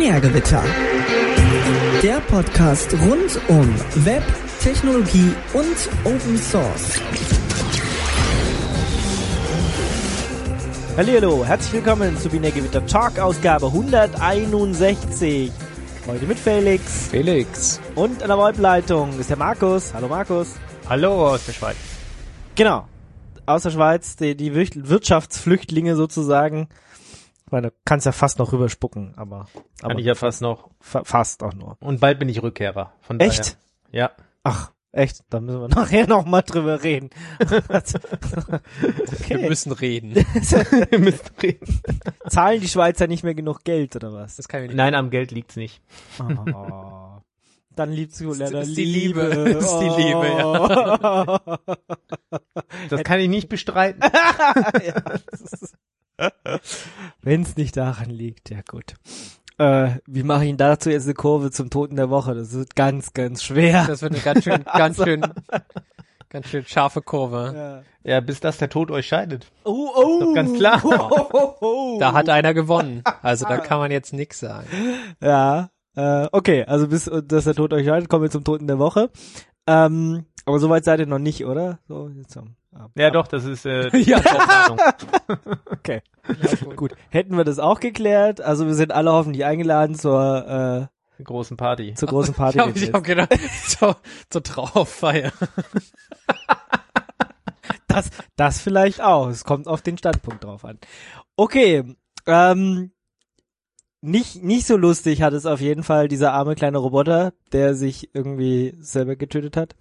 Mehrgewitter. Der Podcast rund um Web, Technologie und Open Source. Hallihallo, herzlich willkommen zu Mehrgewitter Talk Ausgabe 161. Heute mit Felix. Und an der Webleitung ist der Markus. Hallo Markus. Hallo aus der Schweiz. Genau, aus der Schweiz, die Wirtschaftsflüchtlinge sozusagen. Ich meine, du kannst ja fast noch rüberspucken, aber Kann ich ja fast noch. Fast auch nur. Und bald bin ich Rückkehrer. Von Echt? Daher. Ja. Ach, echt? Da müssen wir nachher noch mal drüber reden. Okay. Wir müssen reden. Wir müssen reden. Zahlen die Schweizer nicht mehr genug Geld, oder was? Das kann ich nicht. Nein, am Geld liegt's nicht. Oh. Dann liebst du leider ist die Liebe. Ist die Liebe, ja. Das kann ich nicht bestreiten. Wenn es nicht daran liegt, ja gut. Wie mache ich denn dazu jetzt eine Kurve zum Toten der Woche? Das wird ganz, ganz schwer. Das wird eine ganz schön scharfe Kurve. Ja, bis dass der Tod euch scheidet. Oh. Doch ganz klar. Da hat einer gewonnen. Also da kann man jetzt nix sagen. Ja, okay, also bis dass der Tod euch scheidet, kommen wir zum Toten der Woche. Aber soweit seid ihr noch nicht, oder? So, jetzt Ja, doch, das ist Ja. Planung. Okay, gut. Hätten wir das auch geklärt? Also wir sind alle hoffentlich eingeladen zur großen Party. großen Party. Ich hab gedacht, zur Trauerfeier. Das vielleicht auch. Es kommt auf den Standpunkt drauf an. Okay, nicht so lustig hat es auf jeden Fall dieser arme kleine Roboter, der sich irgendwie selber getötet hat.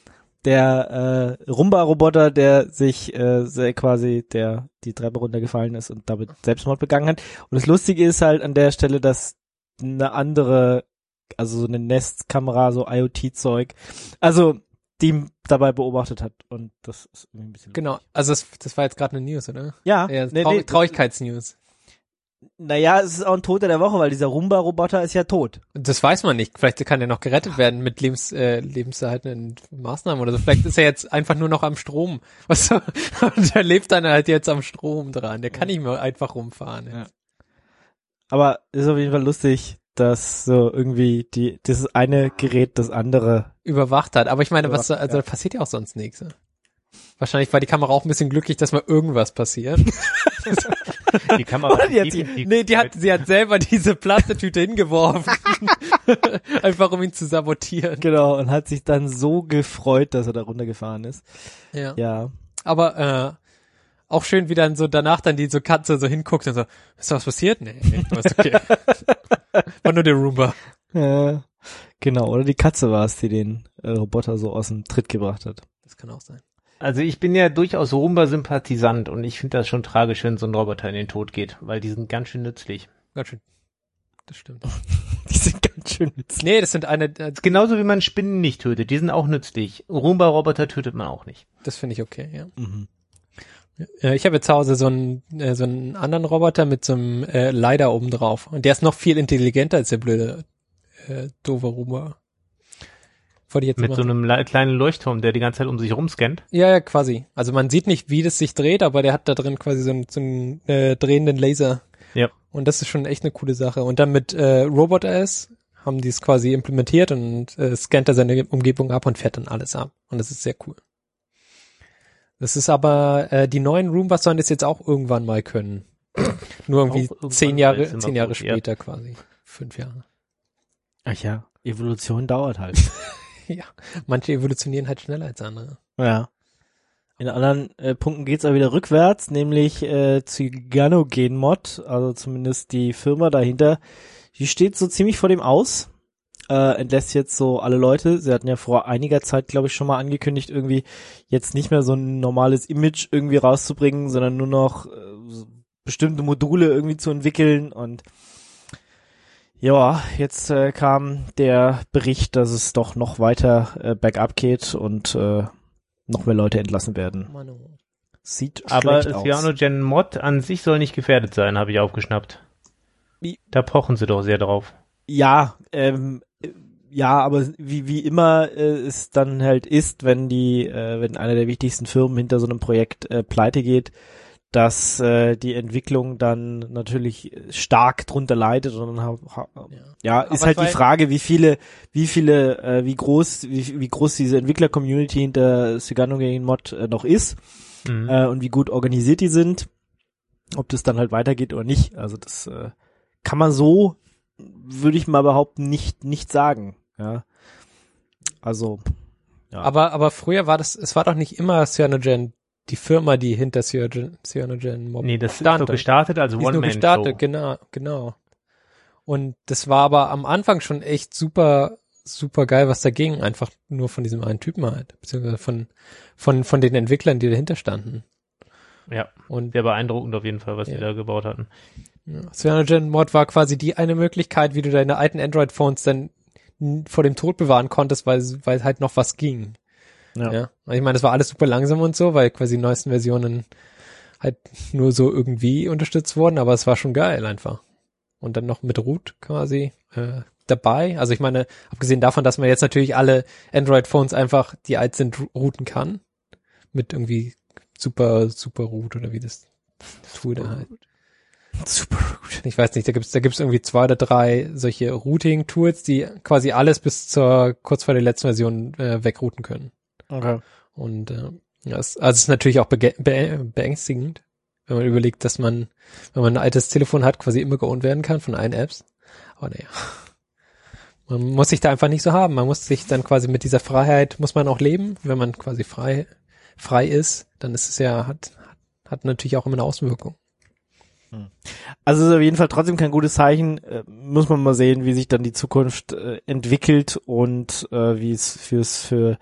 Der Rumba-Roboter, der sich quasi die Treppe runtergefallen ist und damit Selbstmord begangen hat. Und das Lustige ist halt an der Stelle, dass eine andere, also so eine Nest-Kamera, so IoT-Zeug, also die dabei beobachtet hat. Und das ist irgendwie ein bisschen Genau, lustig. also das war jetzt gerade eine News, oder? Ja, Ja, nee, Traurigkeitsnews. naja, es ist auch ein Toter der Woche, weil dieser Rumba-Roboter ist ja tot. Das weiß man nicht. Vielleicht kann er noch gerettet werden mit lebenserhaltenden Maßnahmen oder so. Vielleicht ist er jetzt einfach nur noch am Strom. Was so? Und der lebt dann halt jetzt am Strom dran. Der kann nicht mehr einfach rumfahren. Ja. Aber ist auf jeden Fall lustig, dass so irgendwie dieses eine Gerät das andere. Überwacht hat. Aber ich meine, Überwacht, da passiert ja auch sonst nichts. Wahrscheinlich war die Kamera auch ein bisschen glücklich, dass mal irgendwas passiert. Die Kamera. Sie hat selber diese Plastetüte hingeworfen. Einfach um ihn zu sabotieren. Genau, und hat sich dann so gefreut, dass er da runtergefahren ist. Ja. Ja. Aber auch schön, wie dann so danach dann die so Katze so hinguckt und so, ist da was passiert? Nee, ist okay. War nur der Roomba. Ja. Genau, oder die Katze war es, die den Roboter so aus dem Tritt gebracht hat. Das kann auch sein. Also ich bin ja durchaus Roomba-Sympathisant und ich finde das schon tragisch, wenn so ein Roboter in den Tod geht, weil die sind ganz schön nützlich. Ganz schön. Das stimmt. Die sind ganz schön nützlich. Nee, das sind Genauso wie man Spinnen nicht tötet, die sind auch nützlich. Roomba-Roboter tötet man auch nicht. das finde ich okay, ja. Mhm. Ich habe jetzt zu Hause so einen anderen Roboter mit so einem LiDAR oben drauf. Und der ist noch viel intelligenter als der blöde, doofe Roomba. Mit so einem kleinen Leuchtturm, der die ganze Zeit um sich rumscannt. Ja, quasi. Also man sieht nicht, wie das sich dreht, aber der hat da drin quasi so einen drehenden Laser. Ja. Und das ist schon echt eine coole Sache. Und dann mit RobotOS haben die es quasi implementiert und scannt er seine Umgebung ab und fährt dann alles ab. Und das ist sehr cool. Das ist aber, die neuen Roombas sollen das jetzt auch irgendwann mal können. Nur irgendwie 10 Jahre später quasi. 5 Jahre. Ach ja, Evolution dauert halt. Ja, manche evolutionieren halt schneller als andere. Ja. In anderen Punkten geht's aber wieder rückwärts, nämlich Cyanogen-Mod, also zumindest die Firma dahinter, die steht so ziemlich vor dem Aus, entlässt jetzt so alle Leute. Sie hatten ja vor einiger Zeit, glaube ich, schon mal angekündigt, irgendwie jetzt nicht mehr so ein normales Image irgendwie rauszubringen, sondern nur noch bestimmte Module irgendwie zu entwickeln. Und ja, jetzt kam der Bericht, dass es doch noch weiter bergab geht und noch mehr Leute entlassen werden. Sieht aber schlecht aus. Cyanogen Mod an sich soll nicht gefährdet sein, habe ich aufgeschnappt. Wie? Da pochen sie doch sehr drauf. Ja, aber wie immer es dann halt ist, wenn eine der wichtigsten Firmen hinter so einem Projekt pleite geht, dass die Entwicklung dann natürlich stark drunter leidet und dann ist halt die Frage, wie groß diese Entwickler-Community hinter CyanogenMod noch ist und wie gut organisiert die sind, ob das dann halt weitergeht oder nicht. Also das kann man so, würde ich mal behaupten, nicht sagen. Ja, also ja. Aber früher es war doch nicht immer Cyanogen die Firma, die hinter CyanogenMod. Nee, das ist so gestartet als One-Man-Show. Genau. Und das war aber am Anfang schon echt super, super geil, was da ging. Einfach nur von diesem einen Typen halt. Beziehungsweise von den Entwicklern, die dahinter standen. Ja, und sehr beeindruckend auf jeden Fall, was die da gebaut hatten. Ja. CyanogenMod war quasi die eine Möglichkeit, wie du deine alten Android-Phones dann vor dem Tod bewahren konntest, weil halt noch was ging. Ja. Ich meine, das war alles super langsam und so, weil quasi die neuesten Versionen halt nur so irgendwie unterstützt wurden, aber es war schon geil einfach. Und dann noch mit Root quasi dabei. Also ich meine, abgesehen davon, dass man jetzt natürlich alle Android-Phones einfach, die alt sind, routen kann. Mit irgendwie super Root oder wie das Tool da halt. Super Root. Ich weiß nicht, da gibt's irgendwie 2 oder 3 solche Routing-Tools, die quasi alles bis kurz vor der letzten Version wegrouten können. Okay. Und es ist natürlich auch beängstigend, wenn man überlegt, dass man, wenn man ein altes Telefon hat, quasi immer geowned werden kann von allen Apps. Aber naja, man muss sich da einfach nicht so haben. Man muss sich dann quasi mit dieser Freiheit, muss man auch leben. Wenn man quasi frei ist, dann ist es ja, hat natürlich auch immer eine Auswirkung. Also es ist auf jeden Fall trotzdem kein gutes Zeichen. Muss man mal sehen, wie sich dann die Zukunft entwickelt und wie es für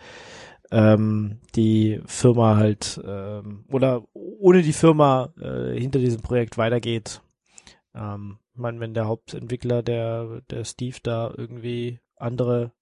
die Firma halt oder ohne die Firma hinter diesem Projekt weitergeht. Ich meine, wenn der Hauptentwickler, der Steve, da irgendwie anderen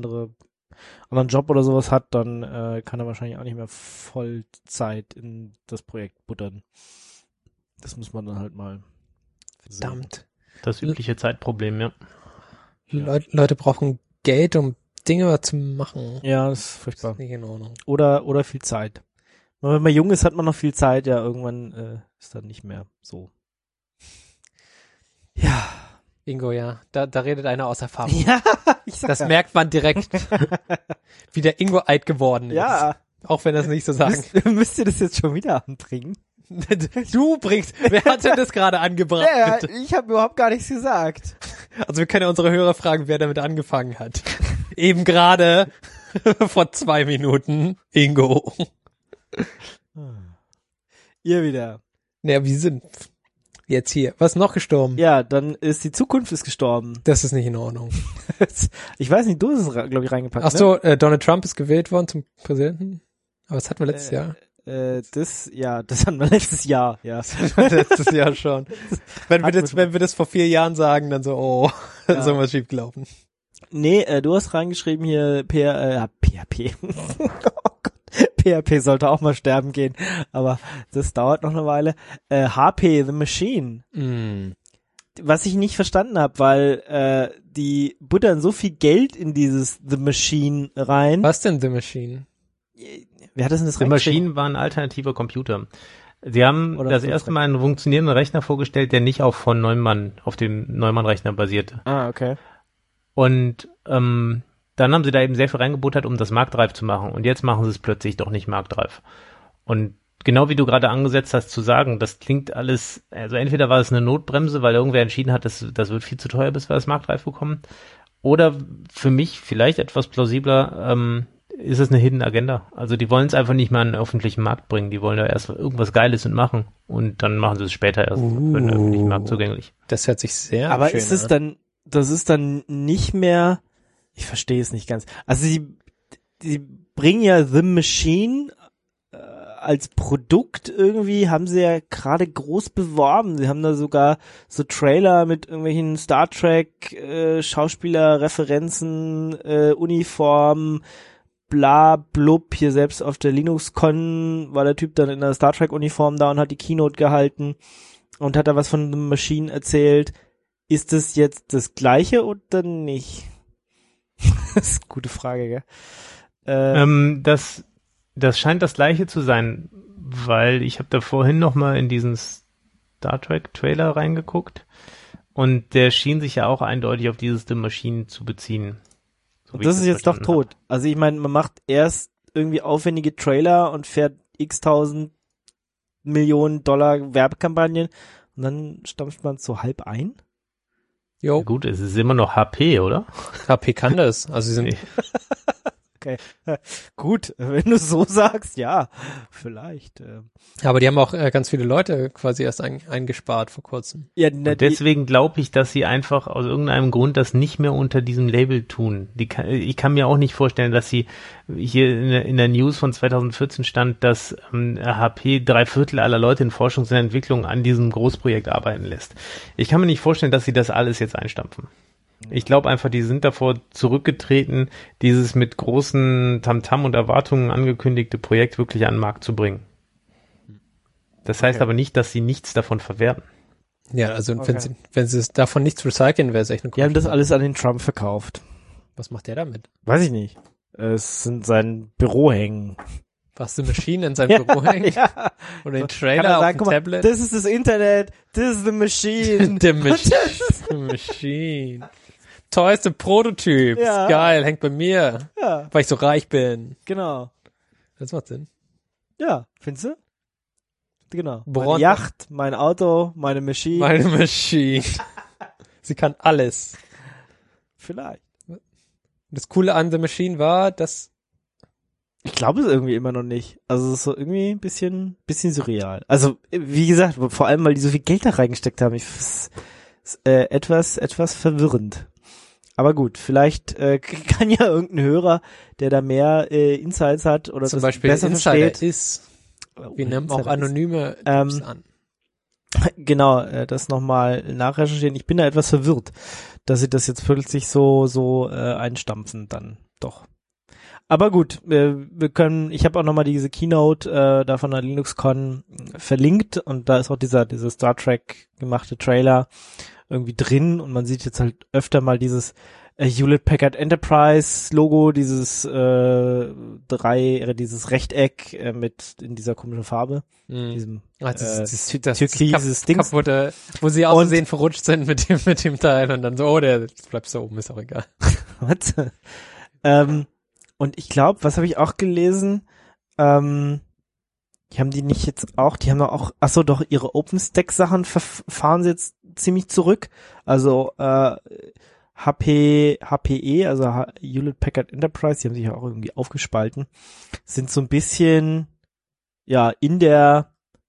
Job oder sowas hat, dann kann er wahrscheinlich auch nicht mehr Vollzeit in das Projekt buttern. Das muss man dann halt mal sehen. Verdammt. Das übliche Zeitproblem, ja. Leute brauchen Geld, um Dinge zu machen. Ja, das ist furchtbar. Das ist nicht in Ordnung. Oder viel Zeit. Wenn man jung ist, hat man noch viel Zeit, ja, irgendwann ist dann nicht mehr so. Ja. Ingo, ja, da redet einer aus Erfahrung. Ja, ich sag das ja. merkt man direkt, wie der Ingo alt geworden ist. Ja. Auch wenn er es nicht so sagen. Müsst ihr das jetzt schon wieder anbringen? Du bringst, wer hat denn das gerade angebracht? Ja, ich habe überhaupt gar nichts gesagt. Also wir können ja unsere Hörer fragen, wer damit angefangen hat. Eben gerade vor 2 Minuten, Ingo. Ihr wieder. Naja, wir sind jetzt hier. Was ist noch gestorben? Ja, dann ist die Zukunft gestorben. Das ist nicht in Ordnung. Ich weiß nicht, du hast es, glaube ich, reingepackt. Ach so, Donald Trump ist gewählt worden zum Präsidenten. Aber das hatten wir letztes Jahr. Das hatten wir letztes Jahr, ja. Letztes Jahr schon. Wenn wir das vor 4 Jahren sagen, dann so, Ja. ist irgendwas schief gelaufen. Nee, du hast reingeschrieben hier PHP. Oh Gott. PHP sollte auch mal sterben gehen, aber das dauert noch eine Weile. HP, The Machine. Was ich nicht verstanden habe, weil die buttern so viel Geld in dieses The Machine rein. Was denn The Machine? Wer hat das denn das The Machine war ein alternativer Computer. Sie haben das erste Mal einen funktionierenden Rechner vorgestellt, der nicht auf dem Neumann-Rechner basierte. Ah, okay. Und dann haben sie da eben sehr viel reingebuttert, um das marktreif zu machen. Und jetzt machen sie es plötzlich doch nicht marktreif. Und genau wie du gerade angesetzt hast zu sagen, das klingt alles, also entweder war es eine Notbremse, weil irgendwer entschieden hat, das wird viel zu teuer, bis wir das marktreif bekommen. Oder für mich vielleicht etwas plausibler, ist es eine Hidden Agenda. Also die wollen es einfach nicht mal in den öffentlichen Markt bringen. Die wollen ja erst irgendwas Geiles machen und dann machen sie es später erst für den öffentlichen Markt zugänglich. Das hört sich sehr Aber schön ist es dann, das ist dann nicht mehr, ich verstehe es nicht ganz. Also die bringen ja The Machine als Produkt irgendwie, haben sie ja gerade groß beworben. Sie haben da sogar so Trailer mit irgendwelchen Star Trek Schauspielerreferenzen, Uniformen, bla blub. Hier selbst auf der LinuxCon war der Typ dann in der Star Trek Uniform da und hat die Keynote gehalten und hat da was von The Machine erzählt. Ist das jetzt das Gleiche oder nicht? Das ist eine gute Frage, gell? Das scheint das Gleiche zu sein. weil ich habe da vorhin noch mal in diesen Star Trek Trailer reingeguckt und der schien sich ja auch eindeutig auf dieses The Machine zu beziehen. So wie Das ich ist jetzt doch verstanden tot. Also ich meine, man macht erst irgendwie aufwendige Trailer und fährt x-tausend Millionen Dollar Werbekampagnen und dann stampft man so halb ein. Jo, habe. Gut, es ist immer noch HP, oder? HP kann das. Also sie sind, Okay. Gut, wenn du so sagst, ja, vielleicht. aber die haben auch ganz viele Leute quasi erst eingespart vor kurzem. Ja, Und deswegen glaube ich, dass sie einfach aus irgendeinem Grund das nicht mehr unter diesem Label tun. Ich kann mir auch nicht vorstellen, dass sie hier in der News von 2014 stand, dass HP 3/4 aller Leute in Forschung und Entwicklung an diesem Großprojekt arbeiten lässt. Ich kann mir nicht vorstellen, dass sie das alles jetzt einstampfen. Ich glaube einfach, die sind davor zurückgetreten, dieses mit großen Tamtam und Erwartungen angekündigte Projekt wirklich an den Markt zu bringen. Das heißt aber nicht, dass sie nichts davon verwerten. Ja, also Okay. wenn sie davon nichts recyceln, wäre es echt eine die haben das Sache. alles an den Trump verkauft. Was macht der damit? Weiß ich nicht. Es sind sein Büro hängen. Was, die Maschine in seinem Büro hängt? Ja. Oder den Kann Trailer er auf sagen, dem guck mal, Tablet? das ist das Internet, this is the machine. The Machine. Teuerste Prototyp. Ja. Ist geil, hängt bei mir. Ja, Weil ich so reich bin. genau. Das macht Sinn. Ja, findest du? Genau. Woran- Meine Yacht, mein Auto, meine Maschine. Meine Maschine. Sie kann alles. Vielleicht. Das Coole an The Machine war, dass Ich glaube es irgendwie immer noch nicht. Also es ist so irgendwie ein bisschen surreal. Also wie gesagt, vor allem weil die so viel Geld da reingesteckt haben. Es ist etwas verwirrend. Aber gut, vielleicht kann ja irgendein Hörer, der da mehr Insights hat oder zum das Beispiel besser Insider versteht. ist. Wir nehmen auch Insider ist. anonyme Ähm, Tipps an. Genau, das nochmal nachrecherchieren. Ich bin da etwas verwirrt, dass sie das jetzt plötzlich so einstampfen dann doch. Aber gut, ich habe auch nochmal diese Keynote da von der LinuxCon verlinkt und da ist auch dieser Star Trek gemachte Trailer irgendwie drin und man sieht jetzt halt öfter mal dieses Hewlett-Packard Enterprise Logo, dieses dieses Rechteck mit in dieser komischen Farbe, diesem Das türkises Dings. kaputte, wo sie aus Versehen verrutscht sind mit dem Teil und dann so, oh, der bleibt da oben, ist auch egal. Was? Und ich glaube, was habe ich auch gelesen? Die haben die nicht jetzt auch, die haben auch, achso, doch, ihre OpenStack-Sachen fahren sie jetzt ziemlich zurück. Also HPE, also Hewlett-Packard Enterprise, die haben sich ja auch irgendwie aufgespalten, sind so ein bisschen ja in der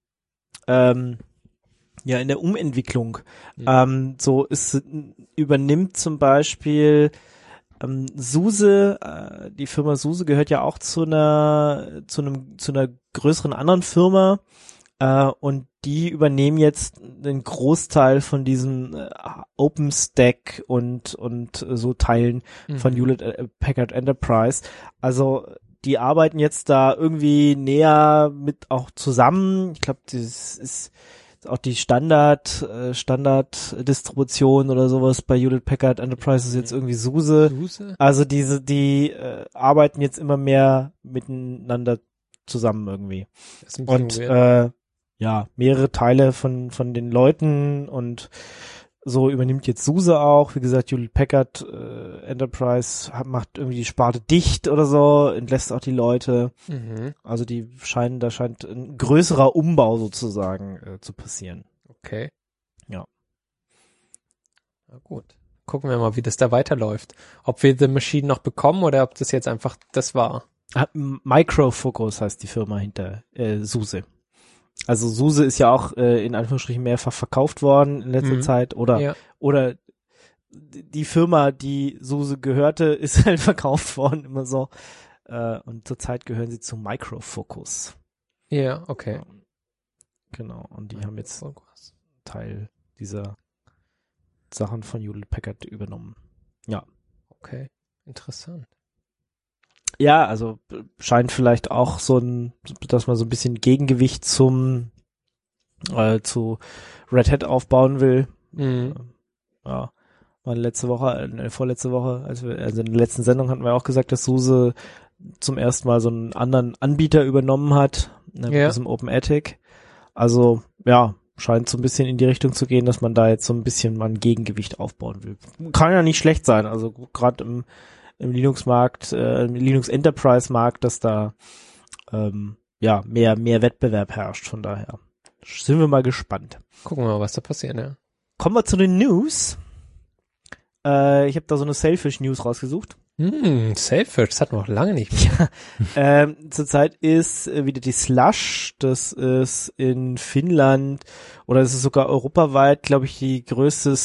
Umentwicklung. So übernimmt zum Beispiel SUSE, die Firma SUSE gehört ja auch zu einer größeren anderen Firma und die übernehmen jetzt den Großteil von diesen OpenStack und so Teilen von Hewlett-Packard Enterprise. Also die arbeiten jetzt da irgendwie näher mit auch zusammen. Ich glaube, das ist auch die Standarddistribution oder sowas bei Hewlett-Packard Enterprise ist jetzt irgendwie SUSE. Also die arbeiten jetzt immer mehr miteinander zusammen irgendwie. Das ist ein bisschen Und weird. mehrere Teile von den Leuten und so übernimmt jetzt SUSE auch. Wie gesagt, Hewlett-Packard Enterprise macht irgendwie die Sparte dicht oder so, entlässt auch die Leute. Also da scheint ein größerer Umbau sozusagen zu passieren. Okay. Ja. Na gut. Gucken wir mal, wie das da weiterläuft. Ob wir The Machine noch bekommen oder ob das jetzt einfach das war. Micro Focus heißt die Firma hinter SUSE. Also SUSE ist ja auch in Anführungsstrichen mehrfach verkauft worden in letzter Zeit oder die Firma, die SUSE gehörte, ist halt verkauft worden, immer so. Und zurzeit gehören sie zu Micro Focus. Ja, okay. Genau, und die haben jetzt Teil dieser Sachen von Hewlett-Packard übernommen. Ja. Okay, interessant. Ja, also scheint vielleicht auch dass man so ein bisschen Gegengewicht zu Red Hat aufbauen will. Ja, war vorletzte Woche, also in der letzten Sendung hatten wir auch gesagt, dass SUSE zum ersten Mal so einen anderen Anbieter übernommen hat. mit diesem Open Attic. Also, ja, scheint so ein bisschen in die Richtung zu gehen, dass man da jetzt so ein bisschen mal ein Gegengewicht aufbauen will. Kann ja nicht schlecht sein, also gerade im Linux-Markt, im Linux-Enterprise-Markt, dass da mehr Wettbewerb herrscht, von daher sind wir mal gespannt. Gucken wir mal, was da passiert, ja. Kommen wir zu den News. Ich habe da so eine Sailfish-News rausgesucht. Sailfish, das hatten wir auch lange nicht mehr. Zurzeit ist wieder die Slush, das ist in Finnland oder es ist sogar europaweit, glaube ich, die größte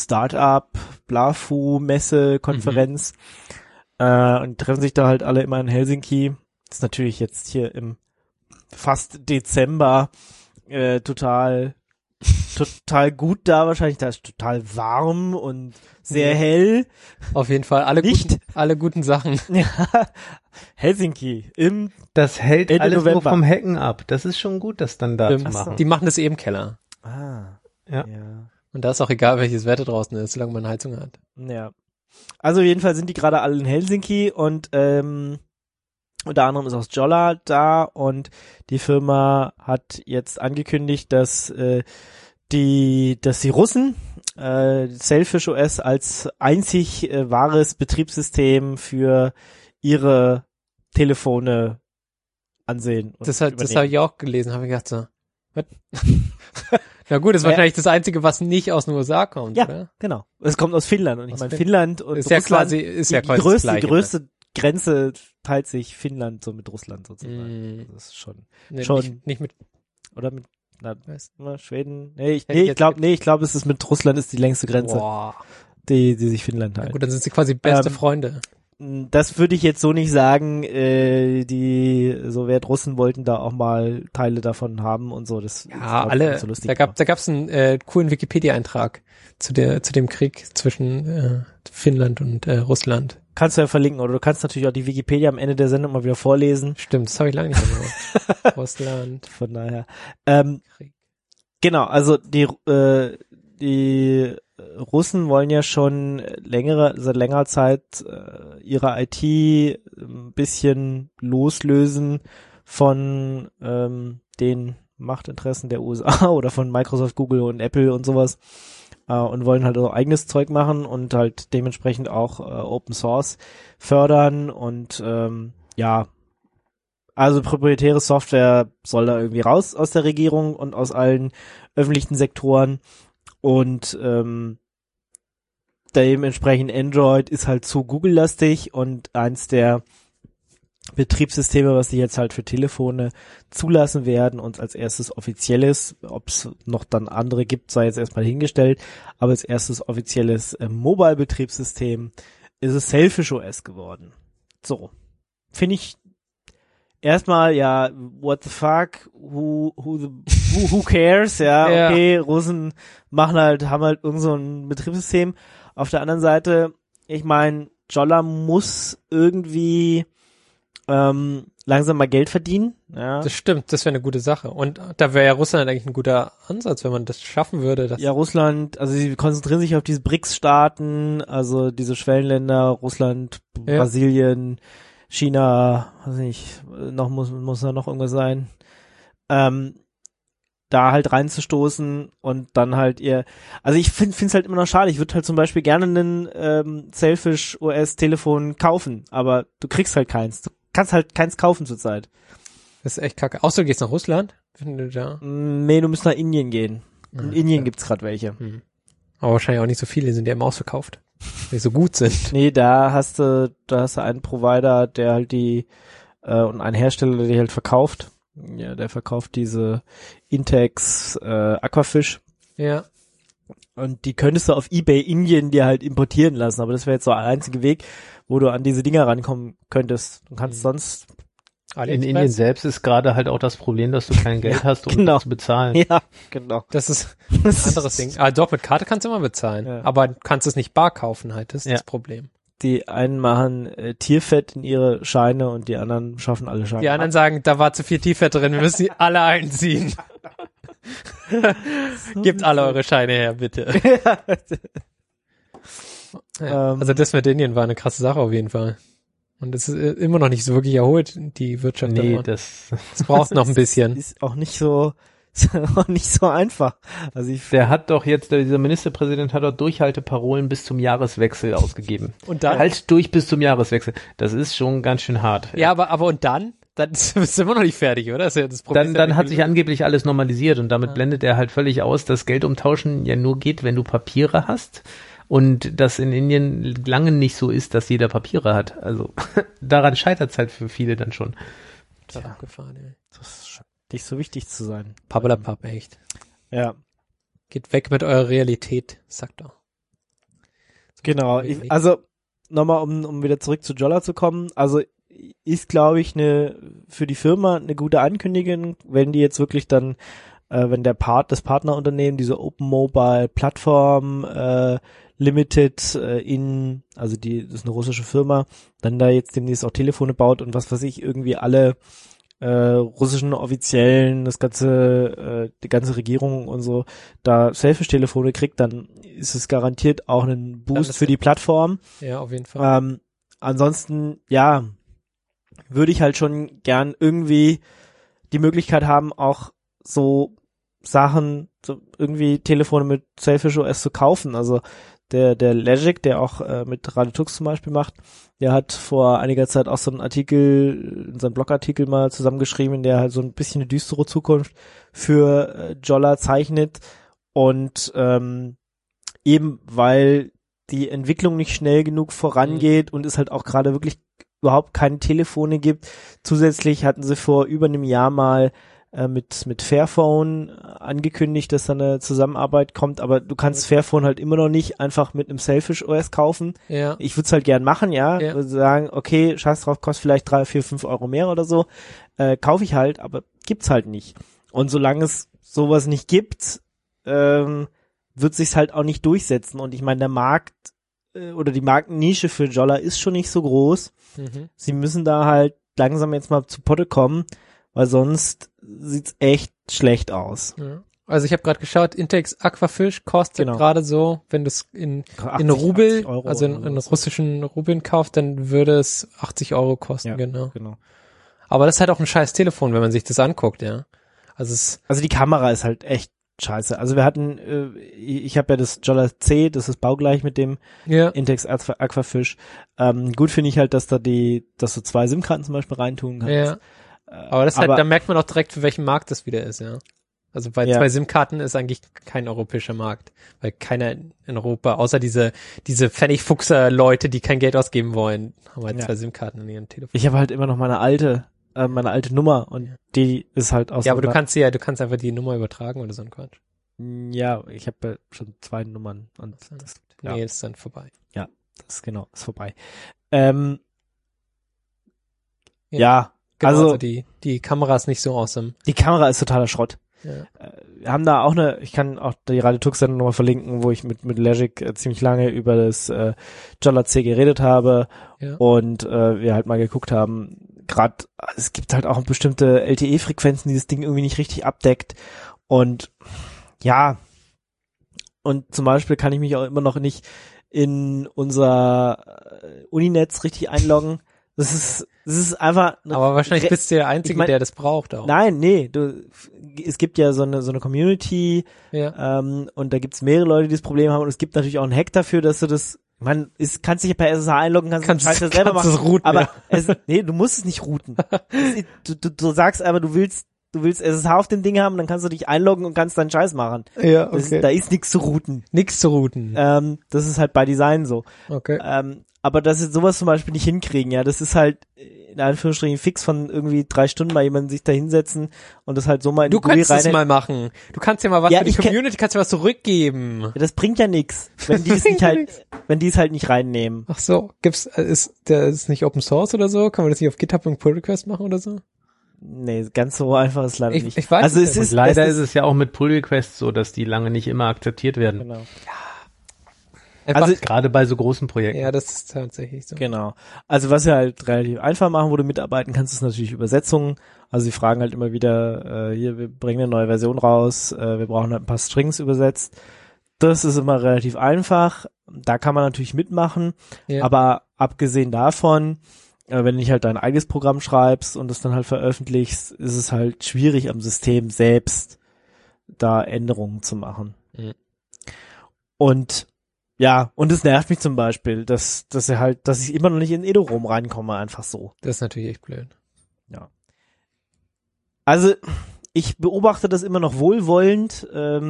Start-up-Blafu-Messe-Konferenz. Und treffen sich da halt alle immer in Helsinki. Das ist natürlich jetzt hier im fast Dezember total gut da wahrscheinlich. Da ist total warm und sehr hell. Auf jeden Fall alle guten Sachen. Ja, Helsinki das hält Ende alles November. nur vom Hecken ab. Das ist schon gut, das dann da zu machen. Die machen das im Keller. Ja. Und da ist auch egal, welches Wetter draußen ist, solange man Heizung hat. Ja. Also jedenfalls sind die gerade alle in Helsinki und unter anderem ist auch Jolla da und die Firma hat jetzt angekündigt, dass die Russen Sailfish OS als einzig wahres Betriebssystem für ihre Telefone ansehen. Und Das habe ich auch gelesen, habe ich gedacht so, was? Na gut, das ist wahrscheinlich das Einzige, was nicht aus den USA kommt, ja, oder? Genau. Es kommt aus Finnland und ich meine Finnland und ist Russland, die größte Grenze teilt sich Finnland so mit Russland sozusagen. Das ist schon nicht mit oder mit Schweden. Ich glaube, es ist mit Russland ist die längste Grenze, die sich Finnland teilt. Ja, gut, dann sind sie quasi beste Freunde. Das würde ich jetzt so nicht sagen. Die Sowjetrussen wollten da auch mal Teile davon haben und so. Das Ja, ist alle. so lustig. Da gab's einen coolen Wikipedia-Eintrag zu dem Krieg zwischen Finnland und Russland. Kannst du ja verlinken, oder du kannst natürlich auch die Wikipedia am Ende der Sendung mal wieder vorlesen. Stimmt, das habe ich lange nicht mehr gemacht. Russland. Von daher. Krieg. Genau, also die Russen wollen ja schon seit längerer Zeit ihre IT ein bisschen loslösen von den Machtinteressen der USA oder von Microsoft, Google und Apple und sowas und wollen halt auch eigenes Zeug machen und halt dementsprechend auch Open Source fördern und also proprietäre Software soll da irgendwie raus aus der Regierung und aus allen öffentlichen Sektoren. Und dementsprechend Android ist halt zu Google-lastig und eins der Betriebssysteme, was sie jetzt halt für Telefone zulassen werden und als erstes offizielles, ob es noch dann andere gibt, sei jetzt erstmal hingestellt, aber als erstes offizielles Mobile-Betriebssystem ist es Sailfish OS geworden. So, finde ich erstmal, ja, what the fuck, who cares, ja, okay, Russen haben halt irgend so ein Betriebssystem. Auf der anderen Seite, ich meine, Jolla muss irgendwie langsam mal Geld verdienen. Ja. Das stimmt, das wäre eine gute Sache. Und da wäre ja Russland eigentlich ein guter Ansatz, wenn man das schaffen würde. Ja, Russland, also sie konzentrieren sich auf diese BRICS-Staaten, also diese Schwellenländer, Russland, Brasilien, China, weiß nicht, muss da noch irgendwas sein, da halt reinzustoßen und dann halt also ich find's halt immer noch schade, ich würde halt zum Beispiel gerne einen Sailfish OS Telefon kaufen, aber du kriegst halt keins, du kannst halt keins kaufen zurzeit. Das ist echt kacke. Außer du gehst nach Russland? Nee, du musst nach Indien gehen. In Indien gibt's gerade welche. Aber wahrscheinlich auch nicht so viele, die sind ja immer ausverkauft. Weil die so gut sind. Nee, da hast du einen Provider, der halt und einen Hersteller, der die halt verkauft. Ja, der verkauft diese Intex Aquafish. Ja. Und die könntest du auf eBay Indien dir halt importieren lassen, aber das wäre jetzt so der einzige Weg, wo du an diese Dinger rankommen könntest. Du kannst sonst in Indien selbst ist gerade halt auch das Problem, dass du kein Geld hast, um das zu bezahlen. Ja, genau. Das ist ein anderes Ding. Doch, mit Karte kannst du immer bezahlen. Ja. Aber du kannst es nicht bar kaufen halt, das ist das Problem. Die einen machen Tierfett in ihre Scheine und die anderen schaffen alle Scheine. Die anderen sagen, da war zu viel Tierfett drin, wir müssen die alle einziehen. Gebt alle eure Scheine her, bitte. Also das mit Indien war eine krasse Sache auf jeden Fall. Und es ist immer noch nicht so wirklich erholt, die Wirtschaft. Nee, das braucht noch ein bisschen. Ist auch nicht so einfach. Also dieser Ministerpräsident hat doch Durchhalteparolen bis zum Jahreswechsel ausgegeben. Und dann? Halt durch bis zum Jahreswechsel. Das ist schon ganz schön hart. Ja, aber und dann? Dann sind wir noch nicht fertig, oder? Das ist ja das Problem. Dann hat sich angeblich alles normalisiert und damit blendet er halt völlig aus, dass Geld umtauschen ja nur geht, wenn du Papiere hast. Und das in Indien lange nicht so ist, dass jeder Papiere hat. Also daran scheitert es halt für viele dann schon. Tja. Abgefahren, ey. das scheint nicht so wichtig zu sein. Pappelapapp, echt. Ja, Geht weg mit eurer Realität, sagt er. genau. Also nochmal, um wieder zurück zu Jolla zu kommen. Also ist, glaube ich, für die Firma eine gute Ankündigung, wenn die jetzt wirklich dann, wenn das Partnerunternehmen, diese Open Mobile Plattform Limited also das ist eine russische Firma, dann da jetzt demnächst auch Telefone baut und was weiß ich, irgendwie alle russischen Offiziellen, die ganze Regierung und so, da Selfish-Telefone kriegt, dann ist es garantiert auch ein Boost für die Plattform. Ja, auf jeden Fall. Ansonsten, ja, würde ich halt schon gern irgendwie die Möglichkeit haben, auch so Sachen, so irgendwie Telefone mit Selfish OS zu kaufen. Also der Legic, der auch mit Raditux zum Beispiel macht, der hat vor einiger Zeit auch so einen Artikel, in seinem Blogartikel mal zusammengeschrieben, der halt so ein bisschen eine düstere Zukunft für Jolla zeichnet und eben weil die Entwicklung nicht schnell genug vorangeht und es halt auch gerade wirklich überhaupt keine Telefone gibt. Zusätzlich hatten sie vor über einem Jahr mal mit Fairphone angekündigt, dass da eine Zusammenarbeit kommt, aber du kannst Fairphone halt immer noch nicht einfach mit einem Selfish OS kaufen. Ja. Ich würde es halt gern machen, ja. Würde sagen, okay, scheiß drauf, kostet vielleicht 3, 4, 5 Euro mehr oder so. Kaufe ich halt, aber gibt's halt nicht. Und solange es sowas nicht gibt, wird sich's halt auch nicht durchsetzen. Und ich meine, der Markt oder die Markennische für Jolla ist schon nicht so groß. Mhm. Sie müssen da halt langsam jetzt mal zu Potte kommen, weil sonst sieht's echt schlecht aus. Ja. Also ich habe gerade geschaut, Intex Aquafish kostet gerade so, wenn du es in Rubel, also in russischen Rubeln kaufst, dann würde es 80 Euro kosten, genau. Aber das ist halt auch ein scheiß Telefon, wenn man sich das anguckt, ja. Also die Kamera ist halt echt scheiße. Also wir hatten, ich habe ja das Jolla C, das ist baugleich mit dem Intex Aquafish. Gut finde ich halt, dass dass du 2 SIM-Karten zum Beispiel reintun kannst. Ja. Aber das halt, da merkt man auch direkt, für welchen Markt das wieder ist, ja. Also bei 2 SIM-Karten ist eigentlich kein europäischer Markt, weil keiner in Europa, außer diese Pfennigfuchser-Leute, die kein Geld ausgeben wollen, haben halt 2 SIM-Karten in ihrem Telefon. Ich habe halt immer noch meine alte Nummer und die ist halt aus. Ja, aber du kannst einfach die Nummer übertragen oder so ein Quatsch. Ja, ich habe schon 2 Nummern und nee, ist dann vorbei. Ja, ist vorbei. Ja. Genau, also die Kamera ist nicht so awesome. Die Kamera ist totaler Schrott. Ja. Wir haben da auch ich kann auch die Raditux-Sendung nochmal verlinken, wo ich mit Legic ziemlich lange über das Jolla C geredet habe und wir halt mal geguckt haben, gerade es gibt halt auch bestimmte LTE-Frequenzen, die das Ding irgendwie nicht richtig abdeckt und und zum Beispiel kann ich mich auch immer noch nicht in unser Uninetz richtig einloggen. Das ist einfach. Aber wahrscheinlich bist du der Einzige, der das braucht auch. Nein, nee, es gibt ja so eine Community, und da gibt's mehrere Leute, die das Problem haben und es gibt natürlich auch einen Hack dafür, dass du das, kannst dich ja per SSH einloggen, kannst du selber machen. Es routen, aber du musst es nicht routen. Du sagst aber, du willst SSH auf dem Ding haben, dann kannst du dich einloggen und kannst deinen Scheiß machen. Ja, okay. Da ist nichts zu routen. Das ist halt bei Design so. Okay. Aber dass sie sowas zum Beispiel nicht hinkriegen, ja, das ist halt in Anführungsstrichen fix von irgendwie 3 Stunden mal jemanden sich da hinsetzen und das halt so mal in die GUI rein. Du kannst es mal machen. Du kannst ja mal was für die Community, kannst ja was zurückgeben. Ja, das bringt ja nix, wenn die es halt nicht reinnehmen. Ach so, ist nicht Open Source oder so? Kann man das nicht auf GitHub und Pull Request machen oder so? Nee, ganz so einfach ist leider nicht. Ich weiß also es ist leider ist es ja auch mit Pull Requests so, dass die lange nicht immer akzeptiert werden. Genau. Also gerade bei so großen Projekten. Ja, das ist tatsächlich so. Genau. Also was wir halt relativ einfach machen, wo du mitarbeiten kannst, ist natürlich Übersetzungen. Also sie fragen halt immer wieder, hier, wir bringen eine neue Version raus, wir brauchen halt ein paar Strings übersetzt. Das ist immer relativ einfach. Da kann man natürlich mitmachen. Ja. Aber abgesehen davon wenn du nicht halt dein eigenes Programm schreibst und es dann halt veröffentlichst, ist es halt schwierig am System selbst da Änderungen zu machen. Mhm. Und ja, und es nervt mich zum Beispiel, dass ich immer noch nicht in Edo-Rom reinkomme, einfach so. Das ist natürlich echt blöd. Ja. Also, ich beobachte das immer noch wohlwollend,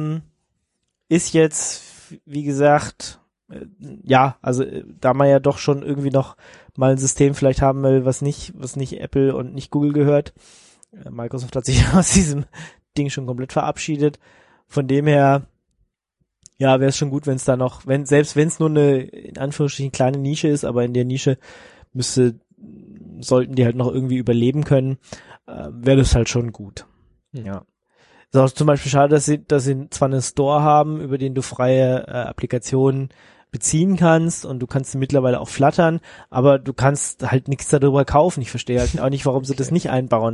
ist jetzt, wie gesagt, da man ja doch schon irgendwie noch mal ein System vielleicht haben will, was nicht Apple und nicht Google gehört. Microsoft hat sich aus diesem Ding schon komplett verabschiedet. Von dem her, ja, wäre es schon gut, wenn es da noch, selbst wenn es nur eine, in Anführungsstrichen, kleine Nische ist, aber in der Nische sollten die halt noch irgendwie überleben können, wäre das halt schon gut. Ja. Ist auch zum Beispiel schade, dass sie zwar einen Store haben, über den du freie Applikationen beziehen kannst und du kannst sie mittlerweile auch flattern, aber du kannst halt nichts darüber kaufen. Ich verstehe halt auch nicht, warum sie das nicht einbauen.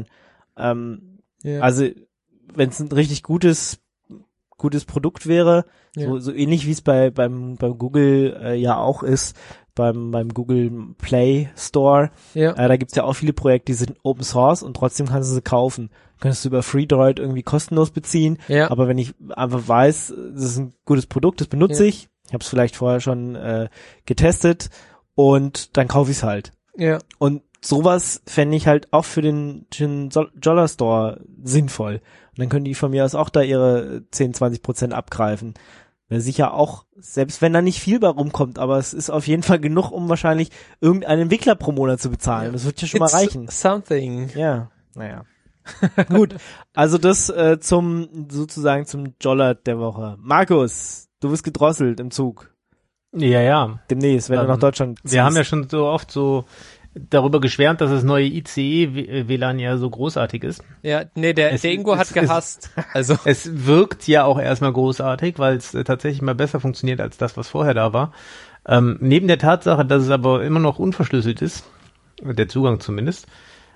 Also, wenn es ein richtig gutes Produkt wäre, so ähnlich wie es beim Google ja auch ist, beim Google Play Store, da gibt's ja auch viele Projekte, die sind Open Source und trotzdem kannst du sie kaufen. Könntest du über FreeDroid irgendwie kostenlos beziehen, aber wenn ich einfach weiß, das ist ein gutes Produkt, das benutze ich habe es vielleicht vorher schon getestet und dann kaufe ich es halt. Ja. Und sowas fände ich halt auch für den Jolla Store sinnvoll. Und dann können die von mir aus auch da ihre 10-20% abgreifen. Wäre sicher auch, selbst wenn da nicht viel bei rumkommt, aber es ist auf jeden Fall genug, um wahrscheinlich irgendeinen Entwickler pro Monat zu bezahlen. Das wird ja schon mal reichen. Something. Ja, naja. Gut, also das zum Jolla der Woche. Markus, du bist gedrosselt im Zug. Ja. Demnächst, wenn du nach Deutschland ziehst. Wir haben ja schon so oft so darüber geschwärmt, dass das neue ICE-WLAN ja so großartig ist. Ja, nee, der Ingo hat gehasst. Also es wirkt ja auch erstmal großartig, weil es tatsächlich mal besser funktioniert als das, was vorher da war. Neben der Tatsache, dass es aber immer noch unverschlüsselt ist, der Zugang zumindest,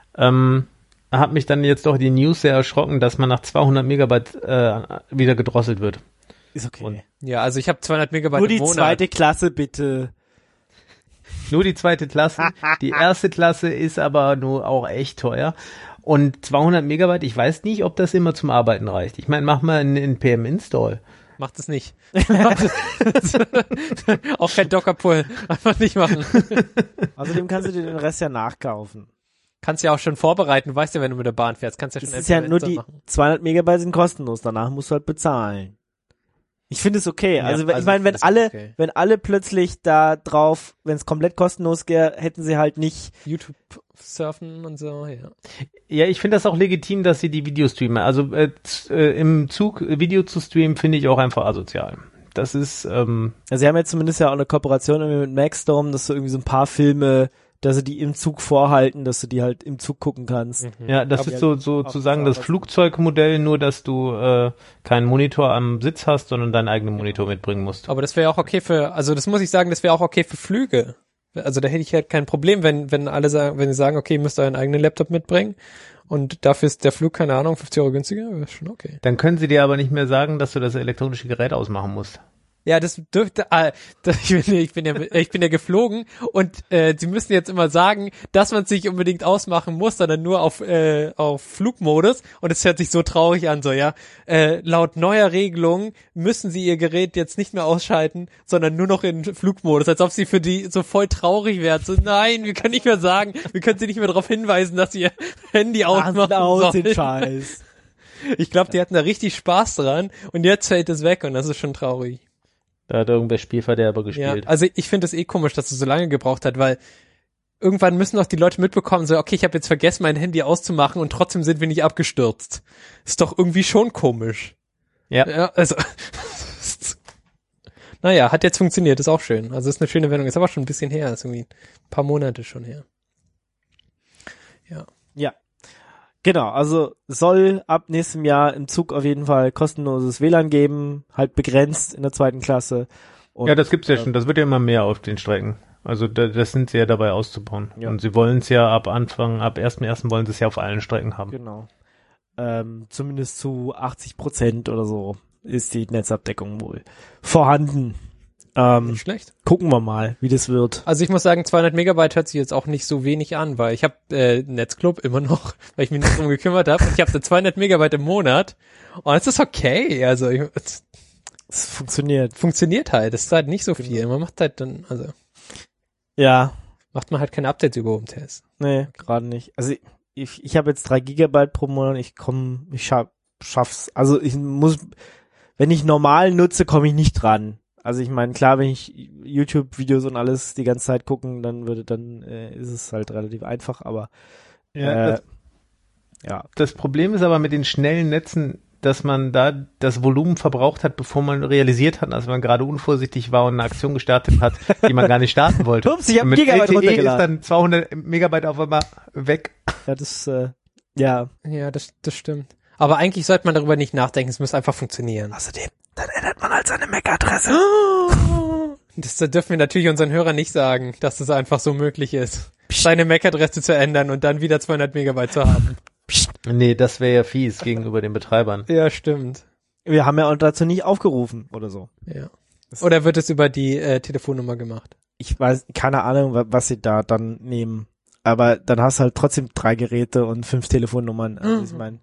hat mich dann jetzt doch die News sehr erschrocken, dass man nach 200 Megabyte wieder gedrosselt wird. Ist okay. Und ja, also ich habe 200 Megabyte im Monat. Nur die zweite Klasse, bitte. Nur die zweite Klasse. Die erste Klasse ist aber nur auch echt teuer. Und 200 Megabyte, ich weiß nicht, ob das immer zum Arbeiten reicht. Ich meine, mach mal einen PM-Install. Macht es nicht. Auch kein Docker-Pull. Einfach nicht machen. Außerdem kannst du dir den Rest ja nachkaufen. Kannst ja auch schon vorbereiten. Weißt ja, wenn du mit der Bahn fährst, kannst ja schon das ist ja nur die machen. 200 Megabyte sind kostenlos. Danach musst du halt bezahlen. Ich finde es okay. Ja, also ich meine, wenn alle plötzlich da drauf, wenn es komplett kostenlos wäre, hätten sie halt nicht YouTube surfen und so, ja. Ja, ich finde das auch legitim, dass sie die Videos streamen. Also im Zug Video zu streamen, finde ich auch einfach asozial. Das ist also sie haben jetzt zumindest ja auch eine Kooperation irgendwie mit Maxdome, dass du irgendwie so ein paar Filme, dass sie die im Zug vorhalten, dass du die halt im Zug gucken kannst. Ja, das ist sozusagen das Flugzeugmodell, nur dass du keinen Monitor am Sitz hast, sondern deinen eigenen Monitor mitbringen musst. Aber das wäre auch okay also das muss ich sagen, das wäre auch okay für Flüge. Also da hätte ich halt kein Problem, wenn alle sagen, wenn sie sagen, okay, ihr müsst euren eigenen Laptop mitbringen und dafür ist der Flug, keine Ahnung, 50 € günstiger, wäre schon okay. Dann können sie dir aber nicht mehr sagen, dass du das elektronische Gerät ausmachen musst. Ja, das dürfte, ich bin ja geflogen und sie müssen jetzt immer sagen, dass man es nicht unbedingt ausmachen muss, sondern nur auf Flugmodus und es hört sich so traurig an, so, ja. Laut neuer Regelung müssen sie ihr Gerät jetzt nicht mehr ausschalten, sondern nur noch in Flugmodus, als ob sie für die so voll traurig wären. So, nein, wir können nicht mehr sagen, wir können sie nicht mehr darauf hinweisen, dass sie ihr Handy ausmachen sollen. Scheiß. Ich glaube, die hatten da richtig Spaß dran und jetzt fällt es weg und das ist schon traurig. Da hat irgendwer Spielverderber gespielt. Ja, also ich finde es komisch, dass es so lange gebraucht hat, weil irgendwann müssen auch die Leute mitbekommen, so, okay, ich habe jetzt vergessen, mein Handy auszumachen und trotzdem sind wir nicht abgestürzt. Ist doch irgendwie schon komisch. Ja also naja, hat jetzt funktioniert, ist auch schön. Also ist eine schöne Wendung, ist aber schon ein bisschen her, ist irgendwie ein paar Monate schon her. Ja. Genau, also soll ab nächstem Jahr im Zug auf jeden Fall kostenloses WLAN geben, halt begrenzt in der zweiten Klasse. Und, ja, das gibt's ja schon, das wird ja immer mehr auf den Strecken. Also das sind sie ja dabei auszubauen. Ja. Und sie wollen es ja ab 1.1. wollen sie es ja auf allen Strecken haben. Genau. Zumindest zu 80% oder so ist die Netzabdeckung wohl vorhanden. Nicht schlecht. Gucken wir mal, wie das wird. Also ich muss sagen, 200 Megabyte hört sich jetzt auch nicht so wenig an, weil ich habe Netzclub immer noch, weil ich mich nicht drum gekümmert habe. Und ich habe so 200 Megabyte im Monat. Und es ist okay. Also es funktioniert. Funktioniert halt. Es ist halt nicht so viel. Man macht halt dann, also ja, macht man halt keine Updates über UMTS. Nee, gerade nicht. Also ich habe jetzt 3 Gigabyte pro Monat, ich schaff's. Also ich muss, wenn ich normal nutze, komme ich nicht dran. Also ich meine, klar, wenn ich YouTube-Videos und alles die ganze Zeit gucken, dann ist es halt relativ einfach, aber ja. Das Problem ist aber mit den schnellen Netzen, dass man da das Volumen verbraucht hat, bevor man realisiert hat, dass man gerade unvorsichtig war und eine Aktion gestartet hat, die man gar nicht starten wollte. Ups, ich habe Gigabyte LTE ist runtergeladen. dann 200 Megabyte auf einmal weg. Ja, ja. Ja, das stimmt. Aber eigentlich sollte man darüber nicht nachdenken, es muss einfach funktionieren. Außerdem, dann ändert man halt seine MAC-Adresse. Das dürfen wir natürlich unseren Hörern nicht sagen, dass das einfach so möglich ist, seine MAC-Adresse zu ändern und dann wieder 200 Megabyte zu haben. Nee, das wäre ja fies gegenüber den Betreibern. Ja, stimmt. Wir haben ja auch dazu nicht aufgerufen oder so. Ja. Oder wird es über die Telefonnummer gemacht? Ich weiß, keine Ahnung, was sie da dann nehmen. Aber dann hast du halt trotzdem 3 Geräte und 5 Telefonnummern. Also ich meine.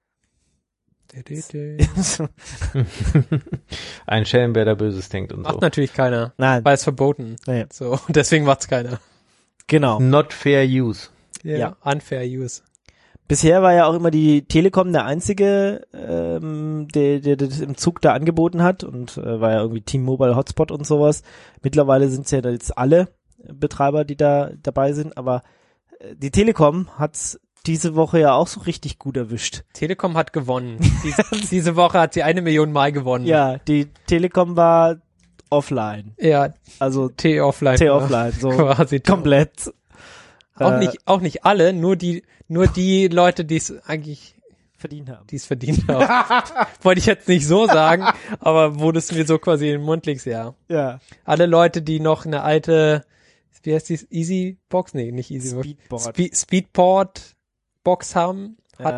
Ein Schelm, wer da Böses denkt und Macht so. natürlich keiner. Nein. Weil es verboten. Nee. So, deswegen macht's keiner. Genau. Not fair use. Ja. Unfair use. Bisher war ja auch immer die Telekom der einzige, der das im Zug da angeboten hat und war ja irgendwie T-Mobile Hotspot und sowas. Mittlerweile sind es ja jetzt alle Betreiber, die da dabei sind, aber die Telekom hat's diese Woche ja auch so richtig gut erwischt. Telekom hat gewonnen. Diese Woche hat sie 1 Million Mal gewonnen. Ja, die Telekom war offline. Ja, Also T-Offline. T-Offline, so quasi komplett. Auch nicht alle, nur die Leute, die es eigentlich verdient haben. Die es verdient haben. Wollte ich jetzt nicht so sagen, aber wo du es mir so quasi in den Mund legst, ja. Ja. Alle Leute, die noch eine alte, wie heißt die, Easy Box? Nee, nicht Easy Box. Speedport Box hatten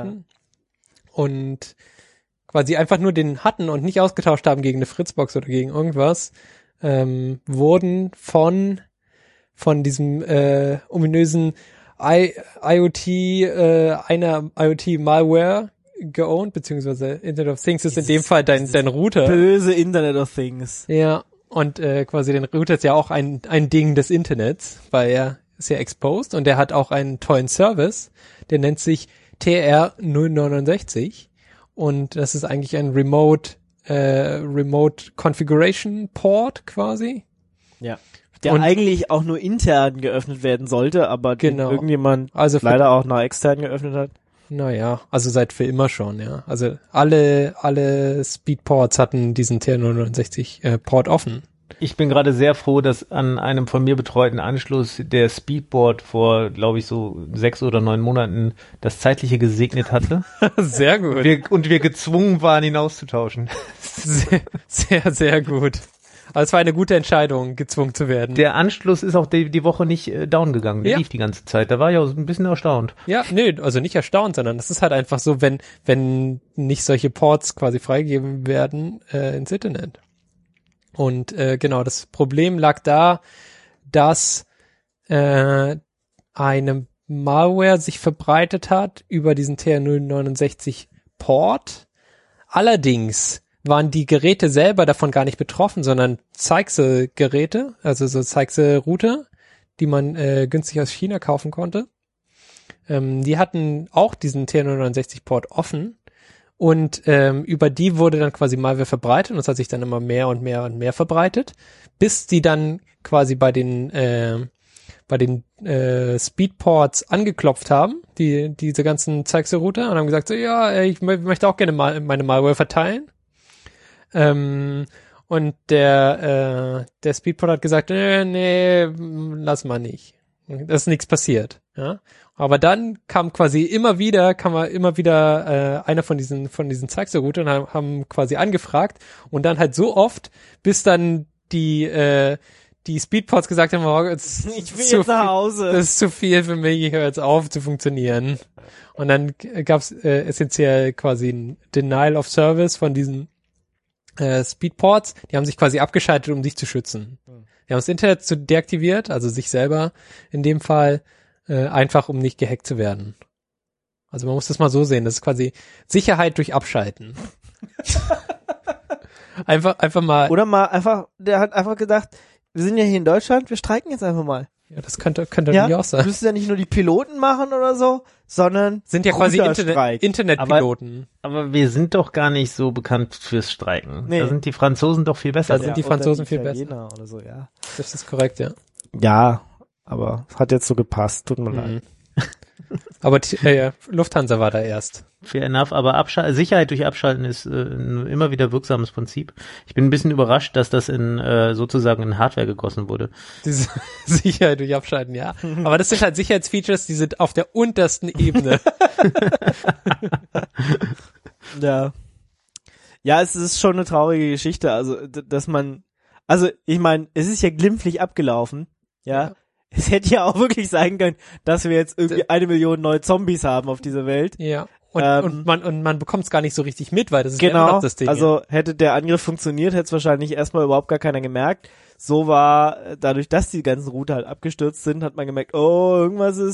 und quasi einfach nur den hatten und nicht ausgetauscht haben gegen eine Fritzbox oder gegen irgendwas, wurden von diesem ominösen IoT, einer IoT-Malware geowned, beziehungsweise Internet of Things ist in dem Fall dein Router. Böse Internet of Things. Ja, und quasi den Router ist ja auch ein Ding des Internets, weil er ist ja exposed und der hat auch einen tollen Service, der nennt sich TR069 und das ist eigentlich ein Remote Configuration Port quasi. Ja. Der eigentlich auch nur intern geöffnet werden sollte, aber den irgendjemand leider auch nach extern geöffnet hat. Naja, also seit für immer schon, ja. Also alle Speedports hatten diesen TR069 Port offen. Ich bin gerade sehr froh, dass an einem von mir betreuten Anschluss der Speedboard vor, glaube ich, so 6 oder 9 Monaten das Zeitliche gesegnet hatte. Sehr gut. Wir gezwungen waren, ihn auszutauschen. Sehr, sehr, sehr gut. Also es war eine gute Entscheidung, gezwungen zu werden. Der Anschluss ist auch die Woche nicht down gegangen. Der lief die ganze Zeit. Da war ich auch ein bisschen erstaunt. Ja, nee, also nicht erstaunt, sondern das ist halt einfach so, wenn nicht solche Ports quasi freigegeben werden ins Internet. Und genau, das Problem lag da, dass eine Malware sich verbreitet hat über diesen TR069 Port. Allerdings waren die Geräte selber davon gar nicht betroffen, sondern Zeixe-Geräte, also so Zeixe-Router, die man günstig aus China kaufen konnte. Die hatten auch diesen TR069-Port offen und über die wurde dann quasi Malware verbreitet und das hat sich dann immer mehr und mehr und mehr verbreitet, bis die dann quasi bei den Speedports angeklopft haben, diese ganzen Zeixe-Router und haben gesagt, so ja, ich möchte auch gerne meine Malware verteilen. Und der Speedport hat gesagt, nee, lass mal nicht. Da ist nichts passiert, ja. Aber dann kam immer wieder einer von diesen Zeixe-Routern und haben quasi angefragt und dann halt so oft, bis dann die Speedports gesagt haben, oh, ich will jetzt nach Hause. Das ist zu viel für mich, ich höre jetzt auf zu funktionieren. Und dann gab's essentiell quasi ein Denial of Service von diesen Speedports, die haben sich quasi abgeschaltet, um sich zu schützen. Die haben das Internet deaktiviert, also sich selber in dem Fall, einfach um nicht gehackt zu werden. Also man muss das mal so sehen, das ist quasi Sicherheit durch Abschalten. einfach mal. Oder mal einfach, der hat einfach gedacht, wir sind ja hier in Deutschland, wir streiken jetzt einfach mal. Ja, das könnte natürlich auch sein. Müssen ja nicht nur die Piloten machen oder so, sondern sind ja quasi Routerstreik. Internetpiloten. Aber wir sind doch gar nicht so bekannt fürs Streiken. Nee. Da sind die Franzosen doch viel besser. Da sind die Franzosen viel besser. Italiener oder so, ja. Das ist korrekt, ja. Ja, aber hat jetzt so gepasst, tut mir leid. Aber Lufthansa war da erst. Fair enough, aber Sicherheit durch Abschalten ist ein immer wieder wirksames Prinzip. Ich bin ein bisschen überrascht, dass das sozusagen in Hardware gegossen wurde. Diese Sicherheit durch Abschalten, ja. Aber das sind halt Sicherheitsfeatures, die sind auf der untersten Ebene. Ja. Ja, es ist schon eine traurige Geschichte, also, dass man, also, ich meine, es ist ja glimpflich abgelaufen, ja. Es hätte ja auch wirklich sein können, dass wir jetzt irgendwie 1 Million neue Zombies haben auf dieser Welt. Ja. Und man bekommt es gar nicht so richtig mit, weil das ist ja genau, immer noch das Ding. Also hätte der Angriff funktioniert, hätte es wahrscheinlich erstmal überhaupt gar keiner gemerkt. So war, dadurch, dass die ganzen Router halt abgestürzt sind, hat man gemerkt, oh, irgendwas ist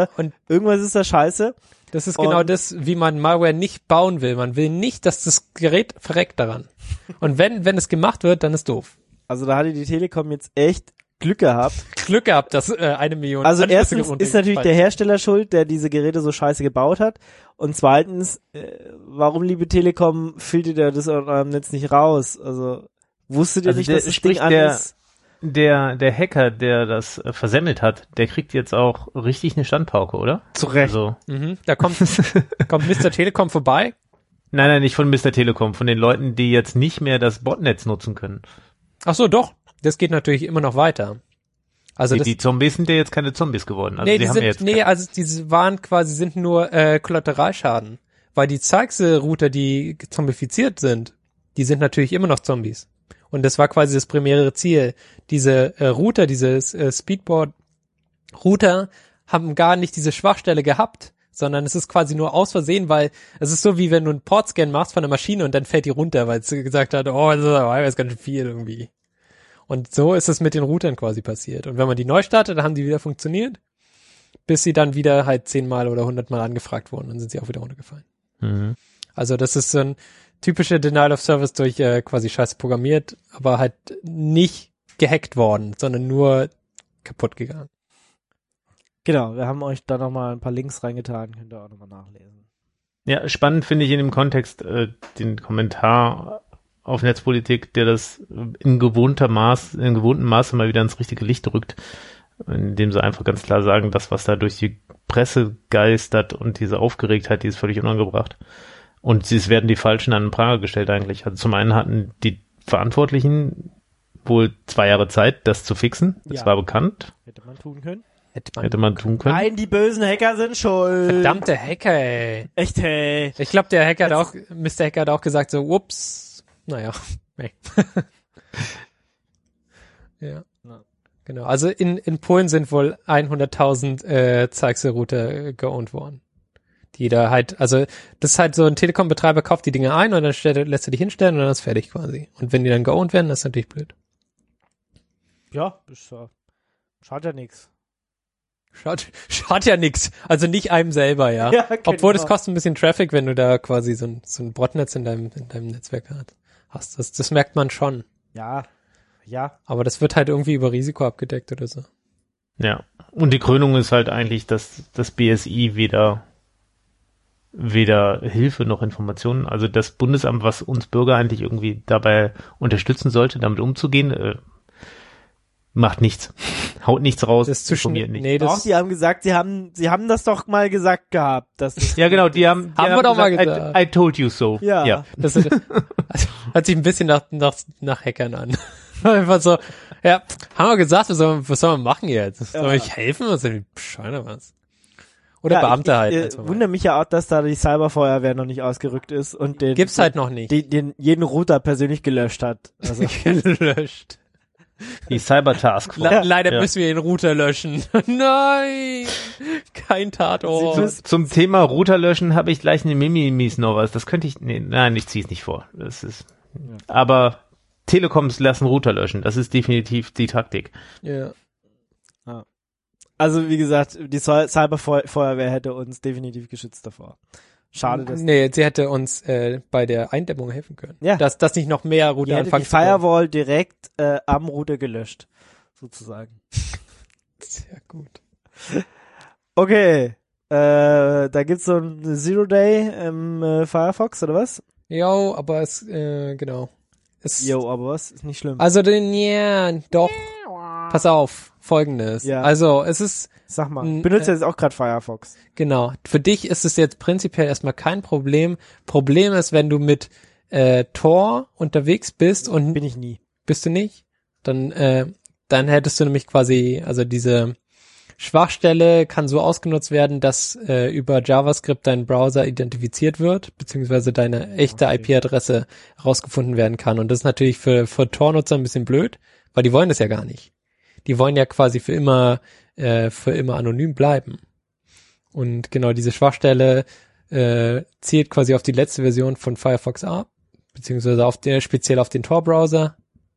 da scheiße. Das ist genau das, wie man Malware nicht bauen will. Man will nicht, dass das Gerät verreckt daran. Und wenn es gemacht wird, dann ist doof. Also da hatte die Telekom jetzt echt Glück gehabt, dass 1 Million. Also erstens ist natürlich der Hersteller schuld, der diese Geräte so scheiße gebaut hat. Und zweitens, warum, liebe Telekom, filtert ihr das aus eurem Netz nicht raus? Also wusstet ihr nicht, dass das Ding an ist? Der Hacker, der das versemmelt hat, der kriegt jetzt auch richtig eine Standpauke, oder? Zu Recht. Also, Da kommt Mr. Telekom vorbei. Nein, nicht von Mr. Telekom, von den Leuten, die jetzt nicht mehr das Botnetz nutzen können. Ach so, doch. Das geht natürlich immer noch weiter. Also die Zombies sind ja jetzt keine Zombies geworden. Also diese waren quasi, sind nur Kollateralschaden. Weil die Zeixe-Router, die zombifiziert sind, die sind natürlich immer noch Zombies. Und das war quasi das primäre Ziel. Diese Router, dieses Speedboard-Router haben gar nicht diese Schwachstelle gehabt, sondern es ist quasi nur aus Versehen, weil es ist so, wie wenn du einen Portscan machst von der Maschine und dann fällt die runter, weil es gesagt hat, oh, das ist ganz schön viel irgendwie. Und so ist es mit den Routern quasi passiert. Und wenn man die neu startet, dann haben die wieder funktioniert, bis sie dann wieder halt 10-mal oder 100-mal angefragt wurden. Dann sind sie auch wieder runtergefallen. Mhm. Also das ist so ein typischer Denial of Service durch quasi scheiße programmiert, aber halt nicht gehackt worden, sondern nur kaputt gegangen. Genau, wir haben euch da nochmal ein paar Links reingetan, könnt ihr auch nochmal nachlesen. Ja, spannend finde ich in dem Kontext den Kommentar auf Netzpolitik, der das in gewohntem Maße mal wieder ins richtige Licht rückt, indem sie einfach ganz klar sagen, das, was da durch die Presse geistert und diese Aufgeregtheit, die ist völlig unangebracht. Und es werden die Falschen an den Pranger gestellt eigentlich. Also zum einen hatten die Verantwortlichen wohl 2 Jahre Zeit, das zu fixen. Das war bekannt. Hätte man tun können. Hätte man tun können. Nein, die bösen Hacker sind schuld. Verdammte Hacker, ey. Echt, hey. Ich glaube, Mr. Hacker hat auch gesagt so, ups. Naja, nee. Ja. Genau. Also in Polen sind wohl 100.000 Zeixe-Router geowned worden. Die da halt, also das ist halt so, ein Telekom-Betreiber kauft die Dinge ein und dann lässt er die hinstellen und dann ist fertig quasi. Und wenn die dann geowned werden, das ist natürlich blöd. Ja, schadet ja nichts. Schadet ja nix. Also nicht einem selber, ja. Ja, genau. Obwohl das kostet ein bisschen Traffic, wenn du da quasi so ein Botnetz in deinem Netzwerk hast. Das merkt man schon. Ja. Aber das wird halt irgendwie über Risiko abgedeckt oder so. Ja. Und die Krönung ist halt eigentlich, dass das BSI weder Hilfe noch Informationen, also das Bundesamt, was uns Bürger eigentlich irgendwie dabei unterstützen sollte, damit umzugehen, macht nichts. Haut nichts raus. Das ist zu schnell. Nee, die haben gesagt, sie haben das doch mal gesagt gehabt. Dass ja, genau, die haben wir doch mal gesagt. I told you so. Ja. Das hört sich ein bisschen nach Hackern an. Einfach so, ja, haben wir gesagt, was sollen wir machen jetzt? Sollen wir euch helfen? Was sind die Bescheide was? Oder Beamte halt. Ich wundere mich ja auch, dass da die Cyberfeuerwehr noch nicht ausgerückt ist und gibt's halt noch nicht. Jeden Router persönlich gelöscht hat. Also gelöscht. Die Cyber-Task. Leider müssen wir den Router löschen. Nein! Kein Tatort. Zum Thema Router löschen habe ich gleich eine Mimimis noch was. Das könnte ich, ich ziehe es nicht vor. Das ist Aber Telekoms lassen Router löschen. Das ist definitiv die Taktik. Ja. Also wie gesagt, die Cyberfeuerwehr hätte uns definitiv geschützt davor. Schade, dass Nee, sie hätte uns bei der Eindämmung helfen können. Ja. Dass nicht noch mehr die Router hätte die anfangen zu bauen. Firewall direkt am Router gelöscht, sozusagen. Sehr gut. Okay, da gibt's so ein Zero Day im Firefox, oder was? Jo, aber es, genau. Jo, aber was? Ist nicht schlimm. Also doch. Pass auf, Folgendes. Ja. Also, es ist, Sag mal, ich benutze jetzt auch gerade Firefox. genau, für dich ist es jetzt prinzipiell erstmal kein Problem. Problem ist, wenn du mit Tor unterwegs bist und Bin ich nie. bist du nicht, dann hättest du nämlich quasi, also diese Schwachstelle kann so ausgenutzt werden, dass über JavaScript dein Browser identifiziert wird, beziehungsweise deine echte IP-Adresse herausgefunden werden kann. Und das ist natürlich für Tor-Nutzer ein bisschen blöd, weil die wollen das ja gar nicht. Die wollen ja quasi für immer anonym bleiben. Und genau diese Schwachstelle zielt quasi auf die letzte Version von Firefox ab, beziehungsweise speziell auf den Tor-Browser.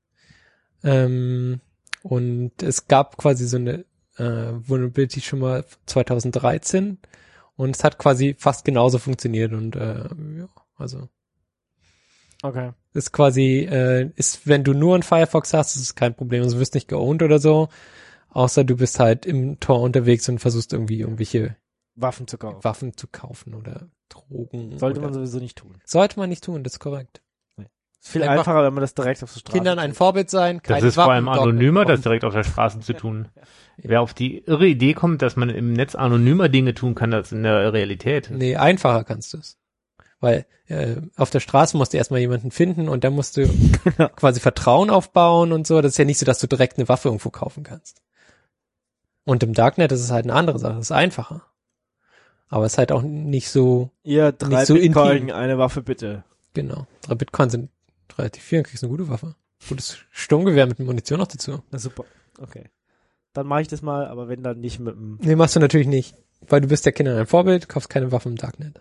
Und es gab quasi so eine Vulnerability schon mal 2013 und es hat quasi fast genauso funktioniert und ja, also Okay. ist quasi, wenn du nur einen Firefox hast, ist es kein Problem, also du wirst nicht geowned oder so, außer du bist halt im Tor unterwegs und versuchst irgendwie irgendwelche Waffen zu kaufen. Waffen zu kaufen oder Drogen. Sollte oder, man sowieso nicht tun. sollte man nicht tun, das ist korrekt. Ist viel Einfach einfacher, wenn man das direkt auf der Straße Kindern ein tut. Vorbild sein, keine Das ist vor allem Waffen, anonymer, Dogmen. das direkt auf der Straße zu tun. Wer auf die irre Idee kommt, dass man im Netz anonymer Dinge tun kann, als in der Realität. Nee, einfacher kannst du es. Weil auf der Straße musst du erstmal jemanden finden und dann musst du quasi Vertrauen aufbauen und so. Das ist ja nicht so, dass du direkt eine Waffe irgendwo kaufen kannst. Und im Darknet ist es halt eine andere Sache, das ist einfacher. Aber es ist halt auch nicht so, Ihr 3 nicht so Bitcoin, intim. eine Waffe bitte. genau. 3 Bitcoin sind relativ viel, dann kriegst du eine gute Waffe. Gutes Sturmgewehr mit Munition noch dazu. Na super. Okay. Dann mache ich das mal, aber wenn dann nicht mit dem... Nee, machst du natürlich nicht. Weil du bist der Kindern ein Vorbild, kaufst keine Waffen im Darknet.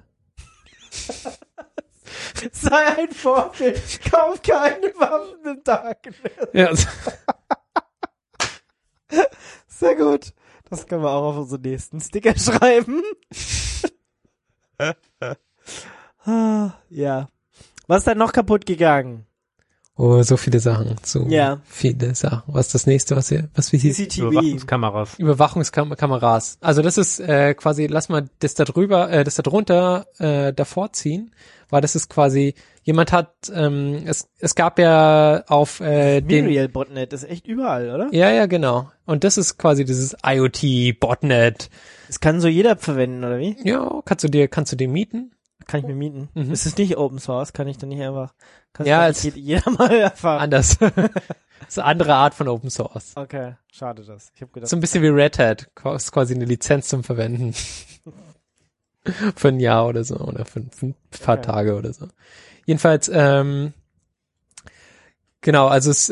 Sei ein Vorbild, kauf keine Waffen im Darknet. Ja, Sehr gut. Das können wir auch auf unseren nächsten Sticker schreiben. Ja. Was ist denn noch kaputt gegangen? oh, so viele Sachen. So Ja. viele Sachen. Was ist das nächste, was wir hier CCTV. Überwachungskameras. Überwachungskameras. Also das ist quasi, lass mal das da drunter davor ziehen, weil das ist quasi, jemand hat, es gab ja auf den, Miriel Botnet ist echt überall, oder? ja, genau. Und das ist quasi dieses IoT-Botnet. Das kann so jeder verwenden, oder wie? Ja, kannst du dir mieten? Kann ich mir mieten. Mhm. Ist es nicht Open Source? Kann ich dann nicht einfach, kann Ja, es nicht jeder mal erfahren? Anders. Das ist eine andere Art von Open Source. Okay, schade das. Ich habe gedacht, So ein bisschen wie Red Hat. Ist quasi eine Lizenz zum Verwenden. Für ein Jahr oder so. Oder für ein paar Okay. Tage oder so. Jedenfalls, genau, also es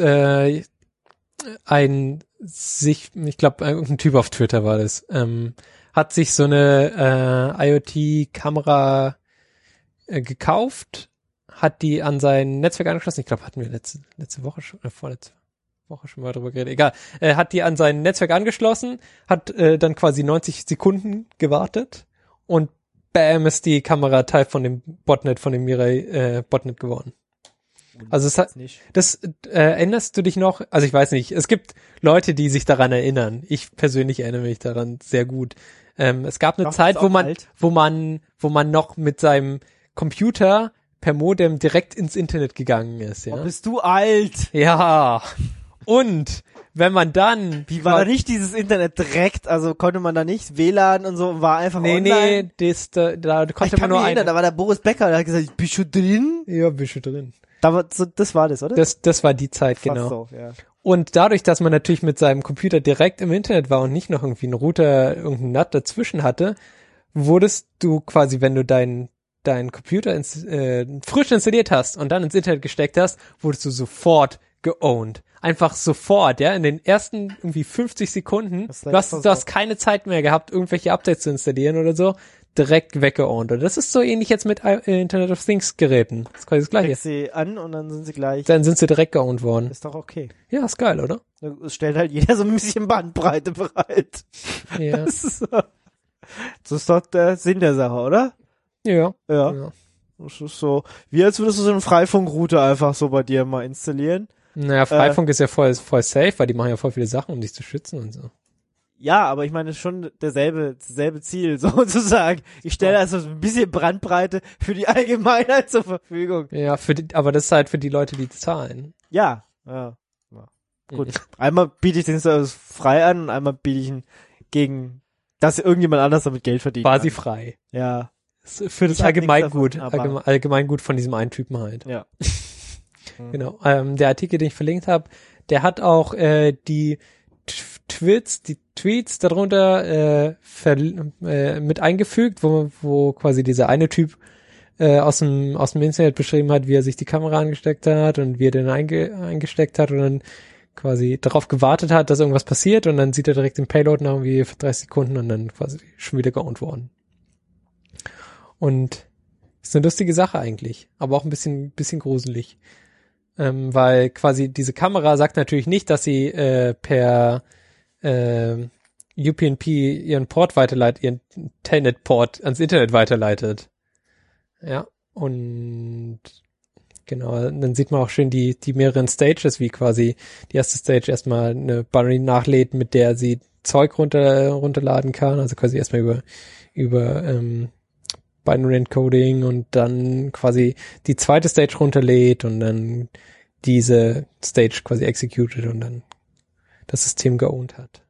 ich glaube, irgendein Typ auf Twitter war das, hat sich so eine IoT-Kamera gekauft, hat die an sein Netzwerk angeschlossen. Ich glaube, hatten wir letzte Woche schon, oder vorletzte Woche schon mal drüber geredet. Egal. Hat die an sein Netzwerk angeschlossen, hat dann quasi 90 Sekunden gewartet und bam ist die Kamera Teil von dem Botnet, von dem Mirai Botnet geworden. Also es hat, nicht. das erinnerst du dich noch? Also ich weiß nicht. Es gibt Leute, die sich daran erinnern. Ich persönlich erinnere mich daran sehr gut. Es gab eine Doch, Zeit, ist wo auch man, alt. wo man noch mit seinem Computer per Modem direkt ins Internet gegangen ist. Oh, Ja. bist du alt? Ja. Und wenn man dann, Wie war da nicht dieses Internet direkt? Also konnte man da nicht WLAN und so und war einfach online? da Ich konnte kann man nur mich erinnern, da eine. war der Boris Becker, der hat gesagt, bist du drin? Ja, bist du drin. Das war das, oder? Das war die Zeit, Fast genau. so, ja. Und dadurch, dass man natürlich mit seinem Computer direkt im Internet war und nicht noch irgendwie einen Router, irgendeinen NAT dazwischen hatte, wurdest du quasi, wenn du deinen Computer frisch installiert hast und dann ins Internet gesteckt hast, wurdest du sofort geowned. Einfach sofort, ja, in den ersten irgendwie 50 Sekunden. Das ist Du hast keine Zeit mehr gehabt, irgendwelche Updates zu installieren oder so. direkt weggeowned. Und das ist so ähnlich jetzt mit Internet of Things Geräten. Das ist quasi das Gleiche. Steckst sie an und dann sind sie gleich. Dann sind sie direkt geowned worden. Ist doch okay. Ja, ist geil, oder? Es stellt halt jeder so ein bisschen Bandbreite bereit. Ja. Das ist doch der Sinn der Sache, oder? Ja. Ja. Das ist so, wie als würdest du so eine Freifunkrouter einfach so bei dir mal installieren. Naja, Freifunk ist ja voll safe, weil die machen ja voll viele Sachen, um dich zu schützen und so. Ja, aber ich meine schon dasselbe Ziel sozusagen. Ich stelle also ein bisschen Bandbreite für die Allgemeinheit zur Verfügung. Ja, aber das ist halt für die Leute, die zahlen. Ja. Gut. Einmal biete ich den Service frei an und einmal biete ich ihn gegen, dass irgendjemand anders damit Geld verdient. Quasi frei. Ja. Für das Ich hab nichts Allgemeingut. davon, aber- Allgemeingut von diesem einen Typen halt. Ja. Genau. Der Artikel, den ich verlinkt habe, der hat auch die Tweets darunter mit eingefügt, wo quasi dieser eine Typ aus dem Internet beschrieben hat, wie er sich die Kamera angesteckt hat und wie er den eingesteckt hat und dann quasi darauf gewartet hat, dass irgendwas passiert und dann sieht er direkt den Payload nach irgendwie für 30 Sekunden und dann quasi schon wieder geowned worden. Und ist eine lustige Sache eigentlich, aber auch ein bisschen gruselig. Weil quasi diese Kamera sagt natürlich nicht, dass sie per UPnP ihren Port weiterleitet, ihren Telnet-Port ans Internet weiterleitet. Ja, und genau, dann sieht man auch schön die mehreren Stages, wie quasi die erste Stage erstmal eine Binary nachlädt, mit der sie Zeug runterladen kann, also quasi erstmal über Binary Encoding und dann quasi die zweite Stage runterlädt und dann diese Stage quasi executed und dann das System geowned hat.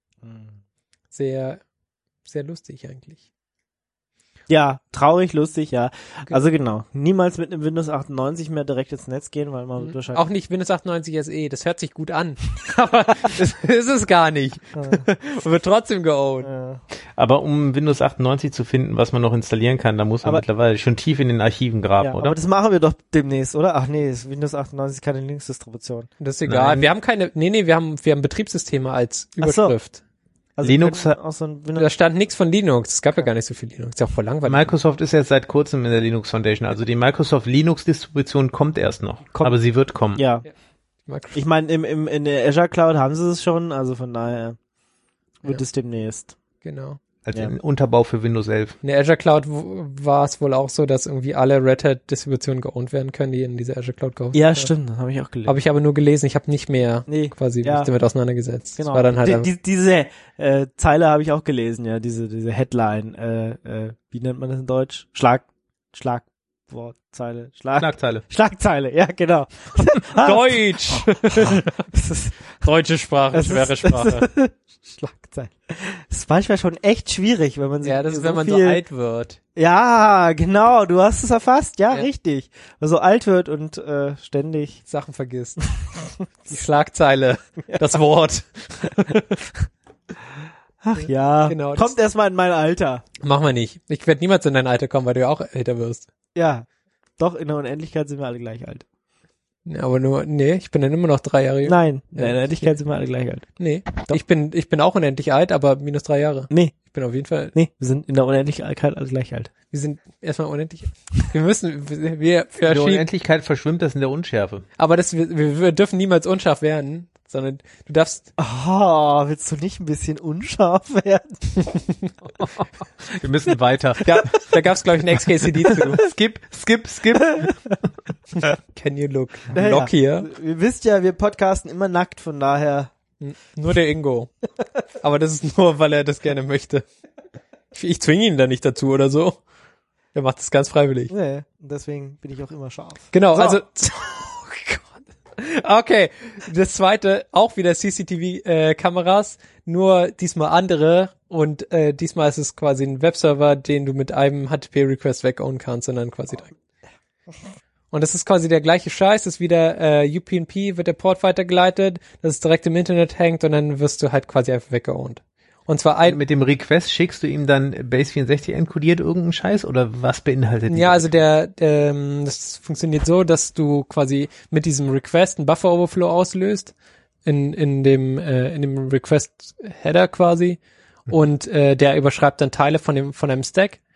Sehr, sehr lustig eigentlich. Ja, traurig, lustig, ja. Okay. Also genau, niemals mit einem Windows 98 mehr direkt ins Netz gehen, weil man wahrscheinlich... Auch nicht Windows 98 SE, das hört sich gut an, aber das ist es gar nicht. Und wird trotzdem geowned. Aber um Windows 98 zu finden, was man noch installieren kann, da muss man mittlerweile schon tief in den Archiven graben, Ja, oder? aber das machen wir doch demnächst, oder? Ach nee, Windows 98 ist keine Linux-Distribution. Das ist egal. Nein. Wir haben wir haben Betriebssysteme als Überschrift. Also Linux wir können auch so ein Windows... Da stand nichts von Linux. Es gab ja gar nicht so viel Linux. Ist ja auch voll langweilig. Microsoft ist jetzt seit kurzem in der Linux Foundation, also die Microsoft Linux Distribution kommt erst noch, aber sie wird kommen. Ja. Microsoft. Ich meine, in der Azure Cloud haben sie es schon, also von daher wird es demnächst. Genau. Als Ja. ein Unterbau für Windows 11. In der Azure Cloud war es wohl auch so, dass irgendwie alle Red Hat Distributionen geowned werden können, die in dieser Azure Cloud gehostet Ja, werden. stimmt, das habe ich auch gelesen. Habe ich aber nur gelesen. Ich habe nicht mehr quasi ja. mich damit auseinandergesetzt. Genau. Das war dann halt Diese Zeile habe ich auch gelesen, ja, diese Headline, wie nennt man das in Deutsch? Schlagwortzeile, Schlagzeile, ja, genau. Deutsch. Deutsche Sprache, schwere Sprache. Schlagzeile. Das ist manchmal schon echt schwierig, wenn man sich Ja, das ist, wenn man viel, so alt wird. Ja, genau, du hast es erfasst, ja, Ja. richtig. Wenn man so alt wird und ständig. Sachen vergisst. Die Schlagzeile, das Wort. Ach ja, Genau, das- kommt erstmal in mein Alter. Machen wir nicht. Ich werde niemals in dein Alter kommen, weil du ja auch älter wirst. Ja, doch, in der Unendlichkeit sind wir alle gleich alt. Ja, aber ich bin dann immer noch 3 Jahre jünger. Nein, in der Ja. Unendlichkeit sind wir alle gleich alt. Nee, Doch. ich bin auch unendlich alt, aber minus 3 Jahre. Nee, Ich bin auf jeden Fall, wir sind in der Unendlichkeit alle gleich alt. wir sind erstmal unendlich. Wir In der verschieben. Unendlichkeit verschwimmt das in der Unschärfe. Aber wir dürfen niemals unscharf werden, sondern du darfst, Oh, willst du nicht ein bisschen unscharf werden? Wir müssen weiter. da gab's glaube ich ein XKCD zu. Skip. Can you look? Naja, Lock hier. Ihr wisst ja, wir podcasten immer nackt, von daher. Nur der Ingo. Aber das ist nur, weil er das gerne möchte. Ich zwinge ihn da nicht dazu oder so. Er macht das ganz freiwillig. Nee, deswegen bin ich auch immer scharf. Genau, So. also oh Gott. Okay, das zweite, auch wieder CCTV-Kameras, nur diesmal andere und diesmal ist es quasi ein Webserver, den du mit einem HTTP-Request wegownen kannst und dann quasi direkt. Und das ist quasi der gleiche Scheiß, das ist wieder UPnP, wird der Port weitergeleitet, dass es direkt im Internet hängt und dann wirst du halt quasi einfach weggeownt. Und zwar Mit dem Request schickst du ihm dann Base64 enkodiert irgendeinen Scheiß oder was beinhaltet Ja, also das funktioniert so, dass du quasi mit diesem Request einen Buffer Overflow auslöst in dem Request Header quasi und der überschreibt dann Teile von einem Stack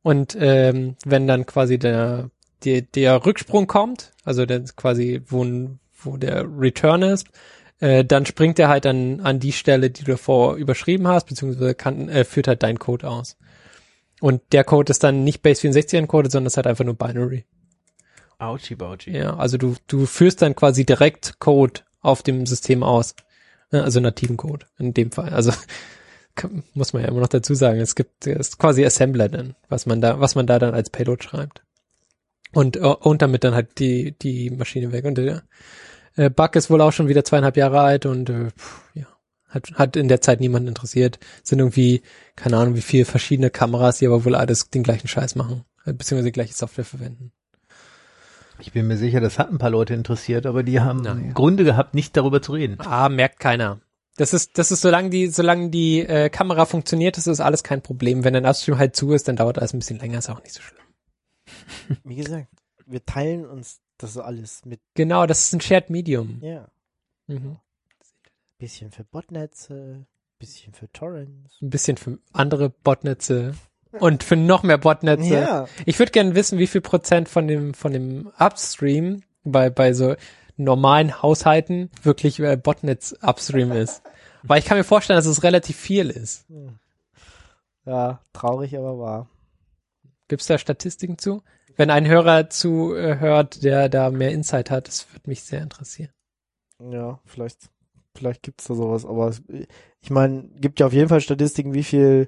Und wenn dann quasi der Rücksprung kommt, also dann quasi wo der Return ist, dann springt er halt dann an die Stelle, die du davor überschrieben hast, beziehungsweise führt halt deinen Code aus. Und der Code ist dann nicht Base64 encoded, sondern ist halt einfach nur Binary. Ouchie bouchie. Ja, also du führst dann quasi direkt Code auf dem System aus. Also nativen Code in dem Fall. Also muss man ja immer noch dazu sagen, es ist quasi Assembler dann, was man da dann als Payload schreibt. Und damit dann halt die Maschine weg. Und der Bug ist wohl auch schon wieder 2,5 Jahre alt und ja, hat in der Zeit niemanden interessiert. Sind irgendwie, keine Ahnung, wie viele verschiedene Kameras, die aber wohl alles den gleichen Scheiß machen, beziehungsweise die gleiche Software verwenden. Ich bin mir sicher, das hat ein paar Leute interessiert, aber die haben Gründe gehabt, nicht darüber zu reden. Merkt keiner. Das ist, solange die Kamera funktioniert, ist das alles kein Problem. Wenn ein Upstream halt zu ist, dann dauert alles ein bisschen länger, ist auch nicht so schlimm. Wie gesagt, wir teilen uns das alles mit. Genau, das ist ein Shared Medium. Ja. Mhm. Bisschen für Botnetze, bisschen für Torrents. Ein bisschen für andere Botnetze und für noch mehr Botnetze. Ja. Ich würde gerne wissen, wie viel Prozent von dem Upstream bei so normalen Haushalten wirklich Botnetz Upstream ist. Weil ich kann mir vorstellen, dass es relativ viel ist. Ja, traurig, aber wahr. Gibt's da Statistiken zu? Wenn ein Hörer zuhört, der da mehr Insight hat, das würde mich sehr interessieren. Ja, vielleicht gibt's da sowas, aber ich meine, gibt ja auf jeden Fall Statistiken, wie viel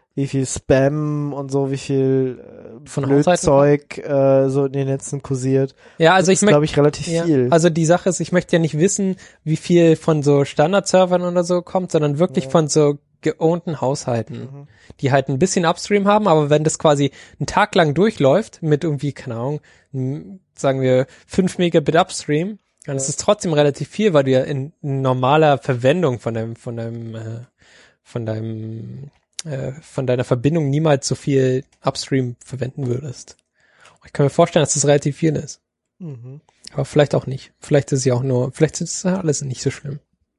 Spam und so, wie viel Von Blödzeug so in den Netzen kursiert. Ja, also das ist, glaube ich, relativ viel. Also die Sache ist, ich möchte ja nicht wissen, wie viel von so Standard-Servern oder so kommt, sondern wirklich von so geownten Haushalten, die halt ein bisschen Upstream haben, aber wenn das quasi einen Tag lang durchläuft mit irgendwie, keine Ahnung, sagen wir 5 Megabit Upstream, dann ist es trotzdem relativ viel, weil du ja in normaler Verwendung von deiner Verbindung niemals so viel Upstream verwenden würdest. Ich kann mir vorstellen, dass das relativ viel ist. Mhm. Aber vielleicht auch nicht. Vielleicht ist es ja auch vielleicht ist das alles nicht so schlimm.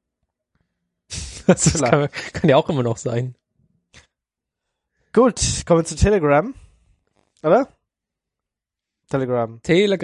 Das kann ja auch immer noch sein. Gut, kommen wir zu Telegram. Oder? Telegram,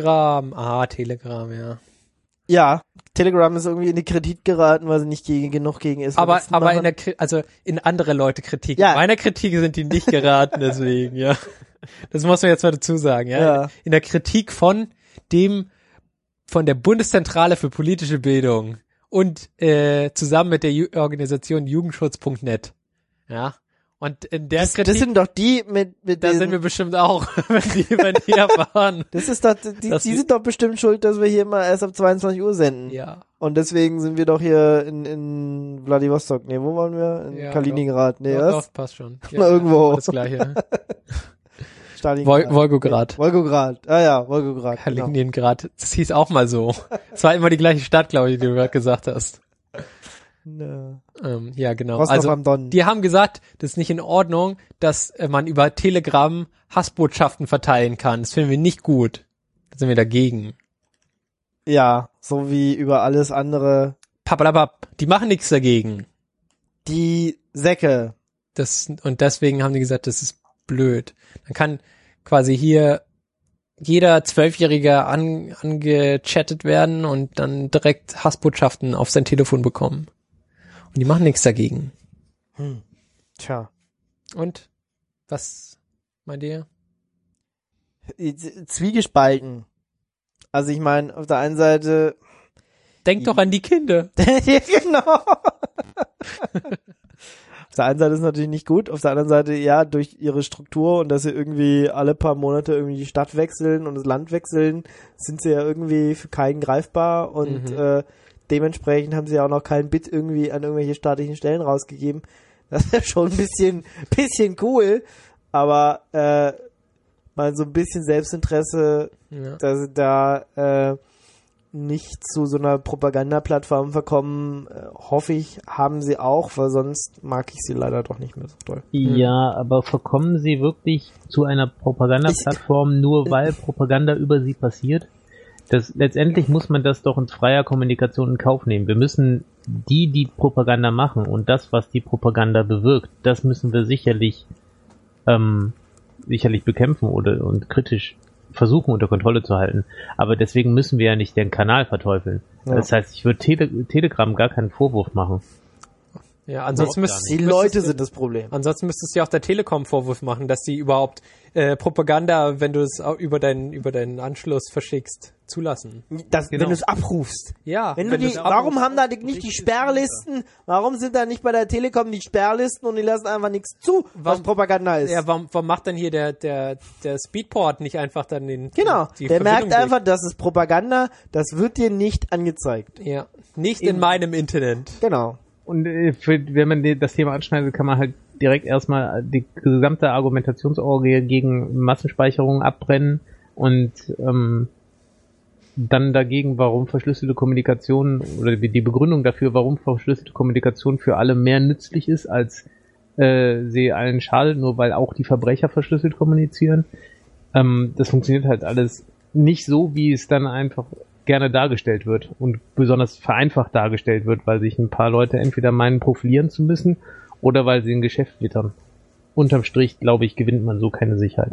ja. Ja, Telegram ist irgendwie in die Kritik geraten, weil sie nicht genug gegen ist. Aber in andere Leute Kritik. Ja. In meiner Kritik sind die nicht geraten, deswegen, ja. Das muss man jetzt mal dazu sagen, ja. Ja. In der Kritik von der Bundeszentrale für politische Bildung und zusammen mit der Organisation Jugendschutz.net. Ja. Und in der Kritik, das sind doch die mit da sind wir bestimmt auch, wenn die erfahren. Das ist doch, die sind doch bestimmt schuld, dass wir hier immer erst ab 22 Uhr senden. Ja. Und deswegen sind wir doch hier in Vladivostok. Nee, wo waren wir? In Kaliningrad. Nee, was? Doch, passt schon. Ja, irgendwo. Das Gleiche. Stalingrad. Volgograd. Ah ja, Volgograd. Kaliningrad. Genau. Das hieß auch mal so. Es war immer die gleiche Stadt, glaube ich, die du gerade gesagt hast. No. Ja, genau. Rostov Also, am Don. die haben gesagt, das ist nicht in Ordnung, dass man über Telegram Hassbotschaften verteilen kann. Das finden wir nicht gut. Da sind wir dagegen. Ja, so wie über alles andere. Pappalapapp. Die machen nichts dagegen. Die Säcke. Und deswegen haben die gesagt, das ist blöd. Dann kann quasi hier jeder 12-Jährige angechattet werden und dann direkt Hassbotschaften auf sein Telefon bekommen. Und die machen nichts dagegen. Tja. Und? Was meint ihr? Zwiegespalten. Also ich meine, auf der einen Seite... Denk doch an die Kinder. Genau. Auf der einen Seite ist es natürlich nicht gut, auf der anderen Seite, ja, durch ihre Struktur und dass sie irgendwie alle paar Monate irgendwie die Stadt wechseln und das Land wechseln, sind sie ja irgendwie für keinen greifbar und dementsprechend haben sie ja auch noch keinen Bit irgendwie an irgendwelche staatlichen Stellen rausgegeben. Das ist ja schon ein bisschen cool, aber mal so ein bisschen Selbstinteresse, dass sie da nicht zu so einer Propagandaplattform verkommen, hoffe ich, haben sie auch, weil sonst mag ich sie leider doch nicht mehr so doll. Ja, aber verkommen sie wirklich zu einer Propagandaplattform nur weil Propaganda über sie passiert? Letztendlich muss man das doch in freier Kommunikation in Kauf nehmen. Wir müssen die Propaganda machen und das, was die Propaganda bewirkt, das müssen wir sicherlich sicherlich bekämpfen und kritisch versuchen unter Kontrolle zu halten. Aber deswegen müssen wir ja nicht den Kanal verteufeln. Ja. Das heißt, ich würde Telegram gar keinen Vorwurf machen. Ja, ansonsten die Leute sind das Problem. Ansonsten müsstest du ja auch der Telekom Vorwurf machen, dass sie überhaupt Propaganda, wenn du es über deinen Anschluss verschickst, zulassen. Wenn du es abrufst. Ja. Warum haben da nicht die Sperrlisten? Warum sind da nicht bei der Telekom die Sperrlisten und die lassen einfach nichts zu, was Propaganda ist? Ja, warum macht dann hier der Speedport nicht einfach dann die der merkt einfach, das ist Propaganda, das wird dir nicht angezeigt. Ja, nicht in meinem Internet. Genau. Und wenn man das Thema anschneidet, kann man halt direkt erstmal die gesamte Argumentationsorgie gegen Massenspeicherung abbrennen und dann dagegen, warum verschlüsselte Kommunikation oder die Begründung dafür, warum verschlüsselte Kommunikation für alle mehr nützlich ist, als sie allen schadet, nur weil auch die Verbrecher verschlüsselt kommunizieren. Das funktioniert halt alles nicht so, wie es dann einfach gerne dargestellt wird und besonders vereinfacht dargestellt wird, weil sich ein paar Leute entweder meinen, profilieren zu müssen oder weil sie ein Geschäft wittern. Unterm Strich, glaube ich, gewinnt man so keine Sicherheit.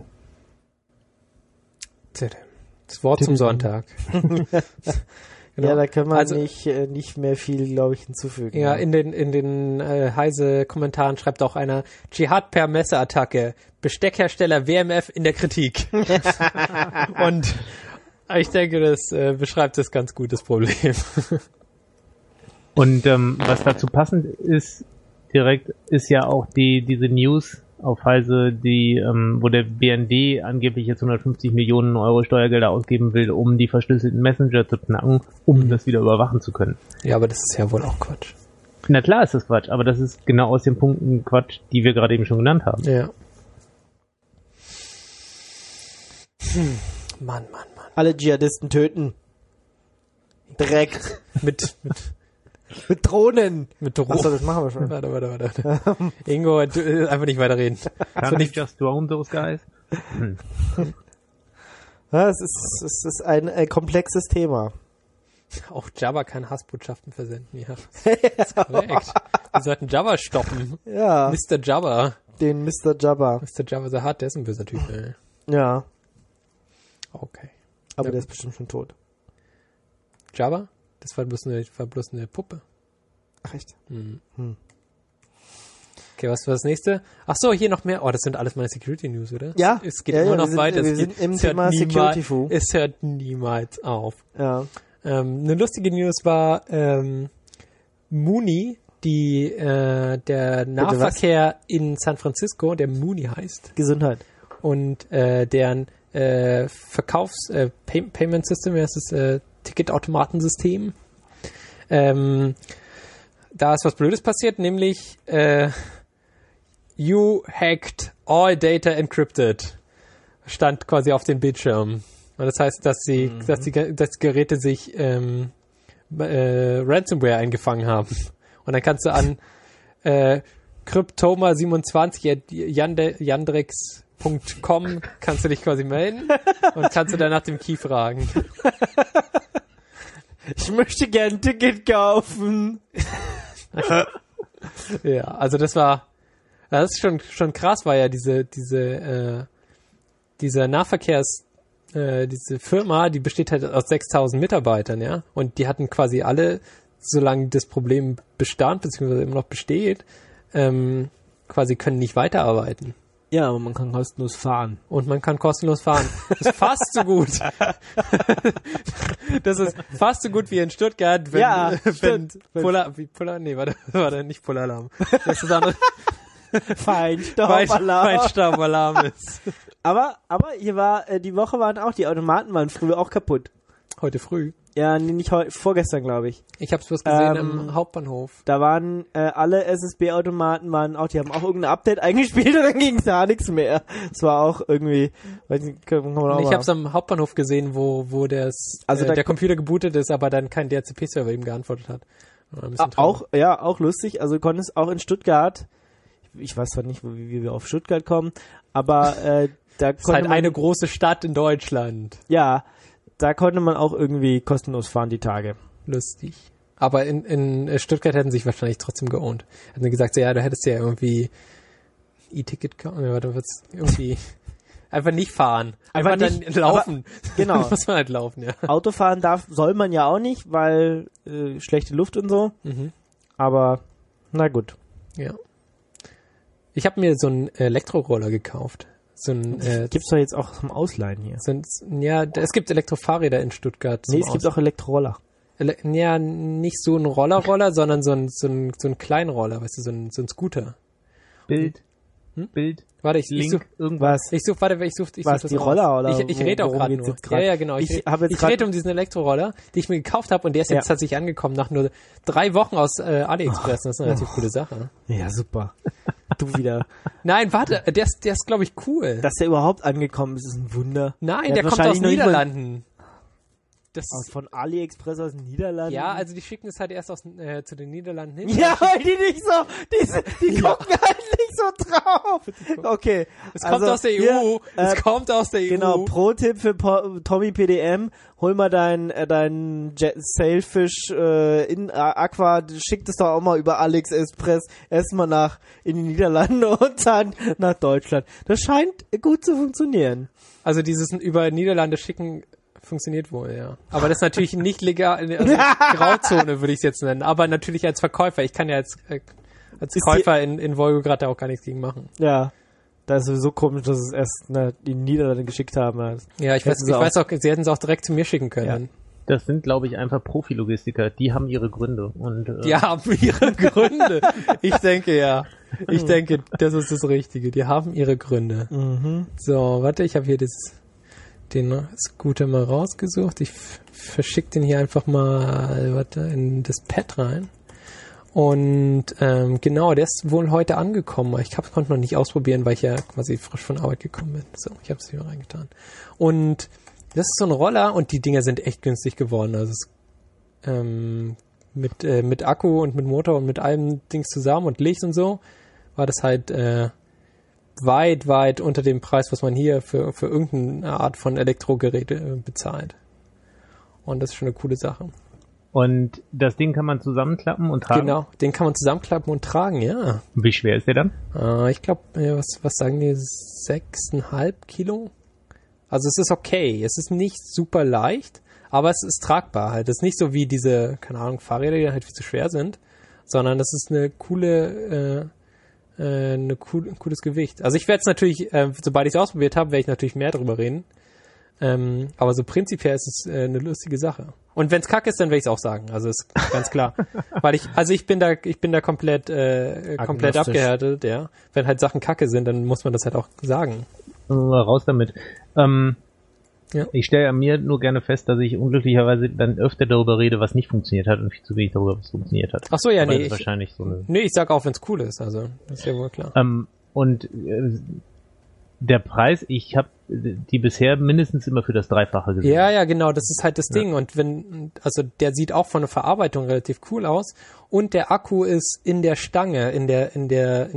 Das Wort zum Sonntag. Genau. Ja, da können wir nicht mehr viel, glaube ich, hinzufügen. Ja, in den Heise-Kommentaren schreibt auch einer, Dschihad per Messeattacke, Besteckhersteller WMF in der Kritik. Und ich denke, das beschreibt das ganz gut, das Problem. Und was dazu passend ist, direkt, ist ja auch diese News auf Heise, wo der BND angeblich jetzt 150 Millionen Euro Steuergelder ausgeben will, um die verschlüsselten Messenger zu knacken, um das wieder überwachen zu können. Ja, aber das ist ja wohl auch Quatsch. Na klar ist das Quatsch, aber das ist genau aus den Punkten Quatsch, die wir gerade eben schon genannt haben. Ja. Mann. Alle Dschihadisten töten. Direkt. Mit Drohnen. Mit Drohnen. Achso, das machen wir schon. Warte. Ingo, einfach nicht weiterreden. Kann nicht just drone those guys? Ja, es ist ein komplexes Thema. Auch Jabba kann Hassbotschaften versenden, ja. Das ist korrekt. Wir sollten Jabba stoppen. Ja. Mr. Jabba. Den Mr. Jabba. Mr. Jabba the Hutt, der ist ein böser Typ, ey. Ja. Okay. Aber ja. Der ist bestimmt schon tot. Jabba? Das war bloß eine Puppe. Ach, echt? Okay, was war das nächste? Ach so, hier noch mehr. Oh, das sind alles meine Security News, oder? Ja. Es geht immer noch weiter. Wir sind im Thema Security-Fu. Es hört niemals auf. Ja. Eine lustige News war Muni, der Nahverkehr in San Francisco, der Muni heißt. Gesundheit. Und deren Payment System, wie heißt das, Ticketautomatensystem. Da ist was Blödes passiert, nämlich you hacked all data encrypted. Stand quasi auf dem Bildschirm. Und das heißt, dass die Geräte sich Ransomware eingefangen haben. Und dann kannst du an Cryptoma27@yandex.com kannst du dich quasi melden und kannst du dann nach dem Key fragen. Ich möchte gern ein Ticket kaufen. Ja, also das ist schon krass, war ja dieser diese Firma, die besteht halt aus 6.000 Mitarbeitern, ja, und die hatten quasi alle, solange das Problem bestand, beziehungsweise immer noch besteht, quasi können nicht weiterarbeiten. Ja, aber man kann kostenlos fahren. Und man kann kostenlos fahren. Das ist fast so gut. Das ist fast so gut wie in Stuttgart, wenn nicht Polalarm. Das ist andere Feinstaubalarm ist. Aber die Woche die Automaten waren früher auch kaputt. Heute früh? Ja, nee, nicht heute, vorgestern, glaube ich. Ich habe es bloß gesehen im Hauptbahnhof. Da waren alle SSB-Automaten die haben auch irgendein Update eingespielt und dann ging es da nichts mehr. Es war auch irgendwie, weiß nicht, kann man auch ich habe es am Hauptbahnhof gesehen, wo der Computer gebootet ist, aber dann kein DHCP-Server ihm geantwortet hat. Auch lustig. Also du konntest auch in Stuttgart, ich weiß zwar nicht, wie wir auf Stuttgart kommen, aber da konnte halt eine große Stadt in Deutschland. Ja, da konnte man auch irgendwie kostenlos fahren die Tage. Lustig. Aber in Stuttgart hätten sich wahrscheinlich trotzdem geohnt. Hätten sie gesagt, ja, du hättest ja irgendwie E-Ticket, irgendwie Einfach nicht fahren. Einfach Aber dann nicht- laufen. aber- genau. Dann muss man halt laufen, ja. Autofahren soll man ja auch nicht, weil schlechte Luft und so. Aber na gut. Ja. Ich habe mir so einen Elektroroller gekauft. So ein, Gibt's doch jetzt auch zum Ausleihen hier. es gibt Elektrofahrräder in Stuttgart. Nee, es gibt auch Elektroroller. Ja, nicht so ein Roller, sondern so ein Kleinroller, weißt du, so ein Scooter. Bild. Warte, ich Link, such, irgendwas. ich such Was, das die raus. Roller oder Ich rede auch worum gerade geht's nur. jetzt grad? Ja, genau. Ich hab jetzt Ich grad- rede um diesen Elektroroller, den ich mir gekauft habe und der ist jetzt Ja. tatsächlich angekommen nach nur 3 Wochen aus AliExpress. Das ist eine relativ coole Sache. Ja, super. Du wieder. Nein, warte, der ist glaube ich cool. Dass der überhaupt angekommen ist, ist ein Wunder. Nein, Der der hat kommt aus wahrscheinlich noch nicht mal- Niederlanden. Das Von AliExpress aus den Niederlanden. ja, also die schicken es halt erst zu den Niederlanden hin. Ja, weil die nicht so, die gucken halt nicht so drauf. Okay. Es kommt aus der EU. hier, Es kommt aus der EU. Genau, Pro-Tipp für Tommy PDM, hol mal dein Sailfish in Aqua, schick das doch auch mal über AliExpress erstmal in die Niederlande und dann nach Deutschland. Das scheint gut zu funktionieren. Also dieses über Niederlande schicken funktioniert wohl, ja. Aber das ist natürlich nicht legal, also Grauzone würde ich es jetzt nennen. Aber natürlich als Verkäufer. Ich kann ja als Käufer in Wolgograd da auch gar nichts gegen machen. Ja. Das ist sowieso komisch, dass es erst die Niederlande geschickt haben. Ja, ich weiß auch, sie hätten es auch direkt zu mir schicken können. Das sind, glaube ich, einfach Profilogistiker. Die haben ihre Gründe. Und, Die haben ihre Gründe. Ich denke, ja. Ich denke, das ist das Richtige. Die haben ihre Gründe. So, warte, ich habe hier den Scooter mal rausgesucht. Ich verschicke den hier einfach mal, in das Pad rein. Und genau, der ist wohl heute angekommen. Ich konnte noch nicht ausprobieren, weil ich ja quasi frisch von Arbeit gekommen bin. So, ich habe es hier reingetan. Und das ist so ein Roller und die Dinger sind echt günstig geworden. Also es, mit Akku und mit Motor und mit allem Dings zusammen und Licht und so, war das halt weit unter dem Preis, was man hier für irgendeine Art von Elektrogeräte bezahlt. Und das ist schon eine coole Sache. Und das Ding kann man zusammenklappen und tragen? Genau, den kann man zusammenklappen und tragen, ja. Wie schwer ist der dann? Ich glaube, was sagen die, 6,5 Kilo? Also es ist okay, es ist nicht super leicht, aber es ist tragbar halt. Es ist nicht so wie diese, keine Ahnung, Fahrräder, die halt viel zu schwer sind, sondern das ist ein cooles Gewicht. Also ich werde es natürlich, sobald ich es ausprobiert habe, werde ich natürlich mehr drüber reden. Aber so prinzipiell ist es eine lustige Sache. Und wenn es kacke ist, dann werde ich es auch sagen. Also ist ganz klar. Weil ich bin da komplett abgehärtet, ja. Wenn halt Sachen kacke sind, dann muss man das halt auch sagen. Raus damit. Ja. Ich stelle an mir nur gerne fest, dass ich unglücklicherweise dann öfter darüber rede, was nicht funktioniert hat und viel zu wenig darüber, was funktioniert hat. Ach so, ja, Weil nee. das wahrscheinlich so eine Ich sag auch, wenn es cool ist. Also, das ist ja wohl klar. Der Preis, ich habe die bisher mindestens immer für das Dreifache gesehen. Ja, genau, das ist halt das Ding. Und der sieht auch von der Verarbeitung relativ cool aus. Und der Akku ist in der Stange, in der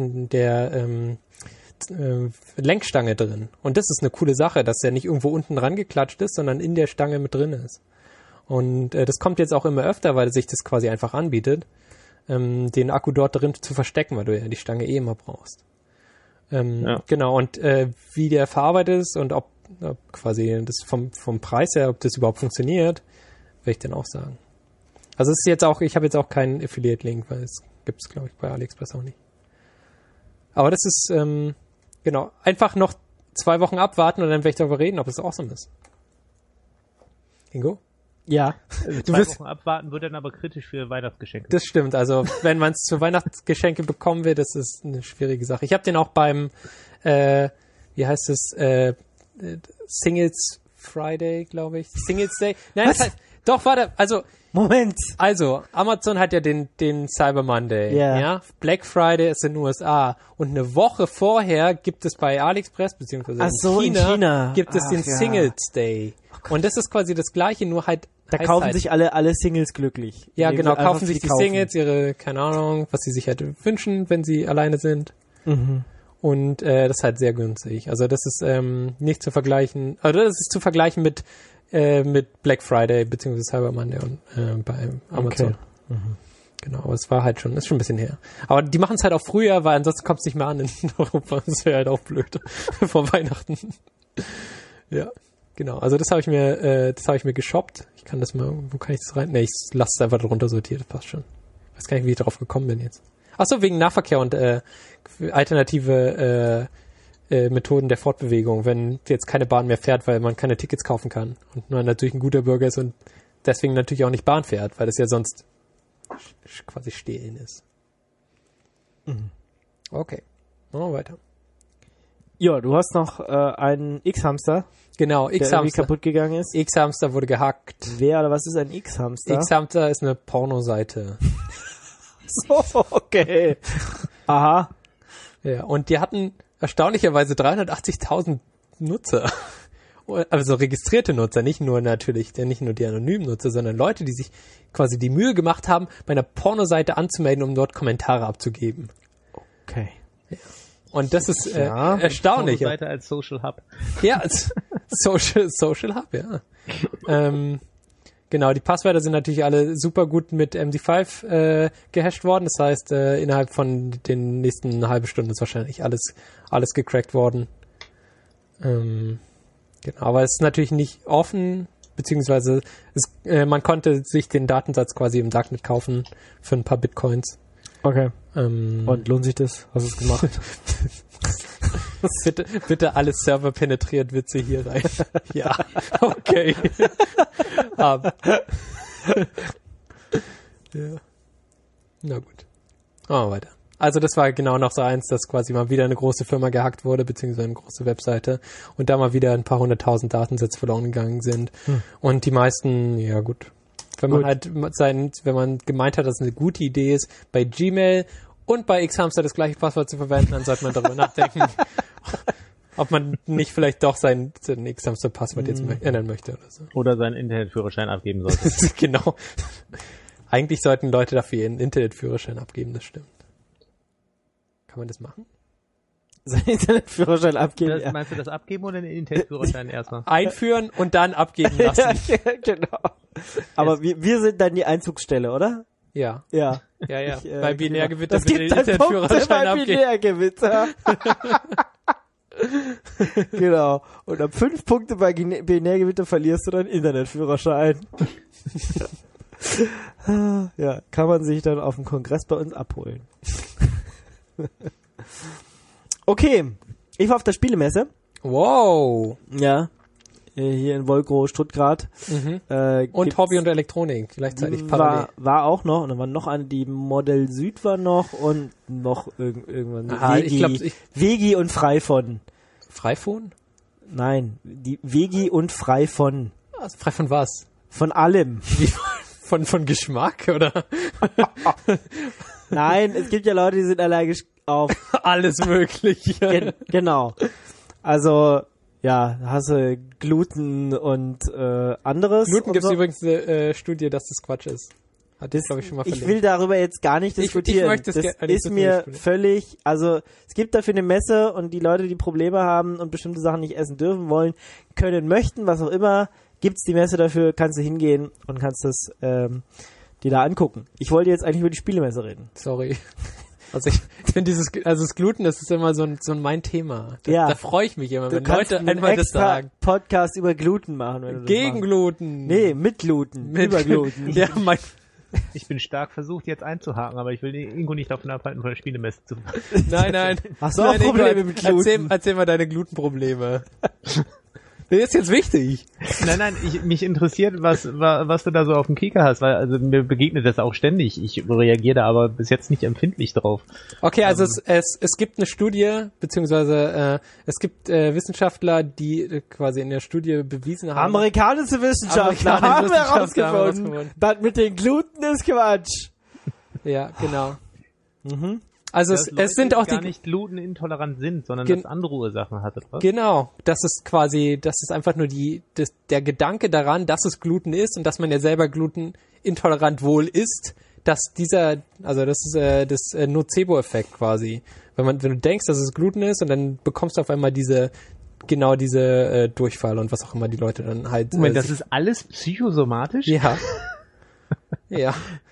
Lenkstange drin. Und das ist eine coole Sache, dass der nicht irgendwo unten dran geklatscht ist, sondern in der Stange mit drin ist. Und das kommt jetzt auch immer öfter, weil sich das quasi einfach anbietet, den Akku dort drin zu verstecken, weil du ja die Stange immer brauchst. Genau, und wie der verarbeitet ist und ob quasi das vom Preis her, ob das überhaupt funktioniert, werde ich dann auch sagen. Also es ist jetzt auch, ich habe jetzt auch keinen Affiliate-Link, weil es gibt es, glaube ich, bei AliExpress auch nicht. Aber das ist, genau, einfach noch 2 Wochen abwarten und dann werde ich darüber reden, ob es awesome ist. Ingo? Ja. Du wirst Wochen abwarten, wird dann aber kritisch für Weihnachtsgeschenke. Das stimmt, also wenn man es für Weihnachtsgeschenke bekommen will, das ist eine schwierige Sache. Ich habe den auch beim, wie heißt es, Singles Friday, glaube ich. Singles Day. Nein, das heißt, doch, warte, Moment. Also, Amazon hat ja den Cyber Monday, ja. Black Friday ist in den USA und eine Woche vorher gibt es bei AliExpress beziehungsweise in China gibt es den Singles Day. Und das ist quasi das Gleiche, nur halt da kaufen sich alle Singles glücklich. Ja, genau, kaufen sich die Singles ihre, keine Ahnung, was sie sich halt wünschen, wenn sie alleine sind. Mhm. Und das ist halt sehr günstig. Also das ist nicht zu vergleichen, also das ist zu vergleichen mit Black Friday bzw. Cyber Monday und bei Amazon. Okay. Mhm. Genau, aber es war halt schon, ist schon ein bisschen her. Aber die machen es halt auch früher, weil ansonsten kommt es nicht mehr an in Europa. Das wäre halt auch blöd vor Weihnachten. Ja, genau. Also das habe ich mir geshoppt. Ich kann das mal, wo kann ich das rein? Ne, ich lasse es einfach drunter sortiert, das passt schon. Ich weiß gar nicht, wie ich darauf gekommen bin jetzt. Ach so, wegen Nahverkehr und alternative Methoden der Fortbewegung, wenn jetzt keine Bahn mehr fährt, weil man keine Tickets kaufen kann und man natürlich ein guter Bürger ist und deswegen natürlich auch nicht Bahn fährt, weil das ja sonst quasi stehlen ist. Okay, machen wir weiter. Ja, du hast noch einen X-Hamster, Genau, der irgendwie X-Hamster. kaputt gegangen ist. X-Hamster wurde gehackt. Wer oder was ist ein X-Hamster? X-Hamster ist eine Pornoseite. So, okay. Aha. Ja, und die hatten erstaunlicherweise 380.000 Nutzer. Also registrierte Nutzer, nicht nur die anonymen Nutzer, sondern Leute, die sich quasi die Mühe gemacht haben, bei einer Pornoseite anzumelden, um dort Kommentare abzugeben. Okay. Und das ist Ja, erstaunlich. Seite als Social Hub. Ja, Social Hub, ja. Genau, die Passwörter sind natürlich alle super gut mit MD5 gehasht worden. Das heißt, innerhalb von den nächsten halben Stunden ist wahrscheinlich alles gecrackt worden. Genau, aber es ist natürlich nicht offen, beziehungsweise man konnte sich den Datensatz quasi im Darknet kaufen für ein paar Bitcoins. Okay. Und lohnt sich das? Hast du es gemacht? bitte alles Server penetriert Witze hier rein. Ja, okay. Ja. Na gut. Machen wir weiter. Also das war genau noch so eins, dass quasi mal wieder eine große Firma gehackt wurde, beziehungsweise eine große Webseite und da mal wieder ein paar 100.000 Datensätze verloren gegangen sind. Und die meisten, ja gut. Wenn man gemeint hat, dass es eine gute Idee ist, bei Gmail und bei X-Hamster das gleiche Passwort zu verwenden, dann sollte man darüber nachdenken, ob man nicht vielleicht doch sein X-Hamster-Passwort jetzt ändern möchte oder so. Oder seinen Internetführerschein abgeben sollte. Genau. Eigentlich sollten Leute dafür ihren Internetführerschein abgeben, das stimmt. Kann man das machen? Seinen Internetführerschein abgeben? Ja. Meinst du das abgeben oder den Internetführerschein erstmal? Einführen und dann abgeben lassen. Ja, genau. Aber wir sind dann die Einzugsstelle, oder? Ja. Ja. Ja. Bei Binärgewitter das bitte den gibt einen Punkt Internetführerschein bei abgeben. Binärgewitter. Genau. Und ab 5 Punkte bei Binärgewitter verlierst du deinen Internetführerschein. Ja, kann man sich dann auf dem Kongress bei uns abholen. Okay, ich war auf der Spielemesse. Wow. Ja, hier in Wolgrow, Stuttgart. Und Hobby und Elektronik gleichzeitig parallel. War auch noch, und dann war noch eine, die Model Süd war noch und noch irgendwann Vegi und Freifon. Freifon? Nein, die Vegi und Freifon. Also frei von was? Von allem. Von Geschmack, oder? Nein, es gibt ja Leute, die sind allergisch auf alles Mögliche. Genau. Also, ja, hast du Gluten und anderes. Gluten gibt es so. übrigens eine Studie, dass das Quatsch ist. Hat das, glaube ich, schon mal verlinkt. Ich will darüber jetzt gar nicht diskutieren. Ich möchte das ist mir völlig, also es gibt dafür eine Messe und die Leute, die Probleme haben und bestimmte Sachen nicht essen dürfen wollen, können, möchten, was auch immer, gibt's die Messe dafür, kannst du hingehen und kannst das dir da angucken. Ich wollte jetzt eigentlich über die Spielemesse reden. Sorry. Also ich finde das Gluten, das ist immer so ein mein Thema. Da freue ich mich immer, wenn Leute einmal das sagen. Podcast über Gluten machen, wenn du Gegen das Gluten. Nee, mit Gluten. Über Gluten. Ja, Ich bin stark versucht, jetzt einzuhaken, aber ich will den Ingo nicht davon abhalten, von der Spielemesse zu machen. Nein. Hast du auch Probleme mit Gluten? Erzähl mal deine Glutenprobleme. Das ist jetzt wichtig. Nein, mich interessiert, was du da so auf dem Kieker hast, weil also mir begegnet das auch ständig. Ich reagiere da aber bis jetzt nicht empfindlich drauf. Okay, also es gibt eine Studie, beziehungsweise es gibt Wissenschaftler, die quasi in der Studie bewiesen haben. Amerikanische Wissenschaftler haben herausgefunden, das mit den Gluten ist Quatsch. Ja, genau. Also es sind auch gar nicht glutenintolerant sind, sondern das andere Ursachen hatte. Was? Genau, das ist einfach nur der Gedanke daran, dass es Gluten ist und dass man ja selber glutenintolerant wohl ist, dass das ist das Nocebo-Effekt quasi. Wenn du denkst, dass es Gluten ist und dann bekommst du auf einmal diese Durchfall und was auch immer die Leute dann halt. Moment, das ist alles psychosomatisch? Ja. Ja.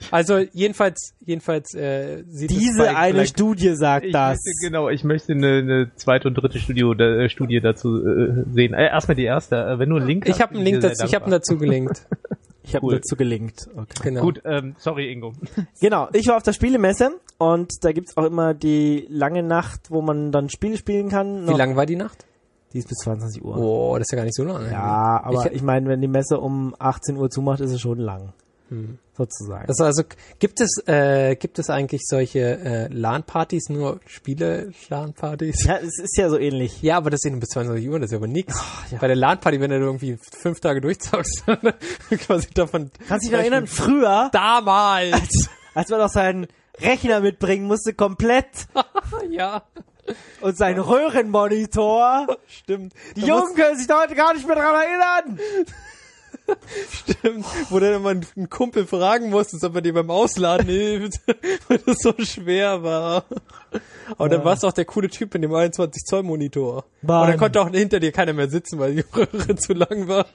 Also jedenfalls sieht Diese eine Studie sagt das. Ich möchte eine zweite und dritte Studie dazu sehen. Erstmal die erste. Wenn du einen Link hast. Ich habe einen Link dazu. Ich habe ihn dazu gelinkt. Ich habe dazu gelinkt. Okay. Genau. Gut, sorry Ingo. Genau, ich war auf der Spielemesse und da gibt's auch immer die lange Nacht, wo man dann Spiele spielen kann. Wie lang war die Nacht? Die ist bis 22 Uhr. Oh, das ist ja gar nicht so lang. Ja, aber ich meine, wenn die Messe um 18 Uhr zumacht, ist es schon lang. Sozusagen. Also gibt es eigentlich solche LAN-Partys, nur Spiele-LAN-Partys? Ja, es ist ja so ähnlich. Ja, aber das sind bis 22 Uhr, das ist aber nix. Ja. Bei der LAN-Party, wenn du irgendwie 5 Tage durchzockst, quasi davon... Kannst du dich noch erinnern, früher, damals, als man noch seinen Rechner mitbringen musste, komplett ja, und seinen Röhrenmonitor. stimmt. Die Jungen können sich da heute gar nicht mehr dran erinnern. Stimmt, wo dann immer ein Kumpel fragen musste, ob er dir beim Ausladen hilft, weil das so schwer war. Aber dann warst du auch der coole Typ mit dem 21 Zoll Monitor. Und dann konnte auch hinter dir keiner mehr sitzen, weil die Röhre zu lang war.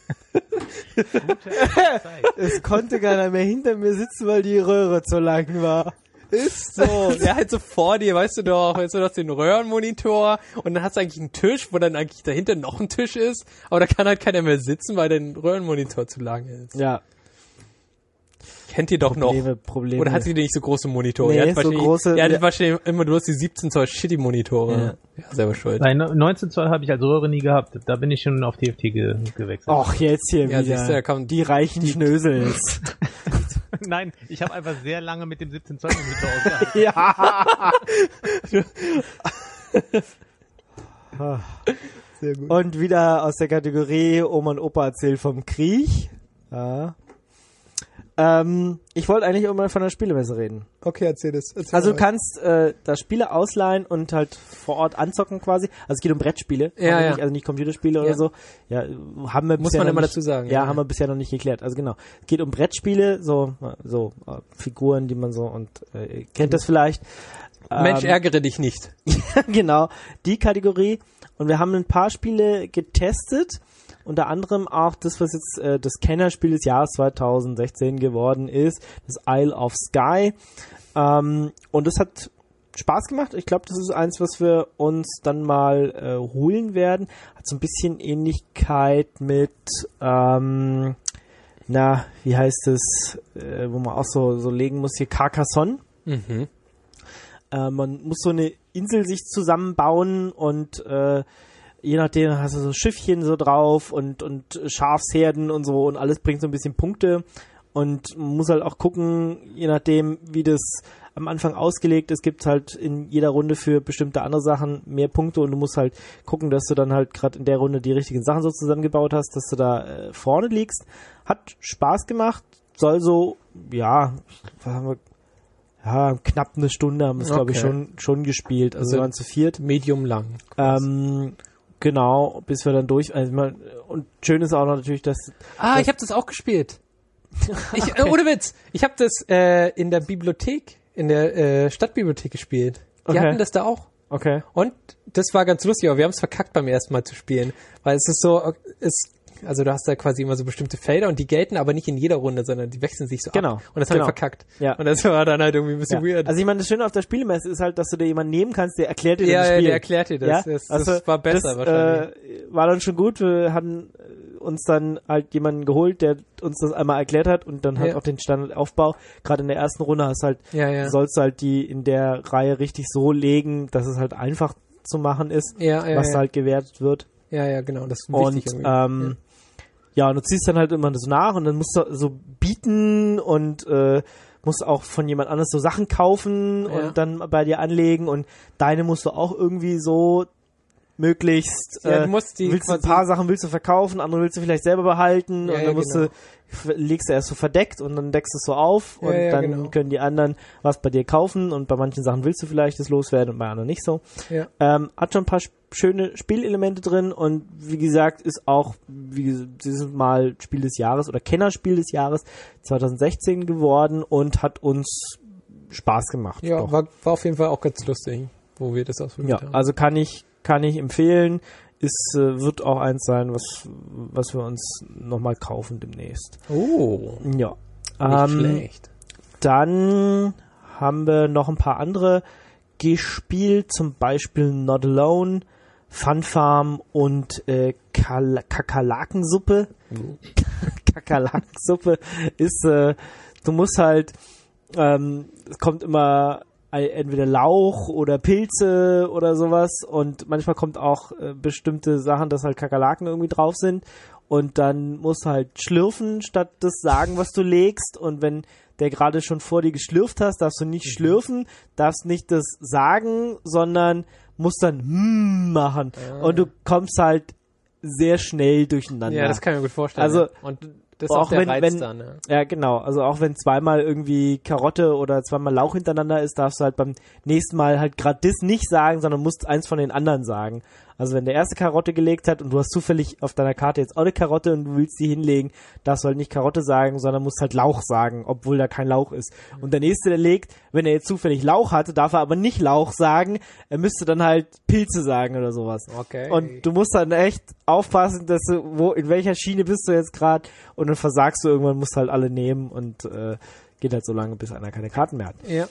Es konnte keiner mehr hinter mir sitzen, weil die Röhre zu lang war. Ist so. Ja, halt so vor dir, weißt du, hast den Röhrenmonitor und dann hast du eigentlich einen Tisch, wo dann eigentlich dahinter noch ein Tisch ist, aber da kann halt keiner mehr sitzen, weil dein Röhrenmonitor zu lang ist. Ja. Kennt ihr doch Probleme. Oder hat sie nicht so große Monitore? Nee, so große. Er hat wahrscheinlich immer bloß die 17 Zoll Shitty-Monitore. Ja, selber schuld. Bei 19 Zoll habe ich als Röhre nie gehabt. Da bin ich schon auf TFT gewechselt. Och, jetzt hier ja, wieder. Siehst du, da die reichen Schnösels. Nein, ich habe einfach sehr lange mit dem 17 Zoll Monitor ausgehalten. Ja. Sehr gut. Und wieder aus der Kategorie Oma und Opa erzählt vom Krieg. Ja. Ich wollte eigentlich immer von der Spielemesse reden. Okay, erzähl das. Also du kannst da Spiele ausleihen und halt vor Ort anzocken quasi. Also es geht um Brettspiele, ja. also nicht Computerspiele oder so. Ja, haben wir muss man immer dazu sagen. Ja, haben wir bisher noch nicht geklärt. Also genau, es geht um Brettspiele, so Figuren, die man so und kennt das vielleicht. Mensch, ärgere dich nicht. Genau, die Kategorie. Und wir haben ein paar Spiele getestet. Unter anderem auch das, was jetzt das Kennerspiel des Jahres 2016 geworden ist, das Isle of Skye. Und das hat Spaß gemacht. Ich glaube, das ist eins, was wir uns dann mal holen werden. Hat so ein bisschen Ähnlichkeit mit, wie heißt es, wo man auch so legen muss, hier Carcassonne. Mhm. Man muss so eine Insel sich zusammenbauen und je nachdem hast du so Schiffchen so drauf und Schafsherden und so und alles bringt so ein bisschen Punkte und man muss halt auch gucken, je nachdem wie das am Anfang ausgelegt ist, gibt's halt in jeder Runde für bestimmte andere Sachen mehr Punkte und du musst halt gucken, dass du dann halt gerade in der Runde die richtigen Sachen so zusammengebaut hast, dass du da vorne liegst. Hat Spaß gemacht, soll so, ja, was haben wir, ja, knapp eine Stunde haben wir es, glaube ich, schon gespielt. Also wir waren zu viert. Medium lang. Genau, bis wir dann durch. Und schön ist auch noch natürlich, dass... ich habe das auch gespielt. Ohne Witz. Ich habe das in der Bibliothek, in der Stadtbibliothek gespielt. Die hatten das da auch. Okay. Und das war ganz lustig, aber wir haben es verkackt beim ersten Mal zu spielen. Weil es ist so, also du hast da quasi immer so bestimmte Felder und die gelten aber nicht in jeder Runde, sondern die wechseln sich so ab. Und das haben wir verkackt. Ja. Und das war dann halt irgendwie ein bisschen weird. Also ich meine, das Schöne auf der Spielemesse ist halt, dass du dir jemanden nehmen kannst, der erklärt dir das Spiel. Ja, der erklärt dir das. Ja? Das war besser wahrscheinlich. War dann schon gut. Wir hatten uns dann halt jemanden geholt, der uns das einmal erklärt hat und dann halt auch den Standardaufbau. Gerade in der ersten Runde hast halt, sollst du halt die in der Reihe richtig so legen, dass es halt einfach zu machen ist, was halt gewertet wird. Ja, genau. Das ist wichtig irgendwie. Ja, und du ziehst dann halt immer so nach und dann musst du so bieten und musst auch von jemand anderes so Sachen kaufen und dann bei dir anlegen und deine musst du auch irgendwie so möglichst, du musst ein paar Sachen willst du verkaufen, andere willst du vielleicht selber behalten und dann musst du, legst du erst so verdeckt und dann deckst du es so auf und dann können die anderen was bei dir kaufen und bei manchen Sachen willst du vielleicht das loswerden und bei anderen nicht so. Ja. Hat schon ein paar schöne Spielelemente drin und wie gesagt ist auch dieses Mal Spiel des Jahres oder Kennerspiel des Jahres 2016 geworden und hat uns Spaß gemacht. Ja, war auf jeden Fall auch ganz lustig, wo wir das ausprobiert haben. Also kann ich empfehlen. Wird auch eins sein, was wir uns nochmal kaufen demnächst. Oh. Ja. Nicht schlecht. Dann haben wir noch ein paar andere gespielt, zum Beispiel Not Alone, Fun Farm und Kakerlakensuppe. Kakerlakensuppe ist, du musst halt, es kommt immer entweder Lauch oder Pilze oder sowas und manchmal kommt auch bestimmte Sachen, dass halt Kakerlaken irgendwie drauf sind und dann musst du halt schlürfen, statt das sagen, was du legst, und wenn der gerade schon vor dir geschlürft hast, darfst du nicht schlürfen, darfst nicht das sagen, sondern musst dann machen und du kommst halt sehr schnell durcheinander. Ja, das kann ich mir gut vorstellen. Also, ja. Und das ist auch der Reiz dann. Ja. Ja, genau. Also auch wenn zweimal irgendwie Karotte oder zweimal Lauch hintereinander ist, darfst du halt beim nächsten Mal halt gerade das nicht sagen, sondern musst eins von den anderen sagen. Also wenn der erste Karotte gelegt hat und du hast zufällig auf deiner Karte jetzt auch eine Karotte und du willst die hinlegen, darfst du halt nicht Karotte sagen, sondern musst halt Lauch sagen, obwohl da kein Lauch ist. Und der nächste, der legt, wenn er jetzt zufällig Lauch hatte, darf er aber nicht Lauch sagen, er müsste dann halt Pilze sagen oder sowas. Okay. Und du musst dann echt aufpassen, dass du, in welcher Schiene bist du jetzt gerade, und dann versagst du irgendwann, musst halt alle nehmen und geht halt so lange, bis einer keine Karten mehr hat. Ja.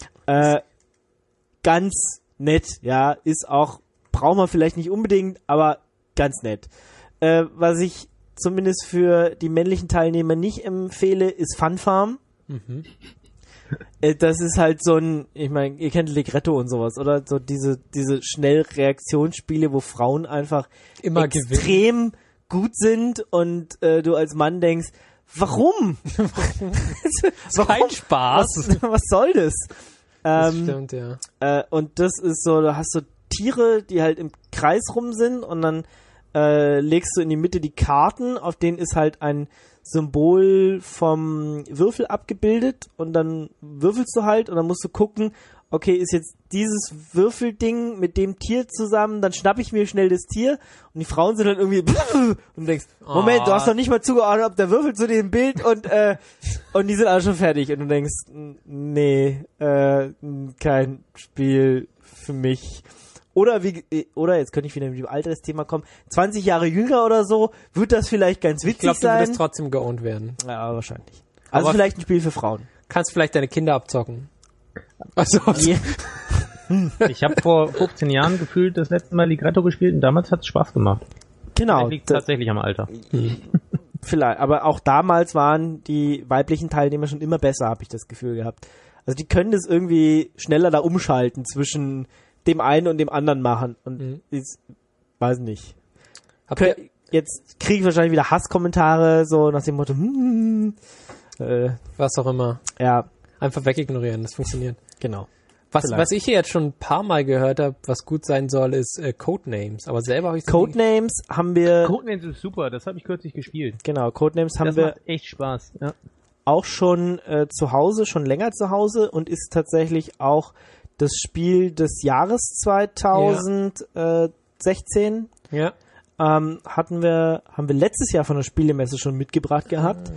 Ganz nett, ja, ist auch, braucht man vielleicht nicht unbedingt, aber ganz nett. Was ich zumindest für die männlichen Teilnehmer nicht empfehle, ist Fun Farm. Mhm. Das ist halt so ein, ich meine, ihr kennt Legretto und sowas, oder? So diese Schnellreaktionsspiele, wo Frauen einfach Immer extrem gut sind und du als Mann denkst, warum? Kein Spaß. Was soll das? Das stimmt, ja. Und das ist so, da hast du Tiere, die halt im Kreis rum sind, und dann legst du in die Mitte die Karten, auf denen ist halt ein Symbol vom Würfel abgebildet, und dann würfelst du halt und dann musst du gucken, okay, ist jetzt dieses Würfelding mit dem Tier zusammen, dann schnapp ich mir schnell das Tier, und die Frauen sind dann irgendwie und du denkst, Moment, du hast doch nicht mal zugeordnet, ob der Würfel zu dem Bild, und die sind alle schon fertig, und du denkst, nee, kein Spiel für mich. Oder jetzt könnte ich wieder mit dem Altersthema kommen, 20 Jahre jünger oder so, wird das vielleicht ganz witzig sein. Ich glaube, du würdest trotzdem geowned werden. Ja, wahrscheinlich. Also aber vielleicht ein Spiel für Frauen. Kannst vielleicht deine Kinder abzocken. Also, Yeah. Ich habe vor 15 Jahren gefühlt das letzte Mal Ligretto gespielt und damals hat es Spaß gemacht. Genau. Das liegt tatsächlich am Alter. Vielleicht, aber auch damals waren die weiblichen Teilnehmer schon immer besser, habe ich das Gefühl gehabt. Also die können das irgendwie schneller da umschalten zwischen dem einen und dem anderen machen. Und ich weiß nicht. Jetzt kriege ich wahrscheinlich wieder Hasskommentare, so nach dem Motto, was auch immer. Ja. Einfach wegignorieren, das funktioniert. Genau. Was ich hier jetzt schon ein paar Mal gehört habe, was gut sein soll, ist Codenames. Aber selber habe ich Codenames haben wir... Codenames ist super, das habe ich kürzlich gespielt. Genau, Codenames haben das wir... macht echt Spaß, ja. Auch schon zu Hause, schon länger zu Hause, und ist tatsächlich auch das Spiel des Jahres 2016. Ja. Haben wir letztes Jahr von der Spielemesse schon mitgebracht gehabt.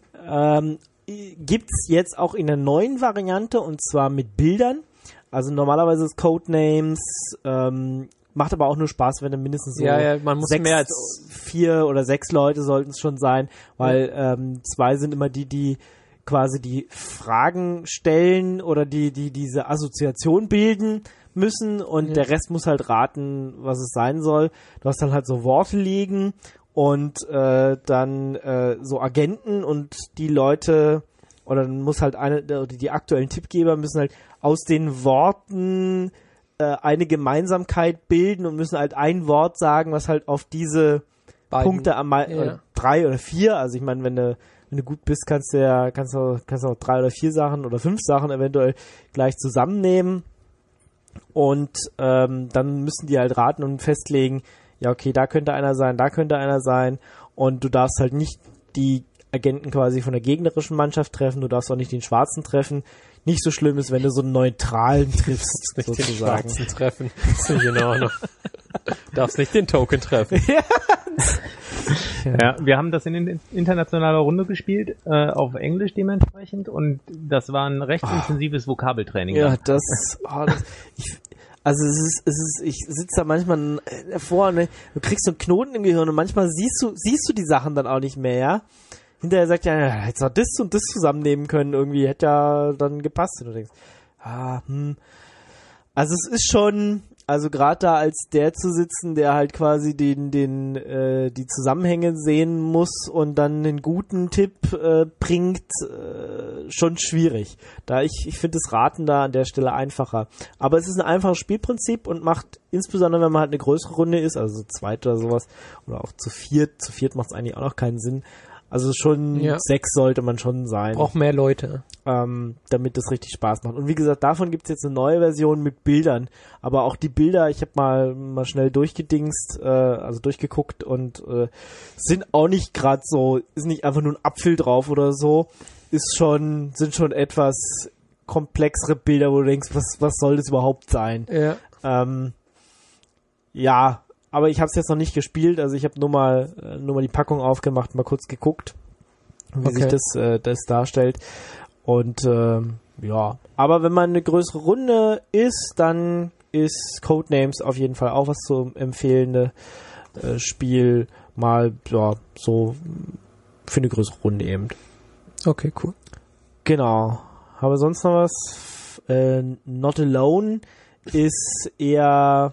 Gibt's jetzt auch in der neuen Variante, und zwar mit Bildern. Also normalerweise ist Codenames, macht aber auch nur Spaß, wenn du mindestens so man muss mehr als 4 oder 6 Leute sollten es schon sein, weil 2 sind immer die quasi die Fragen stellen oder die diese Assoziation bilden müssen, und der Rest muss halt raten, was es sein soll. Du hast dann halt so Worte liegen und dann so Agenten, und die Leute, oder dann muss halt die aktuellen Tippgeber müssen halt aus den Worten eine Gemeinsamkeit bilden und müssen halt ein Wort sagen, was halt auf diese Punkte am 3 oder 4, also ich meine, wenn du gut bist, kannst du auch 3 oder 4 Sachen oder 5 Sachen eventuell gleich zusammennehmen, und dann müssen die halt raten und festlegen, ja okay, da könnte einer sein, und du darfst halt nicht die Agenten quasi von der gegnerischen Mannschaft treffen, du darfst auch nicht den Schwarzen treffen. Nicht so schlimm ist, wenn du so einen Neutralen triffst, nicht sozusagen. Den Schwarzen treffen. Das ist genau noch. Darfst nicht den Token treffen. Ja, wir haben das in internationaler Runde gespielt, auf Englisch dementsprechend, und das war ein recht intensives Vokabeltraining. Ja, ich sitze da manchmal davor, ne, du kriegst so einen Knoten im Gehirn, und manchmal siehst du die Sachen dann auch nicht mehr, ja. hinterher sagt ja, hättest du das und das zusammennehmen können, irgendwie hätte ja dann gepasst. Und du denkst, Also es ist schon, also gerade da als der zu sitzen, der halt quasi die Zusammenhänge sehen muss und dann einen guten Tipp bringt, schon schwierig. Ich finde das Raten da an der Stelle einfacher. Aber es ist ein einfaches Spielprinzip und macht, insbesondere wenn man halt eine größere Runde ist, also zu zweit oder sowas, oder auch zu viert macht es eigentlich auch noch keinen Sinn. Also schon 6 sollte man schon sein. Braucht mehr Leute. Damit das richtig Spaß macht. Und wie gesagt, davon gibt's jetzt eine neue Version mit Bildern. Aber auch die Bilder, ich habe mal schnell durchgeguckt und sind auch nicht gerade so, ist nicht einfach nur ein Apfel drauf oder so, sind schon etwas komplexere Bilder, wo du denkst, was soll das überhaupt sein? Ja. Aber ich habe es jetzt noch nicht gespielt, also ich habe nur mal die Packung aufgemacht, mal kurz geguckt, wie sich das darstellt. Und aber wenn man eine größere Runde ist, dann ist Codenames auf jeden Fall auch was zu empfehlende Spiel, mal so für eine größere Runde eben. Okay, cool. Genau. Habe sonst noch was? Not Alone ist eher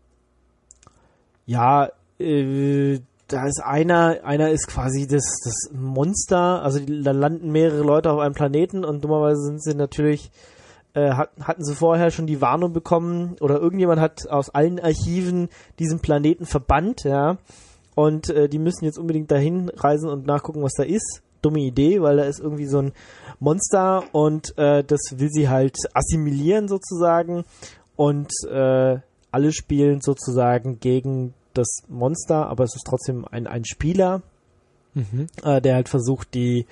da ist einer ist quasi das Monster, also da landen mehrere Leute auf einem Planeten und dummerweise sind sie natürlich, hatten sie vorher schon die Warnung bekommen oder irgendjemand hat aus allen Archiven diesen Planeten verbannt, ja, und die müssen jetzt unbedingt dahin reisen und nachgucken, was da ist. Dumme Idee, weil da ist irgendwie so ein Monster und das will sie halt assimilieren sozusagen und alle spielen sozusagen gegen das Monster, aber es ist trotzdem ein Spieler, der halt versucht, du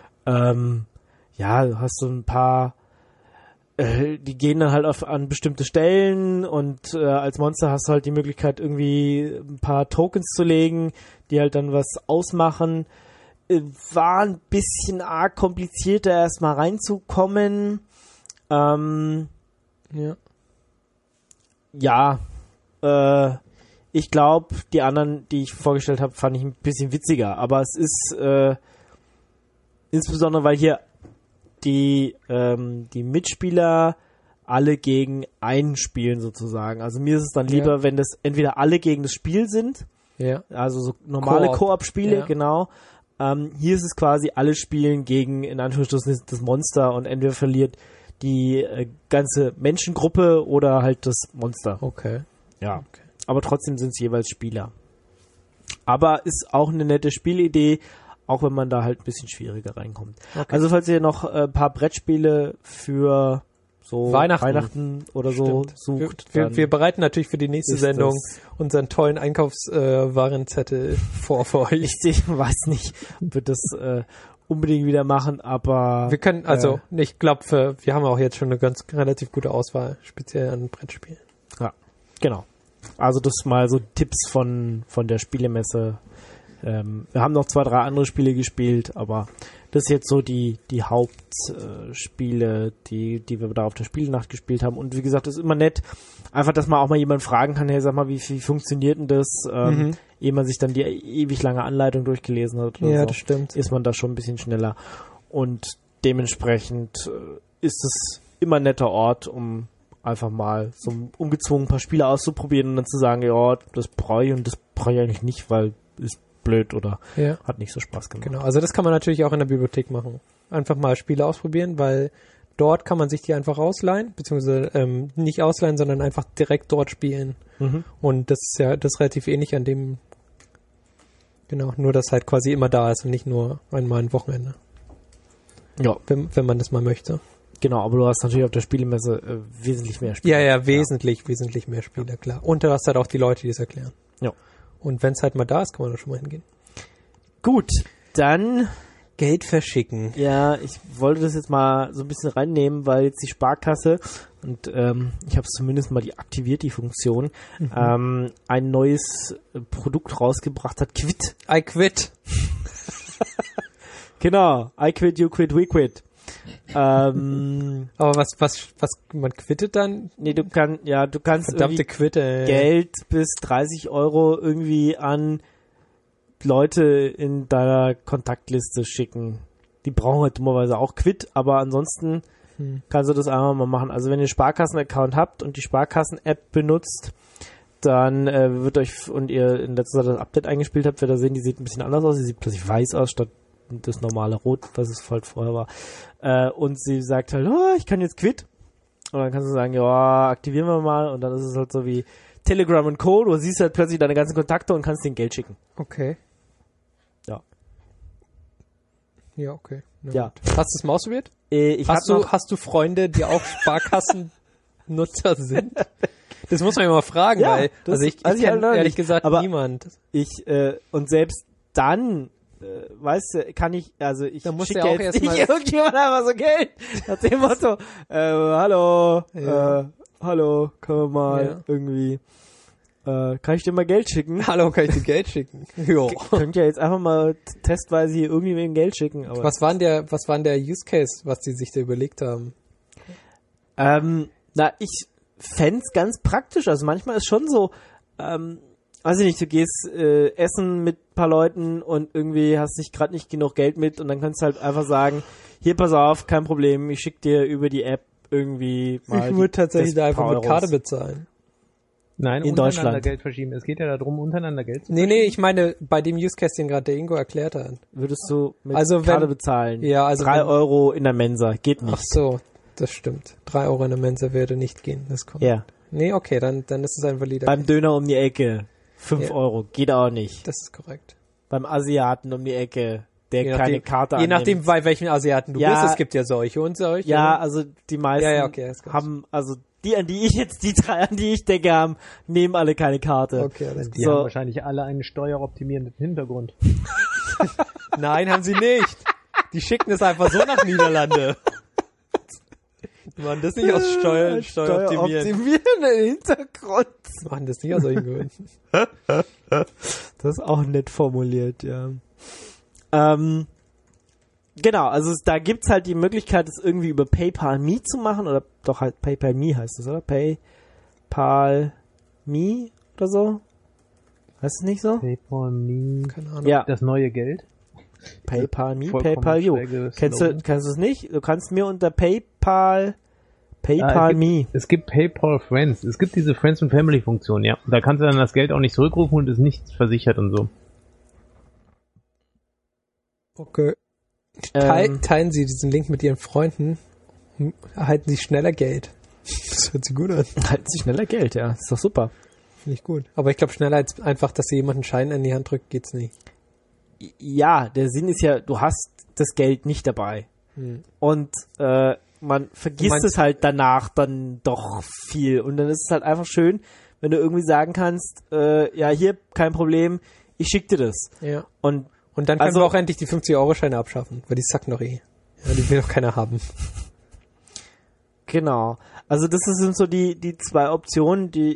hast so ein paar, die gehen dann halt an bestimmte Stellen und als Monster hast du halt die Möglichkeit, irgendwie ein paar Tokens zu legen, die halt dann was ausmachen. War ein bisschen arg komplizierter, erstmal reinzukommen. Ich glaube, die anderen, die ich vorgestellt habe, fand ich ein bisschen witziger. Aber es ist insbesondere, weil hier die Mitspieler alle gegen einen spielen sozusagen. Also mir ist es dann lieber, wenn das entweder alle gegen das Spiel sind, also so normale Koop-Spiele, genau. Hier ist es quasi, alle spielen gegen, in Anführungsstrichen, das Monster und entweder verliert die ganze Menschengruppe oder halt das Monster. Okay. Ja. Okay. Aber trotzdem sind es jeweils Spieler. Aber ist auch eine nette Spielidee, auch wenn man da halt ein bisschen schwieriger reinkommt. Okay. Also falls ihr noch ein paar Brettspiele für so Weihnachten oder so sucht. Wir bereiten natürlich für die nächste Sendung unseren tollen Einkaufswarenzettel vor für euch. Ich weiß nicht, ob wir das unbedingt wieder machen, aber wir können, ich glaube, wir haben auch jetzt schon eine ganz relativ gute Auswahl, speziell an Brettspielen. Ja, genau. Also das mal so Tipps von der Spielemesse. Wir haben noch 2, 3 andere Spiele gespielt, aber das ist jetzt so die Hauptspiele, die wir da auf der Spielenacht gespielt haben. Und wie gesagt, das ist immer nett, einfach, dass man auch mal jemand fragen kann, hey, sag mal, wie funktioniert denn das? Ehe man sich dann die ewig lange Anleitung durchgelesen hat. Oder so, das stimmt. Ist man da schon ein bisschen schneller. Und dementsprechend ist es immer ein netter Ort, um einfach mal so ungezwungen ein paar Spiele auszuprobieren und dann zu sagen, ja, das brauche ich und das brauche ich eigentlich nicht, weil ist blöd oder hat nicht so Spaß gemacht. Genau, also das kann man natürlich auch in der Bibliothek machen. Einfach mal Spiele ausprobieren, weil dort kann man sich die einfach ausleihen, beziehungsweise nicht ausleihen, sondern einfach direkt dort spielen. Und das ist relativ ähnlich an dem, genau, nur dass halt quasi immer da ist und nicht nur einmal ein Wochenende. Ja. Wenn man das mal möchte. Genau, aber du hast natürlich auf der Spielemesse wesentlich mehr Spiele. Ja, wesentlich mehr Spiele, klar. Und du hast halt auch die Leute, die es erklären. Ja. Und wenn es halt mal da ist, kann man da schon mal hingehen. Gut, dann Geld verschicken. Ja, ich wollte das jetzt mal so ein bisschen reinnehmen, weil jetzt die Sparkasse, und ich habe es zumindest mal aktiviert, die Funktion, ein neues Produkt rausgebracht hat, Quit. I quit. Genau, I quit, you quit, we quit. Aber was man quittet dann? Nee, du kannst verdammte Quitte, Geld bis 30 € irgendwie an Leute in deiner Kontaktliste schicken. Die brauchen halt dummerweise auch Quid, aber ansonsten kannst du das einfach mal machen. Also wenn ihr einen Sparkassen-Account habt und die Sparkassen-App benutzt, dann wird euch, und ihr in letzter Zeit das Update eingespielt habt, werdet ihr sehen, die sieht ein bisschen anders aus. Die sieht plötzlich weiß aus, statt das normale Rot, was es halt vorher war. Und sie sagt halt, oh, ich kann jetzt Quid. Und dann kannst du sagen, ja, aktivieren wir mal. Und dann ist es halt so wie Telegram und Co. Du siehst halt plötzlich deine ganzen Kontakte und kannst denen Geld schicken. Okay. Ja. Ja, okay. Na Ja. gut. Hast du es mal ausprobiert? Hast du Freunde, die auch Sparkassennutzer sind? Das muss man ja mal fragen, Ja, weil das- ich also ich kenne halt noch ehrlich nicht. gesagt Aber niemand. und selbst dann, weißt du, kann ich, also ich Da musst schicke du ja auch jetzt erstmal- nicht irgendjemand einfach so Geld. Nach dem Motto, hallo, Ja. hallo, können wir mal Ja. irgendwie, kann ich dir mal Geld schicken? Hallo, kann ich dir Geld schicken? Jo. Könnt ihr jetzt einfach mal testweise hier irgendwie wem Geld schicken, aber Was war denn der Use Case, was die sich da überlegt haben? ich fänd's ganz praktisch. Also manchmal ist schon so, weiß ich nicht, du gehst essen mit ein paar Leuten und irgendwie hast nicht genug Geld mit und dann kannst du halt einfach sagen, hier, pass auf, kein Problem, ich schick dir über die App irgendwie mal Ich würde tatsächlich da einfach paar mit Euros. Karte bezahlen. Nein, In untereinander Deutschland. Geld verschieben. Es geht ja darum, untereinander Geld zu Nee, ich meine, bei dem Use Case, den gerade der Ingo erklärt hat. Würdest du mit Also wenn- Karte bezahlen? Ja, also 3 wenn- Euro in der Mensa, geht Ach nicht. so, das stimmt. 3 Euro in der Mensa würde nicht gehen. Das kommt. Ja, Nee, okay, dann ist es ein valider beim Case. Döner um die Ecke, 5 Ja. Euro, geht auch nicht. Das ist korrekt. Beim Asiaten um die Ecke, der Je keine nachdem, Karte je annimmt. nachdem, bei welchen Asiaten du Ja. bist. Es gibt ja solche und solche. Ja, also die meisten Ja, okay, das gab's. haben, also die drei, an die ich denke, haben, nehmen alle keine Karte. Okay, alles Die klar. haben wahrscheinlich alle einen steueroptimierenden Hintergrund. Nein, haben sie nicht. Die schicken es einfach so nach Niederlande. Die machen das nicht aus Steueroptimieren. Steueroptimierenden Hintergrund. Die machen das nicht aus solchen Gründen. Das ist auch nett formuliert, ja. Genau, also da gibt's halt die Möglichkeit, es irgendwie über PayPal Me zu machen, oder doch halt PayPal Me heißt es, oder? PayPal Me oder so? Heißt es nicht so? PayPal Me. Keine Ahnung. Ja, Das neue Geld. PayPal Me, Vollkommen PayPal You. schräge Kennst Slogan. du es nicht? Du kannst mir unter PayPal Me. Es gibt PayPal Friends. Es gibt diese Friends and Family Funktion, ja. Da kannst du dann das Geld auch nicht zurückrufen und ist nicht versichert und so. Okay. Teilen Sie diesen Link mit Ihren Freunden, erhalten Sie schneller Geld. Das hört sich gut an. Halten Sie schneller Geld, ja. Ist doch super. Finde ich gut. Aber ich glaube, schneller als einfach, dass Sie jemanden einen Schein in die Hand drückt, geht's nicht. Ja, der Sinn ist ja, du hast das Geld nicht dabei. Und man vergisst es halt danach dann doch viel. Und dann ist es halt einfach schön, wenn du irgendwie sagen kannst, ja, hier, kein Problem, ich schick dir das. Ja. Und Und dann können Also- wir auch endlich die 50-Euro-Scheine abschaffen, weil die sacken doch eh. Ja, die will doch keiner haben. genau. Also das sind so die zwei Optionen, die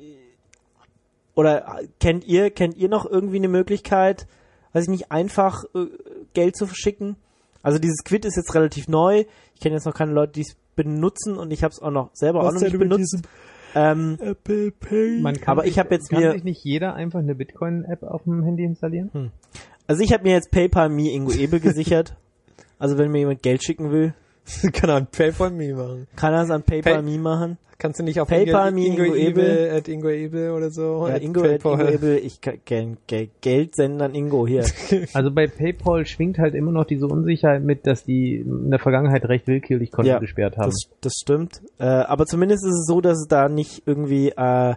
oder kennt ihr noch irgendwie eine Möglichkeit, weiß ich nicht, einfach Geld zu verschicken? Also dieses Quid ist jetzt relativ neu. Ich kenne jetzt noch keine Leute, die es benutzen und ich habe es auch noch selber auch noch nicht benutzt. Apple Pay. Aber ich habe jetzt kann mir- sich nicht jeder einfach eine Bitcoin-App auf dem Handy installieren? Also ich habe mir jetzt PayPal Me Ingo Ebel gesichert. Also wenn mir jemand Geld schicken will, Kann er ein Paypal Me machen. kann er es an PayPal Pay- Me machen. Kannst du nicht auf PayPal Me, Ingo Ebel. Ingo Ebel oder so? Ja, at Ingo PayPal. Ebel, ich kann Geld senden an Ingo hier. Also bei PayPal schwingt halt immer noch diese Unsicherheit mit, dass die in der Vergangenheit recht willkürlich Konten Ja, gesperrt haben. Das stimmt. Aber zumindest ist es so, dass es da nicht irgendwie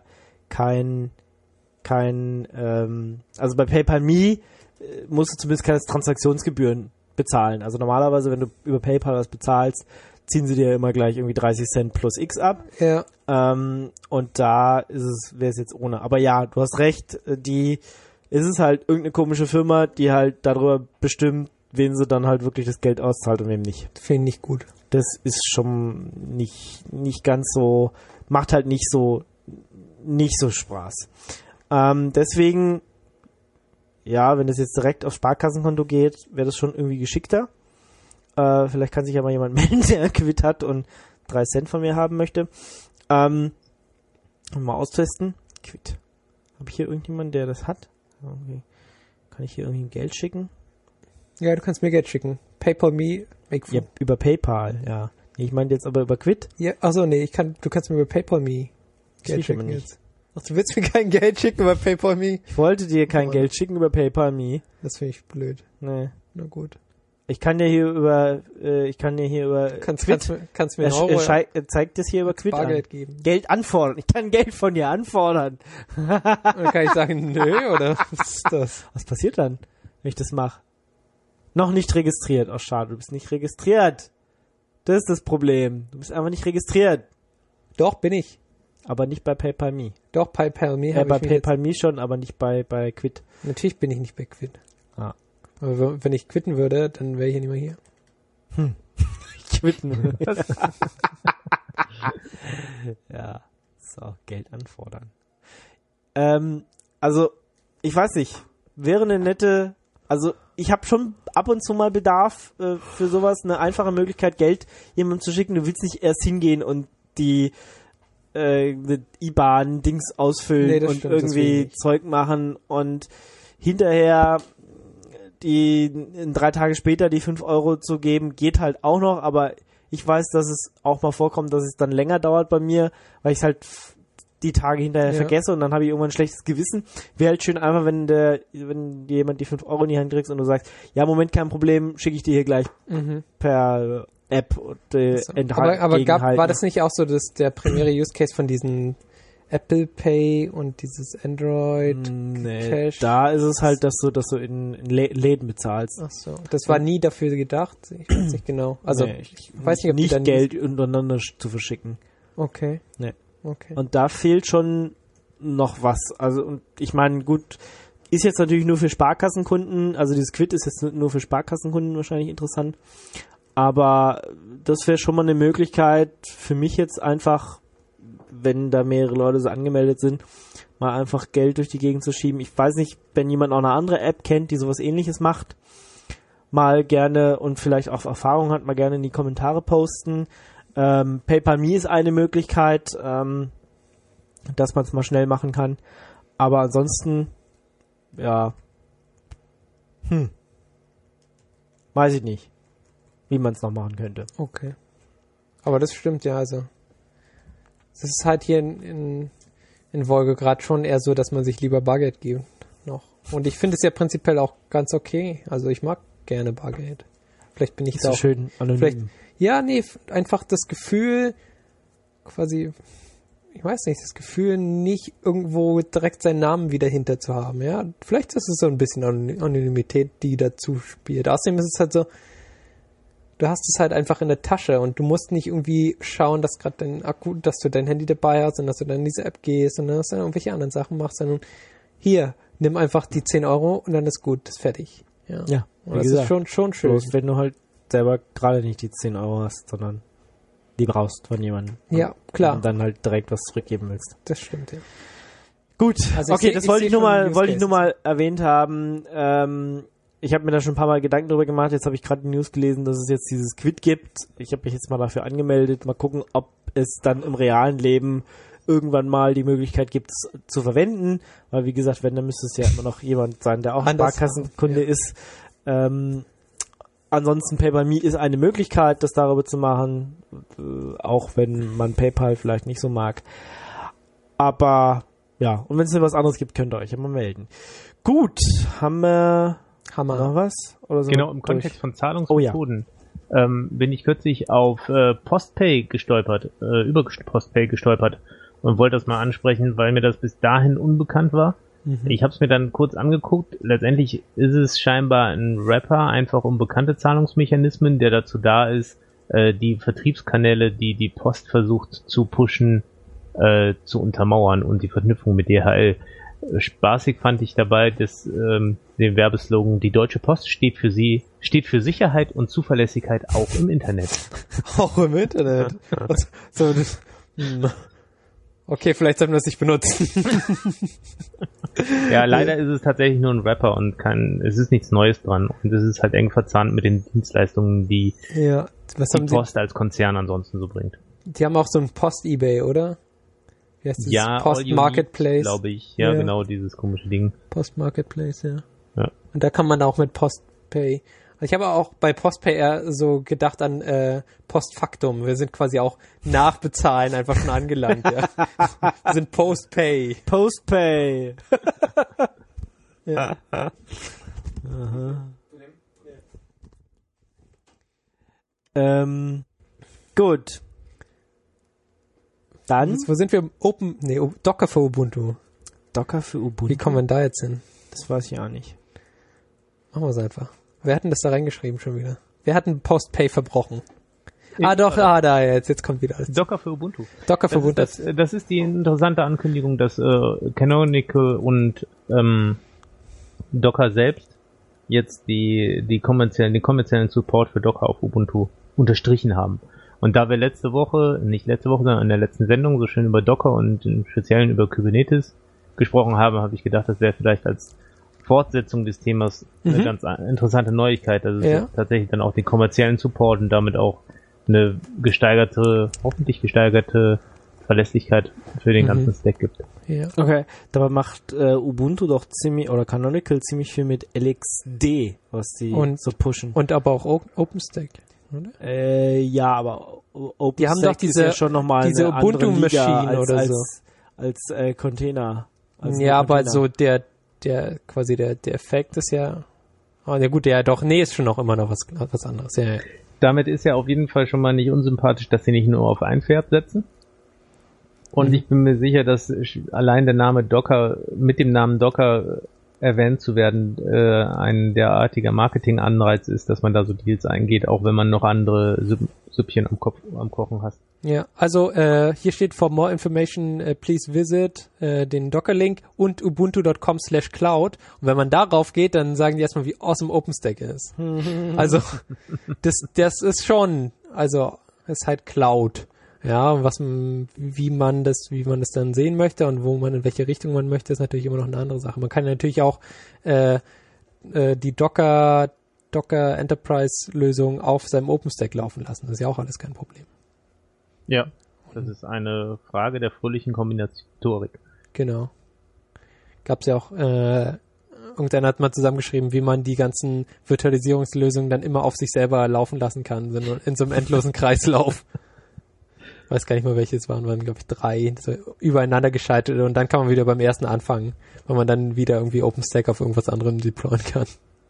also bei PayPal Me musst du zumindest keine Transaktionsgebühren bezahlen. Also normalerweise, wenn du über PayPal was bezahlst, ziehen sie dir immer gleich irgendwie 30 Cent plus X ab. Ja. Und da wäre es jetzt ohne. Aber ja, du hast recht, ist es halt irgendeine komische Firma, die halt darüber bestimmt, wen sie dann halt wirklich das Geld auszahlt und wem nicht. Finde ich nicht gut. Das ist schon nicht ganz so, macht halt nicht so Spaß. Deswegen, ja, wenn das jetzt direkt aufs Sparkassenkonto geht, wäre das schon irgendwie geschickter. Vielleicht kann sich ja mal jemand melden, der Quid hat und 3 Cent von mir haben möchte. Mal austesten. Quid. Habe ich hier irgendjemanden, der das hat? Okay. Kann ich hier irgendwie Geld schicken? Ja, du kannst mir Geld schicken. PayPal me, make Ja, über PayPal, ja. Nee, ich meine jetzt aber über Quid. Ja, achso, nee, du kannst mir über PayPal me Das Geld geht aber schicken nicht. jetzt. Ach, du willst mir kein Geld schicken über PayPal me? Ich wollte dir kein Oh. Geld schicken über PayPal Me. Das finde ich blöd. Nee. Na gut. Ich kann dir hier über Kannst Quid, mir einen Euro zeigt das hier über Quid an. Bargeld geben. Geld anfordern. Ich kann Geld von dir anfordern. Dann kann ich sagen, nö, oder was ist das? Was passiert dann, wenn ich das mache? Noch nicht registriert. Oh, schade, du bist nicht registriert. Das ist das Problem. Du bist einfach nicht registriert. Doch, bin ich. Aber nicht bei PayPal Me. Doch, PayPal me Bei habe ich mir PayPal Me schon, aber nicht bei Quid. jetzt, natürlich bin ich nicht bei Quid. Ah. Aber wenn ich quitten würde, dann wäre ich ja nicht mehr hier. Quitten. Ja. So, Geld anfordern. Also, ich weiß nicht. Wäre eine nette, also ich habe schon ab und zu mal Bedarf für sowas, eine einfache Möglichkeit, Geld jemandem zu schicken. Du willst nicht erst hingehen und die IBAN-Dings ausfüllen Nee, das und stimmt, das will ich irgendwie nicht. Zeug machen und hinterher die 3 Tage später die 5 Euro zu geben, geht halt auch noch, aber ich weiß, dass es auch mal vorkommt, dass es dann länger dauert bei mir, weil ich es halt die Tage hinterher Ja. vergesse und dann habe ich irgendwann ein schlechtes Gewissen. Wäre halt schön einfach, wenn dir jemand die 5 Euro in die Hand kriegst und du sagst, ja, Moment, kein Problem, schicke ich dir hier gleich per App und war das nicht auch so, dass der primäre Use Case von diesen Apple Pay und dieses Android Nee, Cash? da ist es halt, dass du in Läden bezahlst. Ach so, das war nie dafür gedacht. Ich weiß nicht genau. Also Nee, ich weiß nicht, ob die nicht dann Geld untereinander zu verschicken. Okay. Nee. Okay. Und da fehlt schon noch was. Also, und ich meine, gut, ist jetzt natürlich nur für Sparkassenkunden, also dieses Quid ist jetzt nur für Sparkassenkunden wahrscheinlich interessant. Aber das wäre schon mal eine Möglichkeit für mich jetzt einfach, wenn da mehrere Leute so angemeldet sind, mal einfach Geld durch die Gegend zu schieben. Ich weiß nicht, wenn jemand auch eine andere App kennt, die sowas Ähnliches macht, mal gerne und vielleicht auch Erfahrung hat, mal gerne in die Kommentare posten. PayPal Me ist eine Möglichkeit, dass man es mal schnell machen kann. Aber ansonsten, ja, weiß ich nicht, wie man es noch machen könnte. Okay. Aber das stimmt ja, also. Es ist halt hier in Wolgograd schon eher so, dass man sich lieber Bargeld gibt noch. Und ich finde es ja prinzipiell auch ganz okay. Also ich mag gerne Bargeld. Vielleicht bin ich Ist da so auch. schön anonym. Vielleicht, ja, nee, einfach das Gefühl, quasi, ich weiß nicht, das Gefühl, nicht irgendwo direkt seinen Namen wieder hinter zu haben, ja. Vielleicht ist es so ein bisschen Anonymität, die dazu spielt. Außerdem ist es halt so, du hast es halt einfach in der Tasche und du musst nicht irgendwie schauen, dass gerade dein Akku, dass du dein Handy dabei hast und dass du dann in diese App gehst und dass du dann irgendwelche anderen Sachen machst, sondern hier, nimm einfach die 10 Euro und dann ist gut, ist fertig. Ja, Ja, und wie das gesagt, ist schon schön. bloß wenn du halt selber gerade nicht die 10 Euro hast, sondern die brauchst von jemandem. Ja, klar. Und dann halt direkt was zurückgeben willst. Das stimmt, ja. Gut, Also ich okay, seh- das ich wollte seh ich nur schon mal, Use wollte ich nur Cases. mal erwähnt haben. Ich habe mir da schon ein paar Mal Gedanken drüber gemacht. Jetzt habe ich gerade die News gelesen, dass es jetzt dieses Quid gibt. Ich habe mich jetzt mal dafür angemeldet. Mal gucken, ob es dann im realen Leben irgendwann mal die Möglichkeit gibt, es zu verwenden. Weil wie gesagt, wenn, dann müsste es ja immer noch jemand sein, der auch ein Anders Sparkassenkunde ja. ist. Ansonsten PayPal Me ist eine Möglichkeit, das darüber zu machen, auch wenn man PayPal vielleicht nicht so mag. Aber ja, und wenn es was anderes gibt, könnt ihr euch ja mal melden. Gut, haben wir Hammer. noch was? Oder sind Genau, wir im durch? Kontext von Zahlungsmethoden bin ich kürzlich auf Postpay gestolpert, über Postpay gestolpert und wollte das mal ansprechen, weil mir das bis dahin unbekannt war. Ich habe es mir dann kurz angeguckt. Letztendlich ist es scheinbar ein Wrapper, einfach um bekannte Zahlungsmechanismen, der dazu da ist, die Vertriebskanäle, die die Post versucht zu pushen, zu untermauern und die Verknüpfung mit DHL. Spaßig fand ich dabei, dass den Werbeslogan: Die Deutsche Post steht für Sicherheit und Zuverlässigkeit auch im Internet. Auch im Internet. Okay, vielleicht sollten wir es nicht benutzen. Ja, leider ist es tatsächlich nur ein Wrapper und es ist nichts Neues dran. Und es ist halt eng verzahnt mit den Dienstleistungen, die Ja, was die haben sie? Post als Konzern ansonsten so bringt. Die haben auch so ein Post-Ebay, oder? Wie heißt das? Ja, Post-Marketplace. glaube ich. Ja, Ja. genau, dieses komische Ding. Post-Marketplace, ja. Ja. Und da kann man auch mit Postpay. Ich habe auch bei Postpay eher so gedacht an Postfaktum. Wir sind quasi auch nach Bezahlen einfach schon angelangt. Ja. Wir sind Postpay. Postpay. Ja. Gut. Dann Wo sind wir? Docker für Ubuntu. Docker für Ubuntu. Wie kommen wir denn da jetzt hin? Das weiß ich auch nicht. Machen wir es einfach. Wer hat denn das da reingeschrieben schon wieder? Wer hat denn Postpay verbrochen? Da jetzt. Jetzt kommt wieder alles. Docker für Ubuntu. Docker für Ubuntu. Das ist die interessante Ankündigung, dass Canonical und Docker selbst jetzt den kommerziellen Support für Docker auf Ubuntu unterstrichen haben. Und da wir nicht letzte Woche, sondern in der letzten Sendung so schön über Docker und im Speziellen über Kubernetes gesprochen haben, habe ich gedacht, das wäre vielleicht als Fortsetzung des Themas eine ganz interessante Neuigkeit. Also es ist tatsächlich dann auch den kommerziellen Support und damit auch eine hoffentlich gesteigerte Verlässlichkeit für den ganzen Stack gibt. Ja. Okay, dabei macht Ubuntu doch oder Canonical ziemlich viel mit LXD, was die so pushen. Und aber auch OpenStack, oder? Ja, aber OpenStack die haben doch ist ja schon nochmal diese eine andere Liga Ubuntu-Maschine oder so. Als Container. Ja, aber so der Effekt ist ja, ist schon noch immer noch was anderes. Ja. Damit ist ja auf jeden Fall schon mal nicht unsympathisch, dass sie nicht nur auf ein Pferd setzen. Und ich bin mir sicher, dass allein der Name Docker, mit dem Namen Docker erwähnt zu werden, ein derartiger Marketinganreiz ist, dass man da so Deals eingeht, auch wenn man noch andere Süppchen am Kochen hat. Ja, also hier steht for more information please visit den Docker-Link und ubuntu.com/cloud. Und wenn man darauf geht, dann sagen die erstmal, wie awesome OpenStack ist. Also das ist schon, also ist halt Cloud. Ja, wie man das dann sehen möchte und in welche Richtung man möchte, ist natürlich immer noch eine andere Sache. Man kann natürlich auch die Docker Enterprise-Lösung auf seinem OpenStack laufen lassen. Das ist ja auch alles kein Problem. Ja, das ist eine Frage der fröhlichen Kombinatorik. Genau. Gab's ja auch, irgendeiner hat mal zusammengeschrieben, wie man die ganzen Virtualisierungslösungen dann immer auf sich selber laufen lassen kann, in so einem endlosen Kreislauf. Ich weiß gar nicht mal, welche es waren glaube ich 3, so übereinander geschaltet und dann kann man wieder beim ersten anfangen, weil man dann wieder irgendwie OpenStack auf irgendwas anderem deployen kann.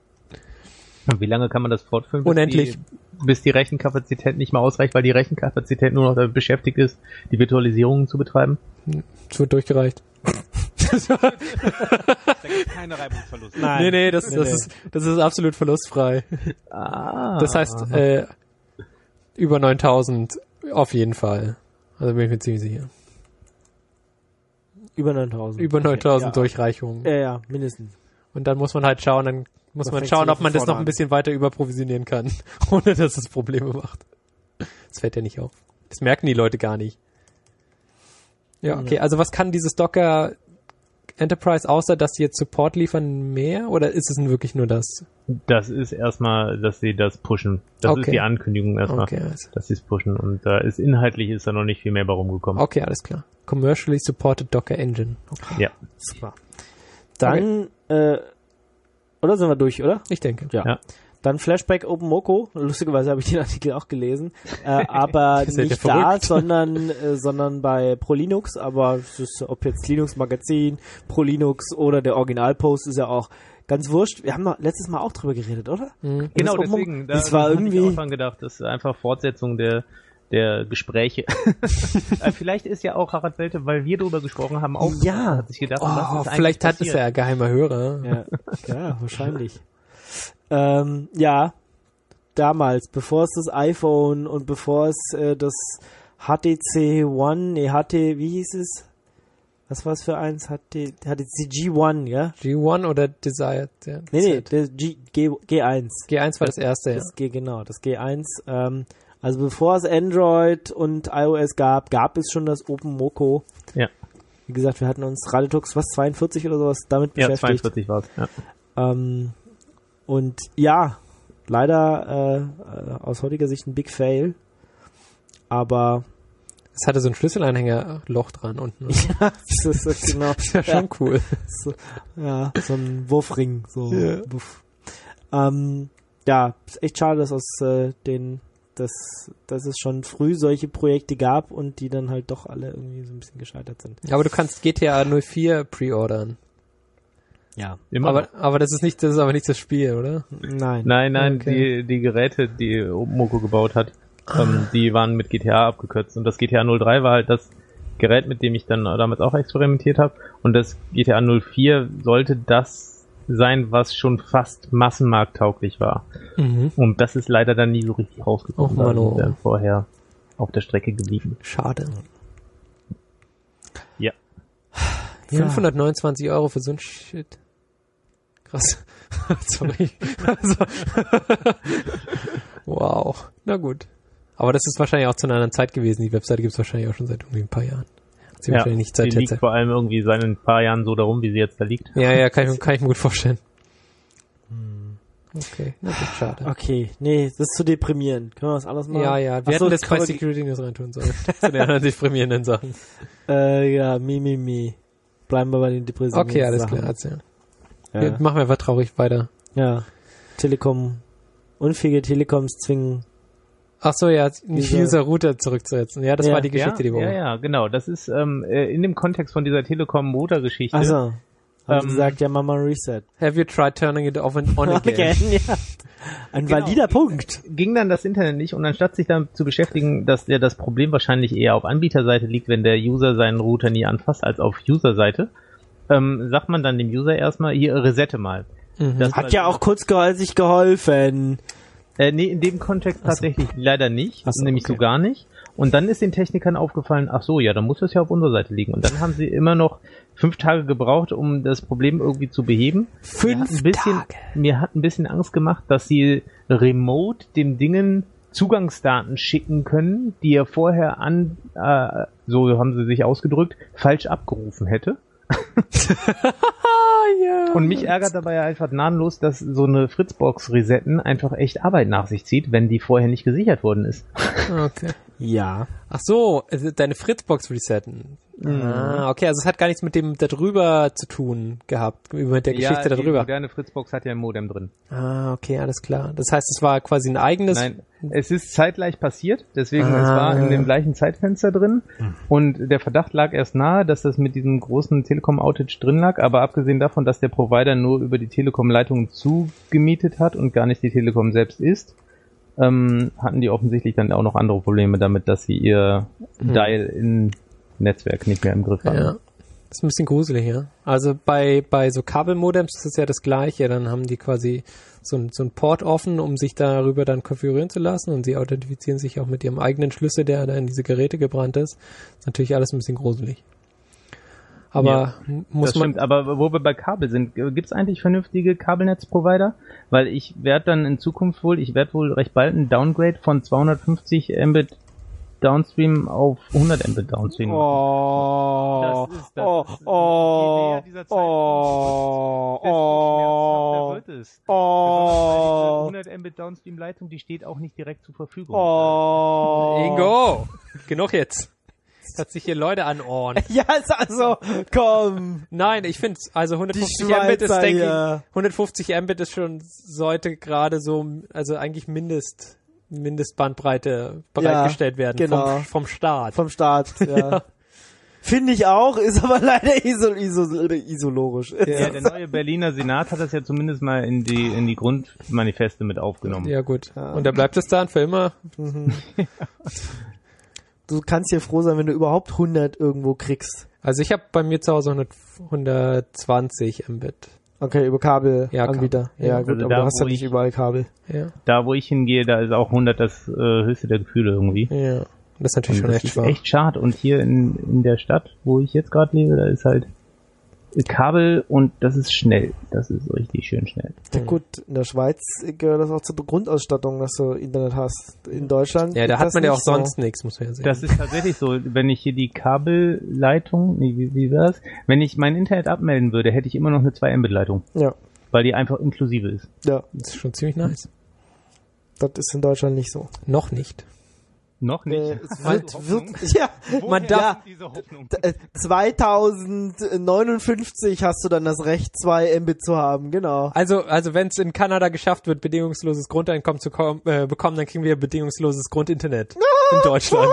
Und wie lange kann man das fortführen? Unendlich. Bis die Rechenkapazität nicht mehr ausreicht, weil die Rechenkapazität nur noch damit beschäftigt ist, die Virtualisierung zu betreiben? Es wird durchgereicht. Da gibt keine Reibungsverluste. Nee, das ist absolut verlustfrei. Das heißt, über 9000 auf jeden Fall. Also bin ich mir ziemlich sicher. Über 9000. Über 9000 okay. Durchreichungen. Ja, mindestens. Und dann muss man halt schauen, ob man das noch ein bisschen weiter überprovisionieren kann, ohne dass es Probleme macht. Das fällt ja nicht auf. Das merken die Leute gar nicht. Ja, okay. Also was kann dieses Docker Enterprise, außer dass sie jetzt Support liefern, mehr? Oder ist es denn wirklich nur das? Das ist erstmal, dass sie das pushen. Das ist die Ankündigung erstmal, dass sie es pushen. Und inhaltlich ist da noch nicht viel mehr bei rumgekommen. Okay, alles klar. Commercially supported Docker Engine. Okay. Ja. Super. Dann, oder sind wir durch, oder? Ich denke. Ja. Dann Flashback OpenMoko. Lustigerweise habe ich den Artikel auch gelesen. Aber nicht da, sondern bei ProLinux. Aber es ist, ob jetzt Linux Magazin, ProLinux oder der Originalpost, ist ja auch ganz wurscht. Wir haben noch letztes Mal auch drüber geredet, oder? Mhm. Genau, deswegen. Das war irgendwie. Ich auch dran gedacht, das ist einfach Fortsetzung der Gespräche. Vielleicht ist ja auch Harald Welte, weil wir darüber gesprochen haben, auch hat sich gedacht, was ist vielleicht hat es ja ein geheimer Hörer. Ja, wahrscheinlich. Damals, bevor es das iPhone und bevor es das HTC One, wie hieß es? Was war es für eins? HTC G1, ja? G1 oder Desire? Nee, der G1. G1 war das erste, das G1. Also bevor es Android und iOS gab es schon das OpenMoko. Ja. Wie gesagt, wir hatten uns Radiotux, 42 oder sowas, damit beschäftigt. Ja, 42 war es, ja. Und ja, leider aus heutiger Sicht ein Big Fail. Aber Es hatte so ein Schlüsselanhängerloch dran unten. Ja, das ist genau. Das wäre schon cool. So, ja, so ein Wurfring. So. Ja. Wuff. Ja, ist echt schade, dass dass es schon früh solche Projekte gab und die dann halt doch alle irgendwie so ein bisschen gescheitert sind. Aber du kannst GTA 04 pre-ordern. Ja. Aber das ist aber nicht das Spiel, oder? Nein. Nein, Okay. die Geräte, die Moko gebaut hat, die waren mit GTA abgekürzt. Und das GTA 03 war halt das Gerät, mit dem ich dann damals auch experimentiert habe. Und das GTA 04 sollte das sein, was schon fast massenmarkttauglich war. Mhm. Und das ist leider dann nie so richtig rausgekommen. Och, Mann, Da oh. sind wir vorher auf der Strecke geblieben. Schade. Ja. 529 € für so ein Shit. Krass. Sorry. Also, wow. Na gut. Aber das ist wahrscheinlich auch zu einer anderen Zeit gewesen. Die Webseite gibt es wahrscheinlich auch schon seit irgendwie ein paar Jahren. Sie wahrscheinlich nicht seit die liegt vor allem irgendwie seit ein paar Jahren so darum, wie sie jetzt da liegt. Ja, kann ich mir gut vorstellen. Okay, na gut, schade. Okay, nee, das ist zu deprimierend. Können wir was anderes machen? Ja, wir Ach so, hätten das kann bei man- Security News reintun sollen. Zu den anderen deprimierenden Sachen. Ja, mi. Bleiben wir bei den Depressionen. Okay, alles klar, erzähl. Ja. Wir machen einfach traurig weiter. Ja. Unfähige Telekoms zwingen. Ach so, ja, nicht Dieser- User-Router zurückzusetzen. Ja, das Ja. war die Geschichte, die Woche. Ja, genau. Das ist in dem Kontext von dieser Telekom-Motor-Geschichte. Also, haben sie Ähm, gesagt, ja, Mama Reset. Have you tried turning it off and on again? Ja. Ein valider Punkt. Ging dann das Internet nicht und anstatt sich damit zu beschäftigen, dass ja das Problem wahrscheinlich eher auf Anbieterseite liegt, wenn der User seinen Router nie anfasst, als auf Userseite, sagt man dann dem User erstmal, hier resette mal. Das Hat ja auch kurzfristig geholfen. Nee, in dem Kontext tatsächlich leider nicht, Ach so, nämlich okay. so gar nicht. Und dann ist den Technikern aufgefallen, ach so, ja, dann muss das ja auf unserer Seite liegen. Und dann haben sie immer noch 5 Tage gebraucht, um das Problem irgendwie zu beheben. Mir hat ein bisschen Angst gemacht, dass sie remote dem Dingen Zugangsdaten schicken können, die er vorher so haben sie sich ausgedrückt, falsch abgerufen hätte. Ja. Und mich ärgert dabei einfach gnadenlos, dass so eine Fritzbox resetten einfach echt Arbeit nach sich zieht, wenn die vorher nicht gesichert worden ist. Okay. Ja. Ach so, also deine Fritzbox resetten. Okay, also es hat gar nichts mit dem darüber zu tun gehabt, mit der Geschichte Die darüber. moderne Fritzbox hat ja ein Modem drin. Okay, alles klar. Das heißt, es war quasi ein eigenes... Nein, es ist zeitgleich passiert, deswegen es war in dem gleichen Zeitfenster drin und der Verdacht lag erst nahe, dass das mit diesem großen Telekom-Outage drin lag, aber abgesehen davon, dass der Provider nur über die Telekom-Leitungen zugemietet hat und gar nicht die Telekom selbst ist, hatten die offensichtlich dann auch noch andere Probleme damit, dass sie ihr Dial-in-Netzwerk nicht mehr im Griff haben. Ja. Das ist ein bisschen gruselig, ja. Also bei so Kabelmodems ist es ja das Gleiche. Dann haben die quasi so ein Port offen, um sich darüber dann konfigurieren zu lassen und sie authentifizieren sich auch mit ihrem eigenen Schlüssel, der da in diese Geräte gebrannt ist. Ist natürlich alles ein bisschen gruselig. Aber muss Das stimmt, aber wo wir bei Kabel sind, gibt's eigentlich vernünftige Kabelnetzprovider? Weil ich werde dann in Zukunft wohl recht bald ein Downgrade von 250 Mbit Downstream auf 100 Mbit Downstream machen. Oh. Das ist je näher dieser Zeitpunkt desto schmerzhafter wird es. Oh. 100 Mbit Downstream Leitung, die steht auch nicht direkt zur Verfügung. Oh. Ingo! Genug jetzt. Hat sich hier Leute an Ohren. Ja, also, komm. Nein, ich finde also 150 Die Mbit ist, Schweizer denke hier. ich, 150 Mbit ist schon, sollte gerade so, also eigentlich Mindestbandbreite bereitgestellt werden genau. vom Staat. Vom Staat, ja. Finde ich auch, ist aber leider isolorisch. Ja, der neue Berliner Senat hat das ja zumindest mal in die Grundmanifeste mit aufgenommen. Ja, gut. Und da bleibt es dann für immer. Du kannst hier froh sein, wenn du überhaupt 100 irgendwo kriegst. Also ich habe bei mir zu Hause 120 Mbit. Okay, über Kabelanbieter. Kabel. Ja, Ja, gut, also aber da, du hast ja wo nicht ich- überall Kabel. Ja, Da, wo ich hingehe, da ist auch 100 das höchste der Gefühle irgendwie. ja. Das ist natürlich Und schon das echt ist schwach. echt schade. Und hier in der Stadt, wo ich jetzt gerade lebe, da ist halt Kabel und das ist schnell. Das ist richtig schön schnell. Ja gut, in der Schweiz gehört das auch zur Grundausstattung, dass du Internet hast. In Deutschland Ja, da ist hat das man ja auch nicht so. sonst nichts, muss man ja sehen. Das ist tatsächlich so, wenn ich hier die Kabelleitung, wie wär's? Wenn ich mein Internet abmelden würde, hätte ich immer noch eine 2 Mbit Leitung, Ja, weil die einfach inklusive ist. ja, Das ist schon ziemlich nice. das ist in Deutschland nicht so. Noch nicht. Noch nicht. Es Hast du Hoffnung? man darf, Woher diese Hoffnung? 2059 hast du dann das Recht, 2 Mbit zu haben, genau. Also wenn es in Kanada geschafft wird, bedingungsloses Grundeinkommen zu bekommen, dann kriegen wir bedingungsloses Grundinternet in Deutschland.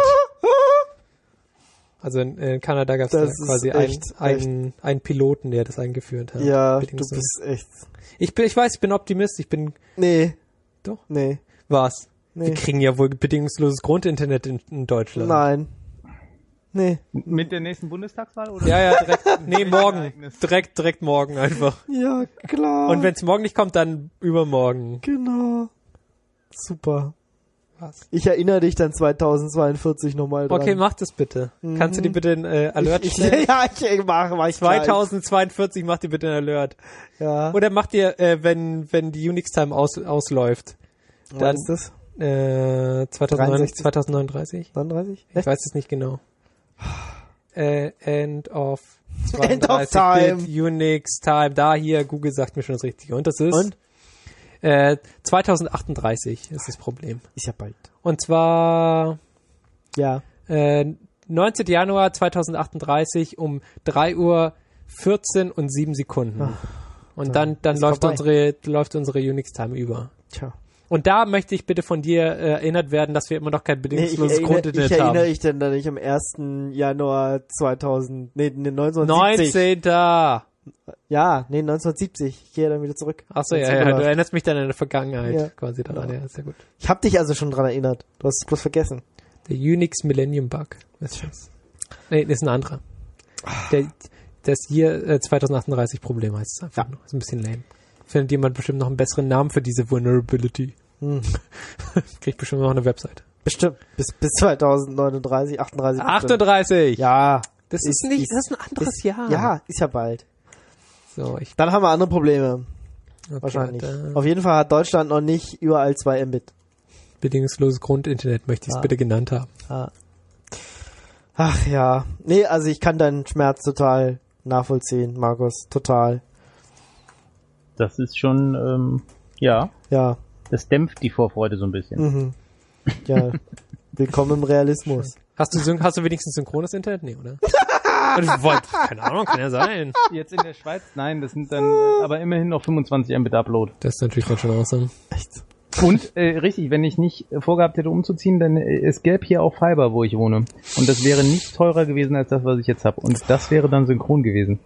Also in Kanada gab es Das quasi ist einen Piloten, der das eingeführt hat. Ja, du Bedingungslos. bist echt... Ich weiß, ich bin Optimist. Ich bin... Nee. Doch? Nee. Was? Nee. Wir kriegen ja wohl bedingungsloses Grundinternet in Deutschland. Nein. Nee. Mit der nächsten Bundestagswahl? Oder? Ja, direkt. Nee, morgen. Ereignis. Direkt morgen einfach. Ja, klar. Und wenn es morgen nicht kommt, dann übermorgen. Genau. Super. Was? Ich erinnere dich dann 2042 nochmal dran. Okay, mach das bitte. Kannst du dir bitte ein Alert stellen? Ja, ich mach 2042 mach dir bitte ein Alert. Ja. Oder mach dir, wenn die Unix-Time ausläuft. Wann Dann, ist das? 2039? 39? Ich weiß es nicht genau. End of End of time. Unix Time. Da hier, Google sagt mir schon das Richtige. Und das ist? Und? 2038 ist das Problem. Ist ja bald. Und zwar, Ja. 19. Januar 2038 um 3:14 und 7 Sekunden. Und dann ist läuft vorbei. unsere Unix-Time über. Tja. Und da möchte ich bitte von dir erinnert werden, dass wir immer noch kein bedingungsloses ich Grundinternet erinnere haben. ich denn da nicht am 1. Januar 1970. 19. Ja, 1970. Ich gehe dann wieder zurück. Achso, Wenn's ja, überläuft. du erinnerst mich dann an der Vergangenheit Ja. quasi daran. Ja, sehr gut. Ich hab dich also schon dran erinnert. Du hast es bloß vergessen. Der Unix Millennium Bug. Was ist das? Nee, das ist ein anderer. Das hier 2038 Problem heißt es einfach nur. Ist ein bisschen lame. Findet jemand bestimmt noch einen besseren Namen für diese Vulnerability? Kriegt bestimmt noch eine Website. Bestimmt. Bis 2039, 38. 38! Ja. Das ist ein anderes Jahr. Ja, ist ja bald. So, Dann haben wir andere Probleme. okay, Wahrscheinlich. da- Auf jeden Fall hat Deutschland noch nicht überall 2 Mbit. bedingungsloses Grundinternet möchte ich es bitte genannt haben. Ah. Ach ja. Nee, also ich kann deinen Schmerz total nachvollziehen, Markus. Total. Das ist schon, ja, Ja. das dämpft die Vorfreude so ein bisschen. Mhm. Ja. Willkommen im Realismus. Hast du wenigstens synchrones Internet? Nee, oder? Keine Ahnung, kann ja sein. Jetzt in der Schweiz? Nein, das sind dann aber immerhin noch 25 Mbit Upload. Das ist natürlich dann schon awesome. Echt? Und richtig, wenn ich nicht vorgehabt hätte umzuziehen, dann es gäbe hier auch Fiber, wo ich wohne. Und das wäre nicht teurer gewesen als das, was ich jetzt habe. Und das wäre dann synchron gewesen.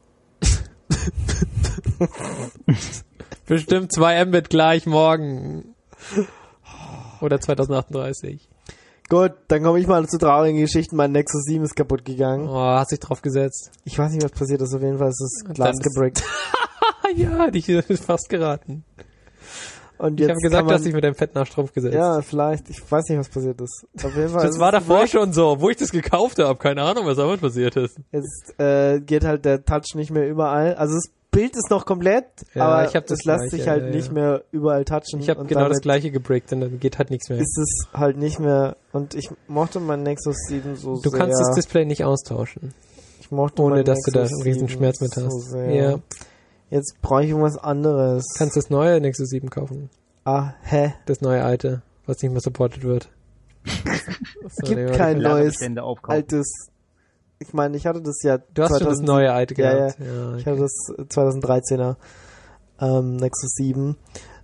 Bestimmt 2 Mbit gleich morgen. Oder 2038. Gut, dann komme ich mal zu traurigen Geschichten. Mein Nexus 7 ist kaputt gegangen. Oh, hast dich drauf gesetzt. Ich weiß nicht, was passiert ist. Auf jeden Fall ist das Glas Dann ist- gebrickt. Ja, dich ist fast geraten. Und Ich jetzt habe gesagt, kann du man, hast dich mit deinem fetten Arsch drauf gesetzt. ja, vielleicht. Ich weiß nicht, was passiert ist. Auf jeden Fall. Das ist war es davor gebrickt. schon so, wo ich das gekauft habe. Keine Ahnung, was damit passiert ist. Jetzt geht halt der Touch nicht mehr überall. Also das Bild ist noch komplett, Ja, aber ich hab das es lässt Gleiche, sich halt ja, nicht ja. mehr überall touchen. Ich habe und genau das damit gleiche gebrickt und dann geht halt nichts mehr. ist es halt nicht mehr. Und ich mochte mein Nexus 7 so Du sehr. kannst das Display nicht austauschen, Ich mochte ohne mein dass du da Nexus einen riesen 7 Schmerz mit so hast. sehr. Ja, Jetzt brauche ich irgendwas anderes. kannst das neue Nexus 7 kaufen. Hä? Das neue alte, was nicht mehr supported wird. So, Gibt nee, kein warte. neues, Lagerbestände aufkaufen. altes. Ich meine, ich hatte das ja. Du hast schon das neue alte Ja, gehabt. Ja, Ich hatte das 2013er Nexus 7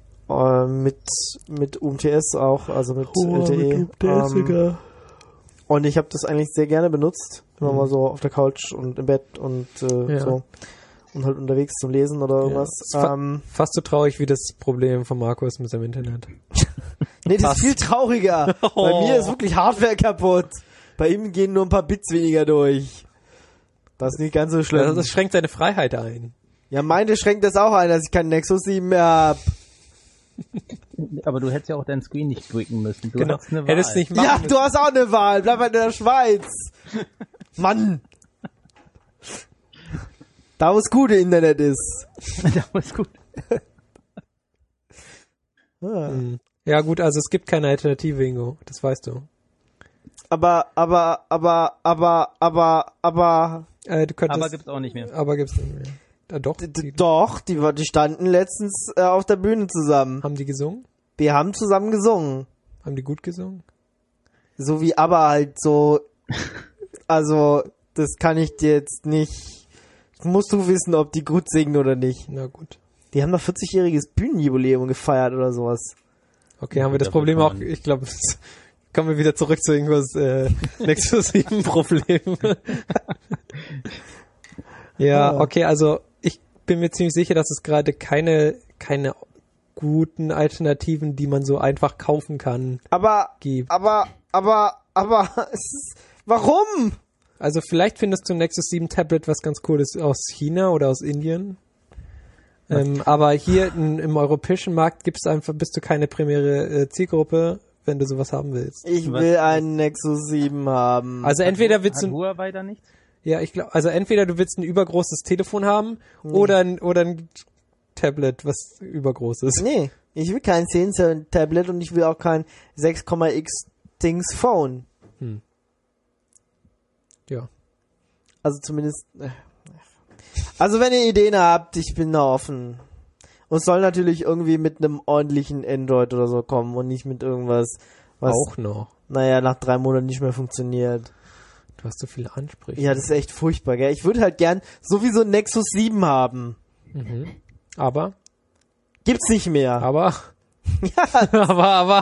mit UMTS auch, also mit LTE. Und ich habe das eigentlich sehr gerne benutzt, immer mal so auf der Couch und im Bett und Ja. so und halt unterwegs zum Lesen oder irgendwas. Ja. Fast so traurig wie das Problem von Markus mit seinem Internet. Nee, das Fast. ist viel trauriger. Bei Oh. mir ist wirklich Hardware kaputt. Bei ihm gehen nur ein paar Bits weniger durch. Das ist nicht ganz so schlimm. Das schränkt seine Freiheit ein. Ja, meine schränkt das auch ein, dass ich keinen Nexus 7 mehr hab. Aber du hättest ja auch deinen Screen nicht bricken müssen. Du Genau. hast eine Wahl. Hättest nicht machen Ja, müssen. du hast auch eine Wahl. Bleib halt in der Schweiz. Mann. Da, wo das gute Internet ist. Das ist gut. Ja. Ja gut, also es gibt keine Alternative, Ingo. Das weißt du. Aber, Du könntest, Aber gibt's auch nicht mehr. aber gibt's nicht mehr. Doch, doch, die standen letztens auf der Bühne zusammen. haben die gesungen? Die haben zusammen gesungen. Haben die gut gesungen? So wie aber halt so, also, das kann ich dir jetzt nicht, musst du wissen, ob die gut singen oder nicht. Na gut. Die haben noch 40-jähriges Bühnenjubiläum gefeiert oder sowas. Okay, haben wir das Problem auch, ich glaube, kommen wir wieder zurück zu irgendwas Nexus 7 Problem. Ja, okay, also ich bin mir ziemlich sicher, dass es gerade keine guten Alternativen, die man so einfach kaufen kann, gibt. Aber, warum? Also vielleicht findest du ein Nexus 7 Tablet, was ganz cool ist, aus China oder aus Indien. Aber hier im europäischen Markt bist du keine primäre Zielgruppe, wenn du sowas haben willst. Ich will einen Nexus 7 haben. Also entweder willst du Huawei da nichts? Ja, ich glaube, also entweder du willst ein übergroßes Telefon haben oder ein Tablet, was übergroß ist. Nee, ich will kein 10 Tablet und ich will auch kein 6,x Dings Phone. Ja. Also zumindest. Also wenn ihr Ideen habt, ich bin da offen. Und es soll natürlich irgendwie mit einem ordentlichen Android oder so kommen und nicht mit irgendwas, was auch noch. Naja, nach 3 Monaten nicht mehr funktioniert. Du hast so viele Ansprüche. Ja, das ist echt furchtbar, gell? Ich würde halt gern sowieso ein Nexus 7 haben. Mhm. Aber? Gibt's nicht mehr. Aber? Ja. aber.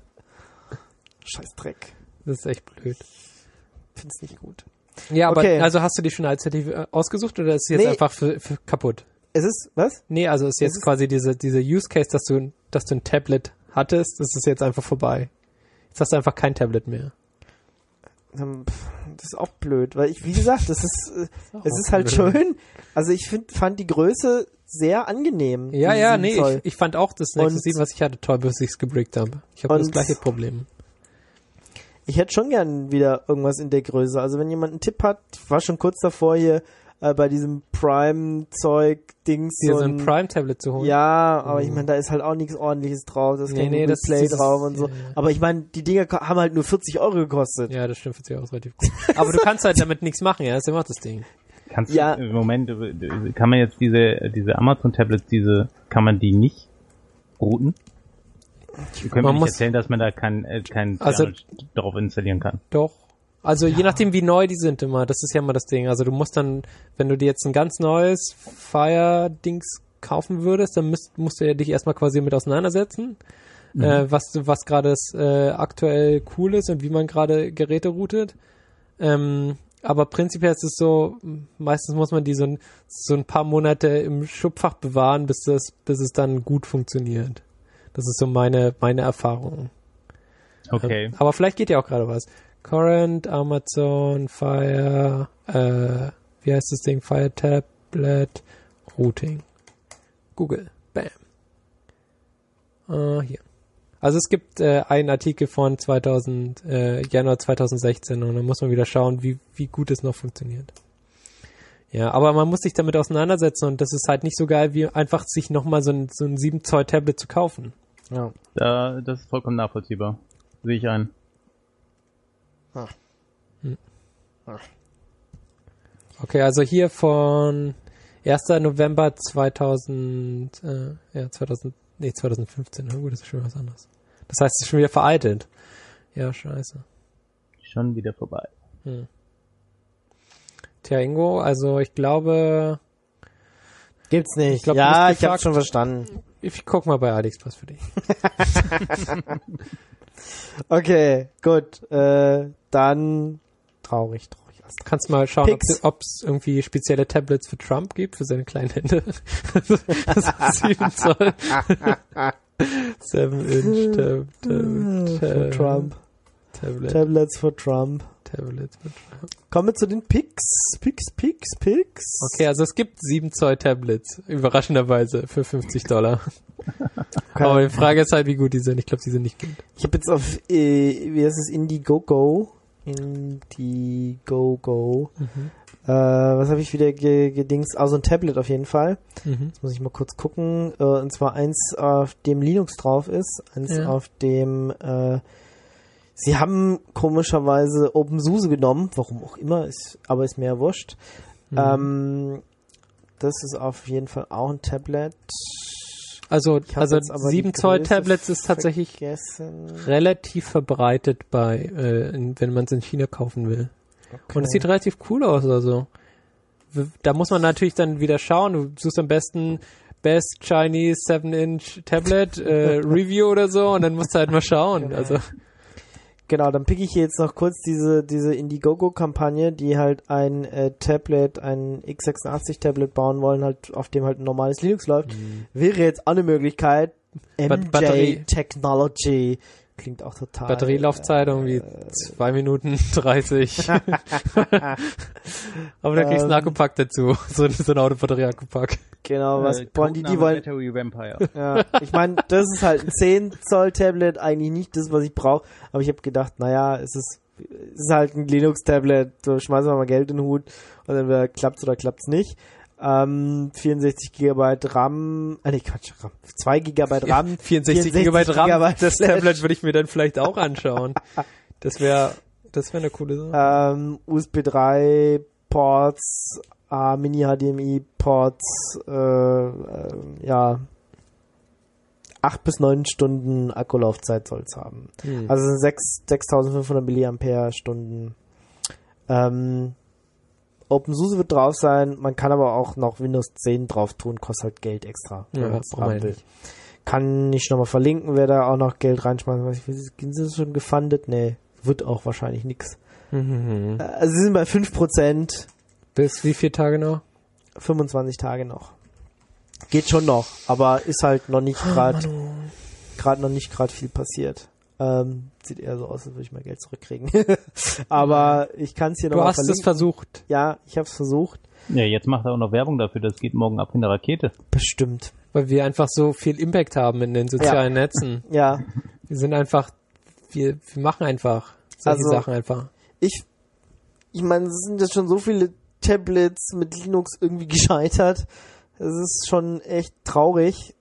Scheiß Dreck. Das ist echt blöd. Find's nicht gut. Ja, aber okay. Also hast du die schon als Alternative ausgesucht oder ist sie jetzt einfach für kaputt? Es ist, was? Nee, also ist jetzt quasi diese Use Case, dass du ein Tablet hattest, das ist jetzt einfach vorbei. Jetzt hast du einfach kein Tablet mehr. Das ist auch blöd, weil wie gesagt, es ist halt schön. Also ich fand die Größe sehr angenehm. Ja, nee, ich fand auch das Nexus 7, was ich hatte, toll, bis ich es gebrickt habe. Ich habe das gleiche Problem. Ich hätte schon gern wieder irgendwas in der Größe. Also wenn jemand einen Tipp hat, ich war schon kurz davor hier bei diesem Prime-Zeug-Dings. Dir so ein Prime-Tablet zu holen? Ja, aber ich meine, da ist halt auch nichts Ordentliches drauf. Da ist kein Google Play drauf und so. Ja. Aber ich meine, die Dinger haben halt nur 40 € gekostet. Ja, das stimmt, 40 € ist relativ gut. Aber du kannst halt damit nichts machen, ja, das ist immer das Ding. Kannst du im Moment, kann man jetzt diese Amazon-Tablets, kann man die nicht routen? Ihr könnt mir nicht erzählen, dass man da kein drauf installieren kann. Doch. Also je nachdem, wie neu die sind immer, das ist ja immer das Ding. Also du musst dann, wenn du dir jetzt ein ganz neues Fire-Dings kaufen würdest, dann musst du ja dich erstmal quasi mit auseinandersetzen, was gerade aktuell cool ist und wie man gerade Geräte routet. Aber prinzipiell ist es so, meistens muss man die so ein paar Monate im Schubfach bewahren, bis es dann gut funktioniert. Das ist so meine Erfahrung. Okay. Aber vielleicht geht ja auch gerade was. Current, Amazon, Fire, wie heißt das Ding? Fire Tablet, Routing. Google. Bam. Hier. Also es gibt einen Artikel von Januar 2016 und dann muss man wieder schauen, wie gut es noch funktioniert. Ja, aber man muss sich damit auseinandersetzen und das ist halt nicht so geil, wie einfach sich nochmal so ein 7 Zoll Tablet zu kaufen. Ja. Das ist vollkommen nachvollziehbar. Sehe ich ein. Okay, also hier von 1. November 2015. Na gut, das ist schon was anderes. Das heißt, es ist schon wieder veraltet. Ja, scheiße. Schon wieder vorbei. Tja, Ingo, also ich glaube... Gibt's nicht. Ich glaub, ich hab's schon verstanden. Ich guck mal bei AliExpress für dich. Okay, gut. Dann traurig. Kannst mal schauen, ob es irgendwie spezielle Tablets für Trump gibt, für seine kleinen Hände. 7 Zoll. 7-inch für Trump. Tablets für Trump. Kommen wir zu den Picks. Okay, also es gibt 7 Zoll Tablets, überraschenderweise, für $50. Okay. Aber die Frage ist halt, wie gut die sind. Ich glaube, die sind nicht gut. Ich habe jetzt auf, wie heißt es, Indiegogo. Was habe ich wieder gedings? Also ein Tablet auf jeden Fall. Jetzt muss ich mal kurz gucken. Und zwar eins, auf dem Linux drauf ist. Eins auf dem, sie haben komischerweise OpenSUSE genommen. Warum auch immer, aber ist mir wurscht. Das ist auf jeden Fall auch ein Tablet. Also 7 Zoll Tablets ist tatsächlich relativ verbreitet wenn man es in China kaufen will. Okay. Und es sieht relativ cool aus, also. Da muss man natürlich dann wieder schauen. Du suchst am besten Best Chinese 7-inch Tablet Review oder so und dann musst du halt mal schauen. Genau. Also. Genau, dann picke ich hier jetzt noch kurz diese Indiegogo-Kampagne, die halt ein Tablet, ein x86-Tablet bauen wollen, halt auf dem halt ein normales Linux läuft. Wäre jetzt auch eine Möglichkeit. MJ Technology. Klingt auch total. Batterielaufzeit irgendwie 2 Minuten 30. Aber da kriegst du einen Akkupack dazu. So ein Autobatterie-Akkupack. Genau, was wollen die wollen. Battery Vampire. Ja, ich meine, das ist halt ein 10 Zoll Tablet, eigentlich nicht das, was ich brauche. Aber ich habe gedacht, naja, es ist halt ein Linux-Tablet, so schmeißen wir mal Geld in den Hut und dann klappt's oder klappt's nicht. 64 GB RAM, Quatsch, 2 GB RAM. 64 GB RAM, das Tablet würde ich mir dann vielleicht auch anschauen. Das wäre eine coole Sache. USB 3 Ports, Mini HDMI Ports, 8 bis 9 Stunden Akkulaufzeit soll's haben. Also 6500 Milliampere-Stunden. OpenSUSE wird drauf sein, man kann aber auch noch Windows 10 drauf tun, kostet halt Geld extra. Ja, kann ich nochmal verlinken, wer da auch noch Geld reinschmeißen. Sind sie schon gefundet? Nee, wird auch wahrscheinlich nix. Also sie sind bei 5%. Bis wie viele Tage noch? 25 Tage noch. Geht schon noch, aber ist halt noch nicht gerade viel passiert. Sieht eher so aus, als würde ich mal Geld zurückkriegen. Aber ich kann es hier noch mal verlinken. Du hast es versucht. Ja, ich habe es versucht. Ja, jetzt macht er auch noch Werbung dafür, das geht morgen ab in der Rakete. Bestimmt. Weil wir einfach so viel Impact haben in den sozialen Netzen. Ja. Wir machen einfach solche Sachen einfach. Ich meine, es sind jetzt schon so viele Tablets mit Linux irgendwie gescheitert. Es ist schon echt traurig.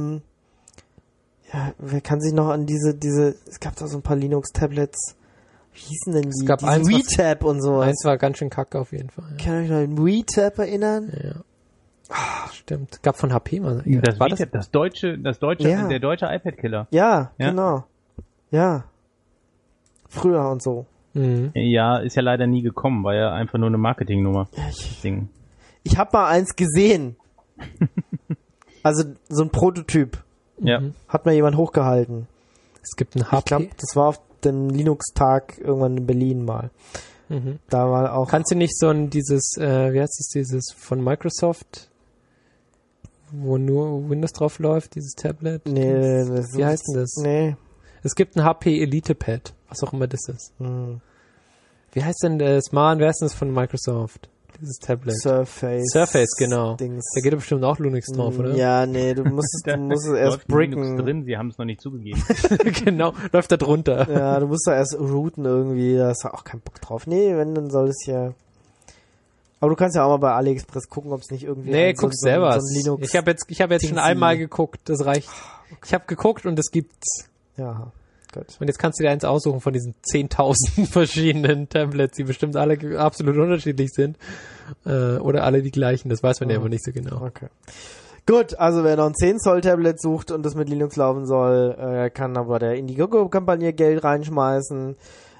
Ja, wer kann sich noch an es gab da so ein paar Linux-Tablets. Wie hießen denn die? Es gab eins, WeTab und sowas. Eins war ganz schön kacke auf jeden Fall. Ja. Kann ich mich noch an WeTab erinnern? Ja. Stimmt. Gab von HP mal. Ja, der deutsche iPad-Killer. Ja, genau. Ja. Früher und so. Ja, ist ja leider nie gekommen, war ja einfach nur eine Marketingnummer. Ja, ich habe mal eins gesehen. Also so ein Prototyp. Ja. Hat mir jemand hochgehalten. Es gibt ein HP. Ich glaube, das war auf dem Linux-Tag irgendwann in Berlin mal. Da war auch. Kannst du nicht wie heißt es, dieses von Microsoft, wo nur Windows drauf läuft, dieses Tablet? Nee, wie heißt denn das? Nee. Es gibt ein HP Elite Pad, was auch immer das ist. Wie heißt denn das? Wer ist denn das von Microsoft? Dieses Tablet. Surface, genau. Dings. Da geht doch bestimmt auch Linux drauf, oder? Ja, nee, du musst es erst bricken. Linux drin, sie haben es noch nicht zugegeben. Genau, läuft da drunter. Ja, du musst da erst rooten irgendwie, da hast du auch keinen Bock drauf. Nee, wenn, dann soll es ja... Aber du kannst ja auch mal bei AliExpress gucken, ob es nicht irgendwie... Nee, guck selber. So ein Linux ich habe jetzt schon einmal geguckt, das reicht. Okay. Ich habe geguckt und es gibt's. Ja, gut. Und jetzt kannst du dir eins aussuchen von diesen 10.000 verschiedenen Tablets, die bestimmt alle absolut unterschiedlich sind. Oder alle die gleichen, das weiß man ja aber nicht so genau. Okay. Gut, also wer noch ein 10 Zoll Tablet sucht und das mit Linux laufen soll, kann aber der Indiegogo-Kampagne Geld reinschmeißen.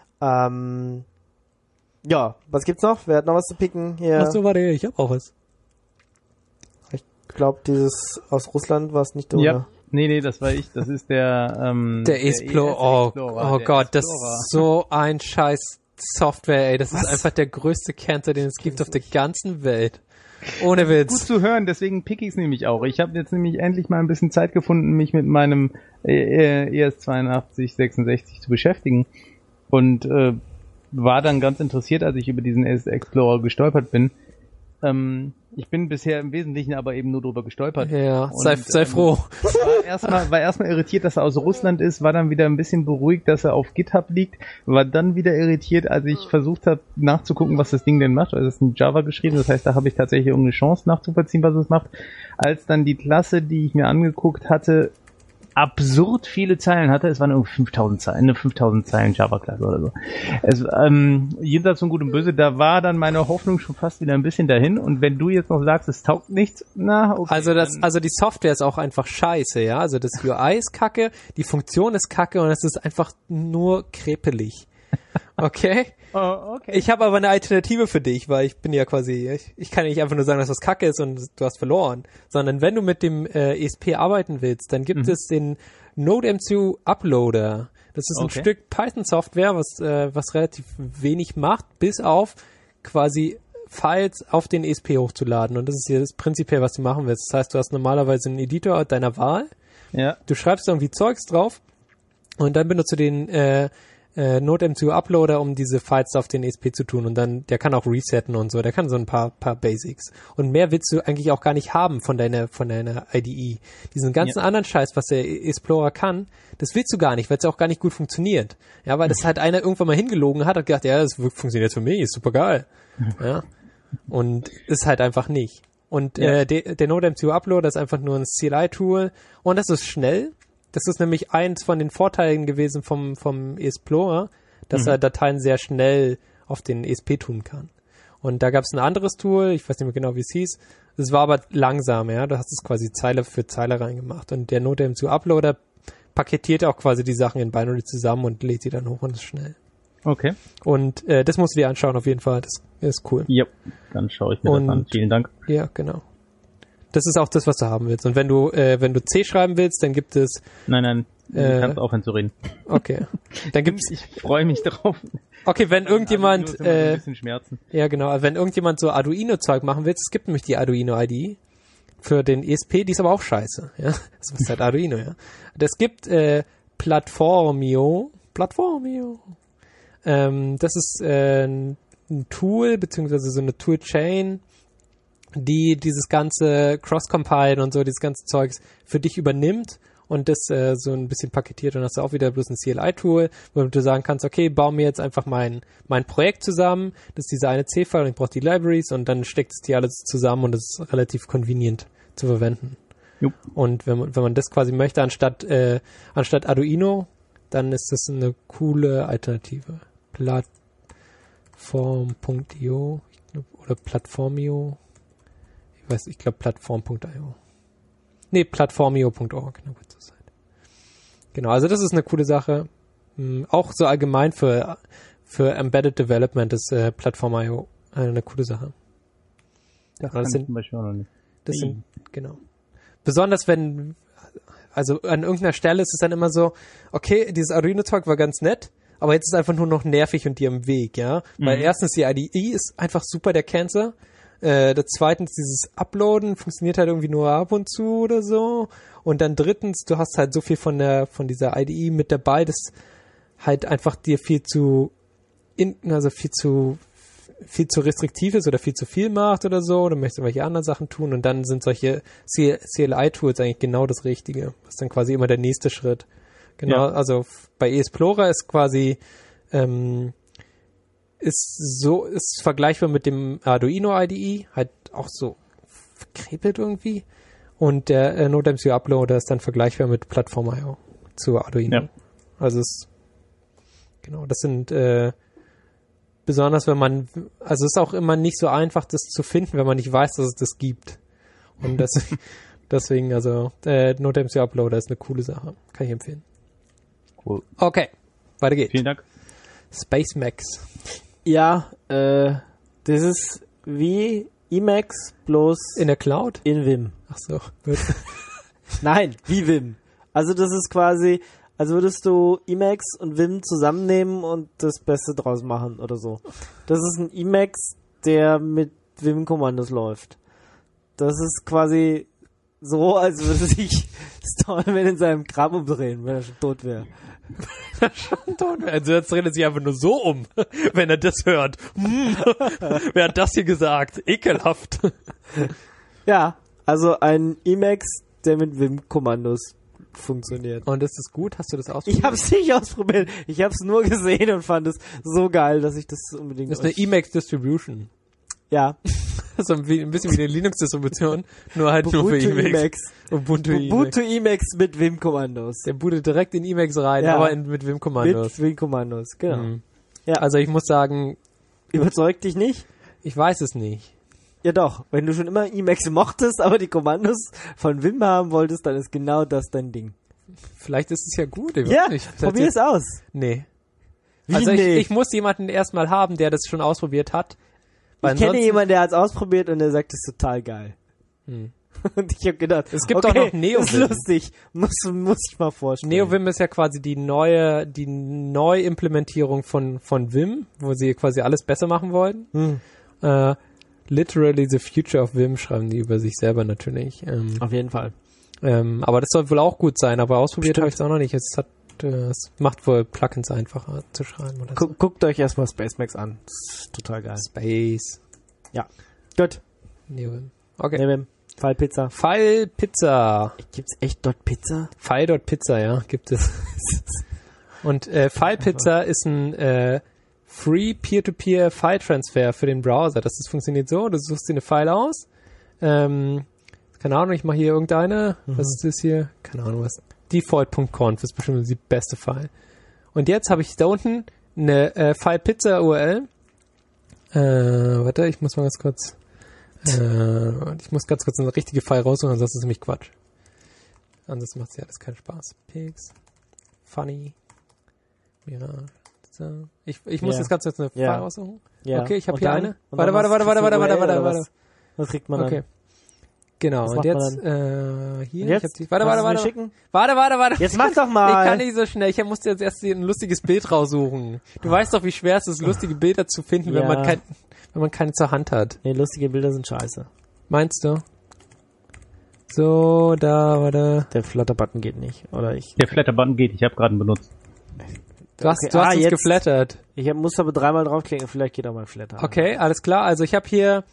Ja, was gibt's noch? Wer hat noch was zu picken? Hier. Achso, warte, ich hab auch was. Ich glaube, dieses aus Russland war es nicht, oder? Ja. Nee, das war ich. Das ist der Explorer. Oh Gott, das ist so ein scheiß Software, ey. Das ist einfach der größte Cancer, den es gibt auf der ganzen Welt. Ohne Witz. Gut zu hören, deswegen pick ich es nämlich auch. Ich habe jetzt nämlich endlich mal ein bisschen Zeit gefunden, mich mit meinem ES8266 zu beschäftigen. Und war dann ganz interessiert, als ich über diesen Explorer gestolpert bin. Ich bin bisher im Wesentlichen aber eben nur drüber gestolpert. Ja, sei froh. War erstmal irritiert, dass er aus Russland ist, war dann wieder ein bisschen beruhigt, dass er auf GitHub liegt, war dann wieder irritiert, als ich versucht habe nachzugucken, was das Ding denn macht. Also es ist in Java geschrieben, das heißt, da habe ich tatsächlich irgendeine Chance nachzuvollziehen, was es macht. Als dann die Klasse, die ich mir angeguckt hatte, absurd viele Zeilen hatte. Es waren irgendwie 5000 Zeilen, eine 5000 Zeilen Java-Klasse oder so. Es, jenseits von Gut und Böse, da war dann meine Hoffnung schon fast wieder ein bisschen dahin. Und wenn du jetzt noch sagst, es taugt nichts, na, okay. Also die Software ist auch einfach scheiße, ja. Also das UI ist kacke, die Funktion ist kacke und es ist einfach nur krepelig. Okay? Oh, okay. Ich habe aber eine Alternative für dich, weil ich bin ja quasi, ich kann ja nicht einfach nur sagen, dass das kacke ist und du hast verloren, sondern wenn du mit dem ESP arbeiten willst, dann gibt es den NodeMCU Uploader. Das ist ein Stück Python-Software, was relativ wenig macht, bis auf quasi Files auf den ESP hochzuladen. Und das ist jetzt prinzipiell, was du machen willst. Das heißt, du hast normalerweise einen Editor deiner Wahl. Ja. Du schreibst irgendwie Zeugs drauf und dann benutzt du den NodeMCU Uploader, um diese Files auf den ESP zu tun, und dann, der kann auch resetten und so, der kann so ein paar Basics. Und mehr willst du eigentlich auch gar nicht haben von deiner IDE. Diesen ganzen anderen Scheiß, was der Explorer kann, das willst du gar nicht, weil es auch gar nicht gut funktioniert. Ja, weil das halt einer irgendwann mal hingelogen hat und gedacht, ja, das funktioniert für mich, ist super geil. Ja. Und ist halt einfach nicht. Und der NodeMCU Uploader ist einfach nur ein CLI-Tool und das ist schnell. Das ist nämlich eins von den Vorteilen gewesen vom Explorer, dass er Dateien sehr schnell auf den ESP tun kann. Und da gab es ein anderes Tool, ich weiß nicht mehr genau, wie es hieß. Es war aber langsam, ja. Da hast du es quasi Zeile für Zeile reingemacht. Und der NodeMCU Uploader paketiert auch quasi die Sachen in Binary zusammen und lädt sie dann hoch und ist schnell. Okay. Und das musst du dir anschauen auf jeden Fall. Das ist cool. Ja, dann schaue ich mir das an. Vielen Dank. Ja, genau. Das ist auch das, was du haben willst. Und wenn du C schreiben willst, dann gibt es... Nein, du kannst aufhören zu reden. Okay. Dann gibt's... Ich freue mich drauf. Okay, wenn irgendjemand... ein bisschen Schmerzen. Ja, genau. Wenn irgendjemand so Arduino-Zeug machen will, es gibt nämlich die Arduino-IDE für den ESP, die ist aber auch scheiße. Ja, das ist halt Arduino, ja. Das gibt Platformio. Das ist ein Tool, beziehungsweise so eine Toolchain, die dieses ganze Cross-Compile und so, dieses ganze Zeugs für dich übernimmt und das so ein bisschen paketiert, und hast du auch wieder bloß ein CLI-Tool, wo du sagen kannst, okay, baue mir jetzt einfach mein Projekt zusammen, das ist dieser eine C-File und ich brauche die Libraries, und dann steckt es dir alles zusammen und das ist relativ convenient zu verwenden. Jupp. Und wenn man das quasi möchte, anstatt Arduino, dann ist das eine coole Alternative. Platform.io oder Platformio. Ich glaube Plattform.io. Nee, Platformio.org. Genau, also das ist eine coole Sache. Auch so allgemein für Embedded Development ist Platform.io eine coole Sache. Das kann ich zum Beispiel auch noch nicht. Das sind, genau. Besonders also an irgendeiner Stelle ist es dann immer so, okay, dieses Arduino-Zeug war ganz nett, aber jetzt ist es einfach nur noch nervig und dir im Weg, ja. Weil erstens die IDE ist einfach super der Cancer. Zweitens, dieses Uploaden funktioniert halt irgendwie nur ab und zu oder so. Und dann drittens, du hast halt so viel von dieser IDE mit dabei, das halt einfach dir viel zu restriktiv ist oder viel zu viel macht oder so. Oder möchtest irgendwelche anderen Sachen tun. Und dann sind solche CLI-Tools eigentlich genau das Richtige. Das ist dann quasi immer der nächste Schritt. Genau, ja. Also bei eExplorer ist quasi ist vergleichbar mit dem Arduino IDE, halt auch so verkrepelt irgendwie. Und der NodeMCU Uploader ist dann vergleichbar mit Platform.io zu Arduino. Ja. Also das sind besonders also es ist auch immer nicht so einfach, das zu finden, wenn man nicht weiß, dass es das gibt. Und deswegen, also NodeMCU Uploader ist eine coole Sache. Kann ich empfehlen. Cool. Okay, weiter geht's. Vielen Dank. SpaceMax. Ja, das ist wie Emacs, bloß in der Cloud? In Vim. Ach so. Nein, wie Vim. Also das ist quasi, als würdest du Emacs und Vim zusammennehmen und das Beste draus machen oder so. Das ist ein Emacs, der mit Vim-Kommandos läuft. Das ist quasi so, als würde sich Stallman in seinem Grab umdrehen, wenn er schon tot wäre. Also jetzt dreht er sich einfach nur so um, wenn er das hört. Wer hat das hier gesagt? Ekelhaft. Ja, also ein Emacs, der mit Vim-Kommandos funktioniert. Und ist das gut? Hast du das ausprobiert? Ich hab's nicht ausprobiert. Ich hab's nur gesehen und fand es so geil, dass ich das unbedingt... Das ist eine Emacs Distribution. Ja. So ein bisschen wie eine Linux-Distribution, nur halt nur für Emacs. Ubuntu Emacs mit Vim-Kommandos. Der bootet direkt in Emacs rein, aber mit Vim-Kommandos. Mit Vim-Kommandos, genau. Mhm. Ja. Also ich muss sagen, überzeugt dich nicht? Ich weiß es nicht. Ja doch, wenn du schon immer Emacs mochtest, aber die Kommandos von Vim haben wolltest, dann ist genau das dein Ding. Vielleicht ist es ja gut. Probier es aus. Nee. Wie also nee? Ich muss jemanden erstmal haben, der das schon ausprobiert hat. Ich kenne jemanden, der hat es ausprobiert und der sagt, das ist total geil. Und ich habe gedacht, es gibt auch noch NeoVim. Das ist lustig, muss ich mal vorstellen. NeoVim ist ja quasi die Neuimplementierung von Vim, wo sie quasi alles besser machen wollen. Literally the future of Vim schreiben die über sich selber natürlich. Auf jeden Fall. Aber das soll wohl auch gut sein, aber ausprobiert habe ich es auch noch nicht. Es macht wohl Plugins einfacher zu schreiben. Oder so. Guckt euch erstmal SpaceMax an. Das ist total geil. Space. Ja. Gut. NeoVim. Okay. NeoVim. FilePizza. FilePizza. Gibt's echt dort Pizza? File.pizza, ja, gibt es. Und FilePizza ist ein Free Peer-to-Peer File-Transfer für den Browser. Das funktioniert so, du suchst dir eine File aus. Keine Ahnung, ich mache hier irgendeine. Was ist das hier? Keine Ahnung was. Default.conf ist bestimmt die beste File. Und jetzt habe ich da unten eine FilePizza-URL. Warte, ich muss mal ganz kurz eine richtige File raussuchen, ansonsten ist es nämlich Quatsch. Ansonsten macht es ja alles keinen Spaß. Pigs. Funny. Mirage. So. Ich muss jetzt ganz kurz eine File raussuchen. Ja. Okay, ich habe hier eine. Warte. Was kriegt man dann? Okay. Genau, und jetzt, hier, jetzt? Ich hab warte. Jetzt mach doch mal. Ich kann nicht so schnell, ich musste jetzt erst ein lustiges Bild raussuchen. Du weißt doch, wie schwer es ist, lustige Bilder zu finden, wenn man keine zur Hand hat. Nee, lustige Bilder sind scheiße. Meinst du? So, warte. Der Flutter-Button geht nicht, oder ich? Der Flutter-Button geht, ich habe gerade ihn benutzt. Du hast uns geflattert. Ich muss aber dreimal draufklicken, vielleicht geht auch mal Flatter. Okay, alles klar, also ich habe hier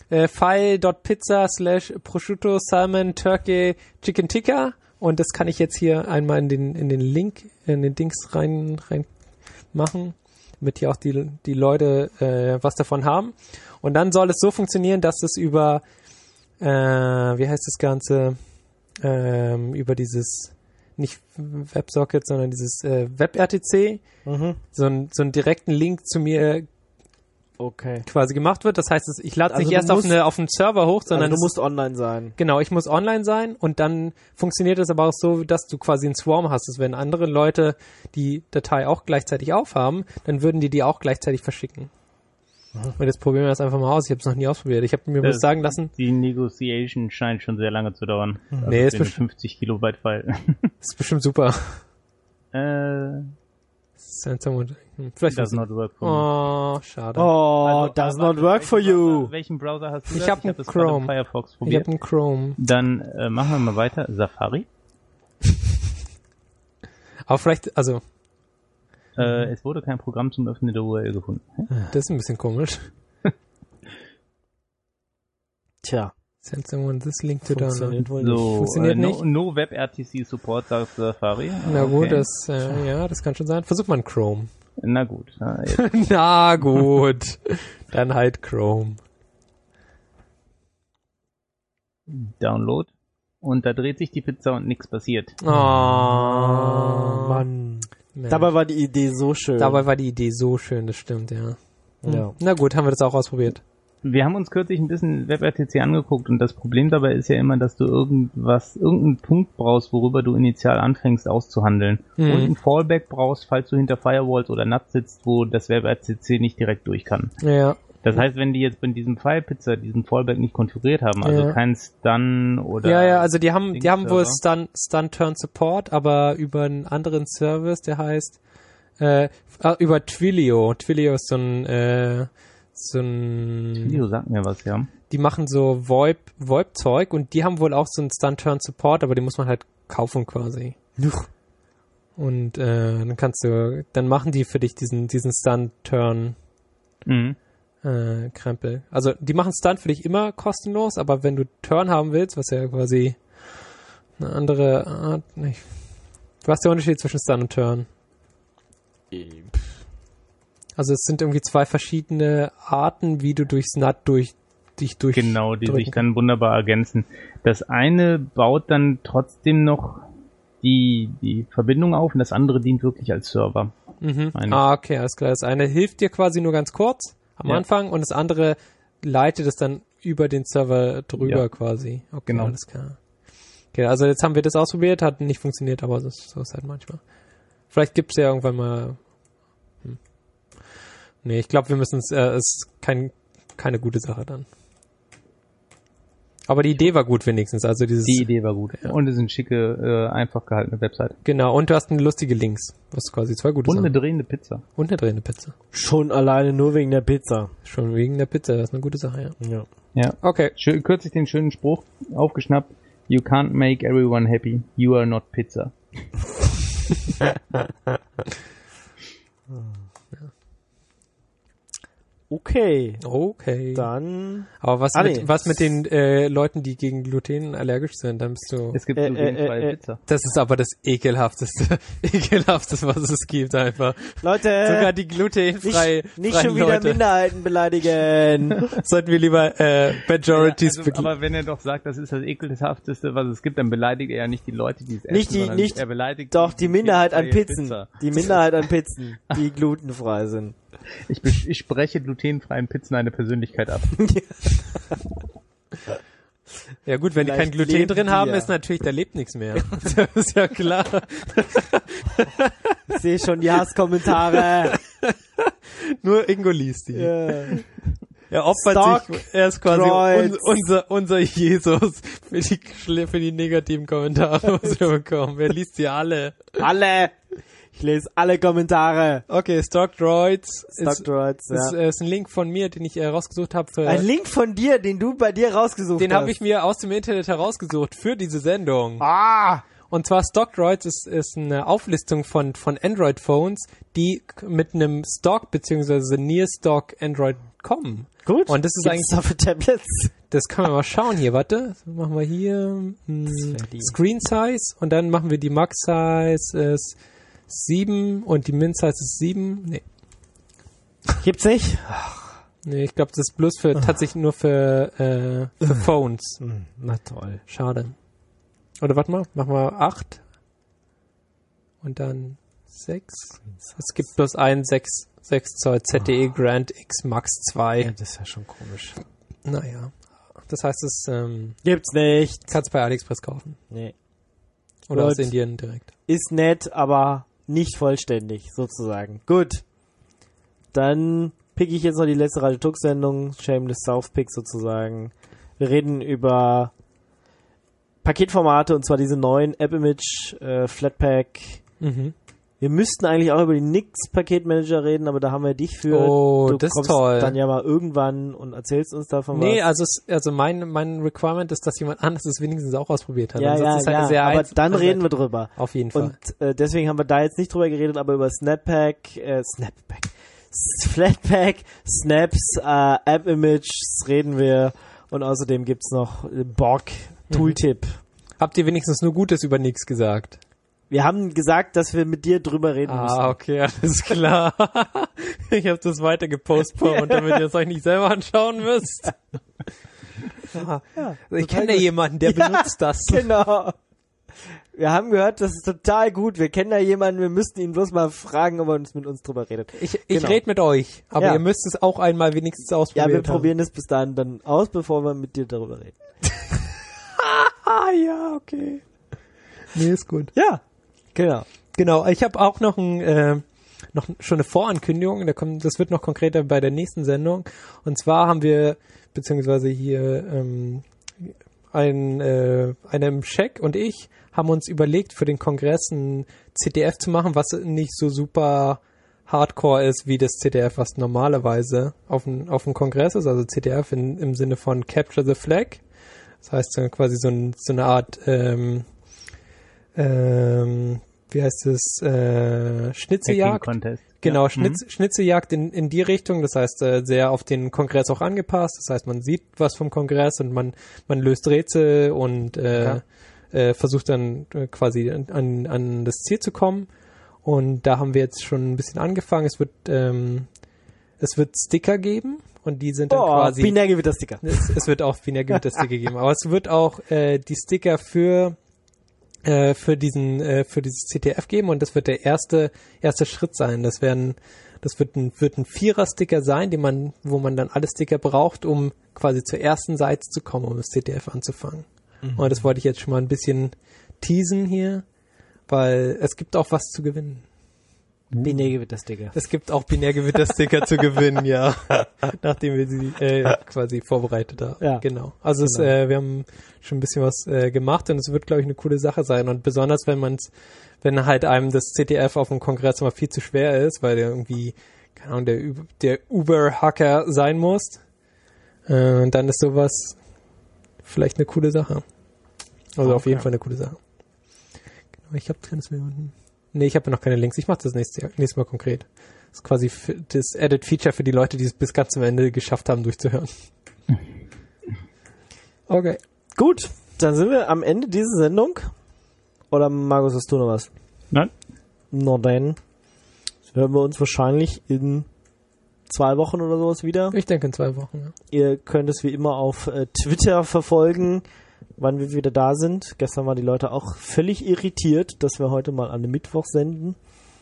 file.pizza/prosciutto salmon turkey chicken tikka und das kann ich jetzt hier einmal in den Link, in den Dings rein machen, damit hier auch die Leute was davon haben. Und dann soll es so funktionieren, dass es über wie heißt das Ganze, über dieses nicht WebSocket, sondern dieses WebRTC so einen direkten Link zu mir quasi gemacht wird. Das heißt, ich lade nicht erst auf einen Server hoch, sondern du musst online sein. Genau, ich muss online sein und dann funktioniert es aber auch so, dass du quasi einen Swarm hast. Dass wenn andere Leute die Datei auch gleichzeitig aufhaben, dann würden die auch gleichzeitig verschicken. Und jetzt probieren wir das einfach mal aus. Ich habe es noch nie ausprobiert. Ich habe mir was sagen lassen. Die Negotiation scheint schon sehr lange zu dauern. Also nee, ist bestimmt 50 Kilobyte File. Ist bestimmt super. Vielleicht does not work for me. Oh, schade. Oh, does not work for you. Welchen Browser hast du? Ich habe einen Chrome. Firefox probiert. Ich habe einen Chrome. Dann machen wir mal weiter. Safari. Aber vielleicht, also. Es wurde kein Programm zum Öffnen der URL gefunden. Das ist ein bisschen komisch. Tja. Send someone this link to download. So, funktioniert nicht. No WebRTC Support, sagt Safari. Na gut, das kann schon sein. Versuch mal ein Chrome. Na gut. Na gut. Dann halt Chrome. Download. Und da dreht sich die Pizza und nichts passiert. Oh, Mann. Dabei war die Idee so schön. Das stimmt, ja. Na gut, haben wir das auch ausprobiert. Wir haben uns kürzlich ein bisschen WebRTC angeguckt und das Problem dabei ist ja immer, dass du irgendeinen Punkt brauchst, worüber du initial anfängst auszuhandeln. Und ein Fallback brauchst, falls du hinter Firewalls oder NAT sitzt, wo das WebRTC nicht direkt durch kann. Ja. Das heißt, wenn die jetzt bei diesem FilePizza diesen Fallback nicht konfiguriert haben, also kein Stun oder... Ja, also die haben wohl Stun-Turn-Support, aber über einen anderen Service, der heißt über Twilio. Twilio ist so ein Twilio sagt mir was, ja. Die machen so VoIP-Zeug und die haben wohl auch so einen Stun-Turn-Support, aber den muss man halt kaufen quasi. Und dann machen die für dich diesen Stun-Turn Krempel. Also die machen Stun für dich immer kostenlos, aber wenn du Turn haben willst, was ja quasi eine andere Art, was ist der Unterschied zwischen Stun und Turn? Also es sind irgendwie zwei verschiedene Arten, wie du durchs NAT dich durch. Genau, die sich dann wunderbar ergänzen. Das eine baut dann trotzdem noch die Verbindung auf und das andere dient wirklich als Server. Okay, alles klar. Das eine hilft dir quasi nur ganz kurz am Anfang und das andere leitet es dann über den Server drüber quasi. Okay, genau. Alles klar. Okay, also jetzt haben wir das ausprobiert, hat nicht funktioniert, aber so ist halt manchmal. Vielleicht gibt's ja irgendwann mal. Nee, ich glaube, wir müssen es ist keine gute Sache dann. Aber die Idee war gut wenigstens, also die Idee war gut. Ja. Und es sind schicke, einfach gehaltene Webseite. Genau, und du hast lustige Links, was quasi 2 gute Sachen. Und eine drehende Pizza. Schon alleine nur wegen der Pizza. Schon wegen der Pizza, das ist eine gute Sache, Ja. Okay. Kürzlich den schönen Spruch aufgeschnappt: You can't make everyone happy, you are not pizza. Okay. Dann. Aber was mit den Leuten, die gegen Gluten allergisch sind? Dann bist du. Es gibt glutenfreie Pizza. Das ist aber das ekelhafteste, was es gibt einfach. Leute, sogar die glutenfrei. Nicht schon wieder Leute. Minderheiten beleidigen. Sollten wir lieber Majorities beleidigen. Aber wenn er doch sagt, das ist das ekelhafteste, was es gibt, dann beleidigt er ja nicht die Leute, die es essen, er beleidigt doch die Minderheit an Pizzen. Pizza. Die Minderheit an Pizzen, die glutenfrei sind. Ich spreche glutenfreien Pizzen eine Persönlichkeit ab. Ja gut, wenn die kein Gluten drin haben, ist natürlich, da lebt nichts mehr. Das ist ja klar. Ich sehe schon die Hasskommentare. Nur Ingo liest die. Yeah. Er opfert sich, er ist quasi unser Jesus für die negativen Kommentare, was wir bekommen. Er liest sie alle. Alle! Ich lese alle Kommentare. Okay, Stock Droids ist ein Link von mir, den ich rausgesucht habe. Ein Link von dir, den du bei dir rausgesucht hast? Den habe ich mir aus dem Internet herausgesucht für diese Sendung. Und zwar Stock Droids ist eine Auflistung von Android-Phones, die mit einem Stock bzw. Near-Stock Android kommen. Gut. Und das ist eigentlich auch für Tablets. Das können wir mal schauen hier. Warte, das machen wir hier Screen Size und dann machen wir die Max Size ist 7 und die Min Size ist 7. Nee. Gibt's nicht? Nee, ich glaube, das ist bloß tatsächlich nur für Phones. Na toll. Schade. Oder warte mal, machen wir 8 und dann 6. Es gibt bloß ein 6 Zoll ZTE Grand X Max 2. Ja, das ist ja schon komisch. Naja. Das heißt, es gibt's nicht. Kannst bei AliExpress kaufen. Nee. Oder aus Indien direkt. Ist nett, aber nicht vollständig, sozusagen. Gut. Dann pick ich jetzt noch die letzte Radio Tux Sendung, Shameless South Pick sozusagen. Wir reden über Paketformate und zwar diese neuen App-Image, Flatpak. Wir müssten eigentlich auch über die Nix Paketmanager reden, aber da haben wir dich für. Oh, du das kommst ist toll. Dann ja mal irgendwann und erzählst uns davon was. Nee, also mein Requirement ist, dass jemand anderes es wenigstens auch ausprobiert hat. Ja, aber dann reden wir drüber. Auf jeden Fall. Und deswegen haben wir da jetzt nicht drüber geredet, aber über Flatpak, Snaps, App-Images reden wir und außerdem gibt's noch Borg Tooltip. Habt ihr wenigstens nur Gutes über Nix gesagt? Wir haben gesagt, dass wir mit dir drüber reden müssen. Okay, alles klar. Ich habe das weiter gepostponed, damit ihr es euch nicht selber anschauen müsst. Ich kenne ja jemanden, der benutzt das. Genau. Wir haben gehört, das ist total gut. Wir kennen da jemanden, wir müssten ihn bloß mal fragen, ob er mit uns drüber redet. Ich rede mit euch, aber ihr müsst es auch einmal wenigstens ausprobieren. Ja, wir probieren es bis dahin dann aus, bevor wir mit dir darüber reden. Ja, okay. Nee, ist gut. Ja. Genau, ich habe auch noch schon eine Vorankündigung, das wird noch konkreter bei der nächsten Sendung. Und zwar haben wir, beziehungsweise hier einem Scheck und ich haben uns überlegt, für den Kongress ein CTF zu machen, was nicht so super hardcore ist, wie das CTF, was normalerweise auf dem Kongress ist, also CTF im Sinne von Capture the Flag. Das heißt quasi so eine Art wie heißt es, Schnitzeljagd. Genau, Schnitzeljagd in die Richtung, das heißt sehr auf den Kongress auch angepasst, das heißt man sieht was vom Kongress und man löst Rätsel und versucht dann quasi an das Ziel zu kommen und da haben wir jetzt schon ein bisschen angefangen, es wird Sticker geben und die sind dann quasi... Binärgewittersticker. Es wird auch Binärgewittersticker geben, aber es wird auch die Sticker für dieses CTF geben und das wird der erste Schritt sein. Das wird ein Vierer-Sticker sein, wo man dann alle Sticker braucht, um quasi zur ersten Seite zu kommen, um das CTF anzufangen. Und das wollte ich jetzt schon mal ein bisschen teasen hier, weil es gibt auch was zu gewinnen. Binärgewittersticker. Es gibt auch Binärgewittersticker zu gewinnen, ja. Nachdem wir sie quasi vorbereitet haben. Ja. Genau. Also wir haben schon ein bisschen was gemacht und es wird, glaube ich, eine coole Sache sein. Und besonders, wenn halt einem das CTF auf dem Kongress mal viel zu schwer ist, weil der irgendwie, keine Ahnung, der Uber-Hacker sein muss, dann ist sowas vielleicht eine coole Sache. Also auf jeden Fall eine coole Sache. Genau, ich habe ich habe noch keine Links. Ich mache das nächstes Mal konkret. Das ist quasi das Added Feature für die Leute, die es bis ganz zum Ende geschafft haben, durchzuhören. Okay. Gut, dann sind wir am Ende dieser Sendung. Oder Markus, hast du noch was? Nein. Na dann hören wir uns wahrscheinlich in 2 Wochen oder sowas wieder. Ich denke in 2 Wochen, ja. Ihr könnt es wie immer auf Twitter verfolgen, wann wir wieder da sind. Gestern waren die Leute auch völlig irritiert, dass wir heute mal an einem Mittwoch senden.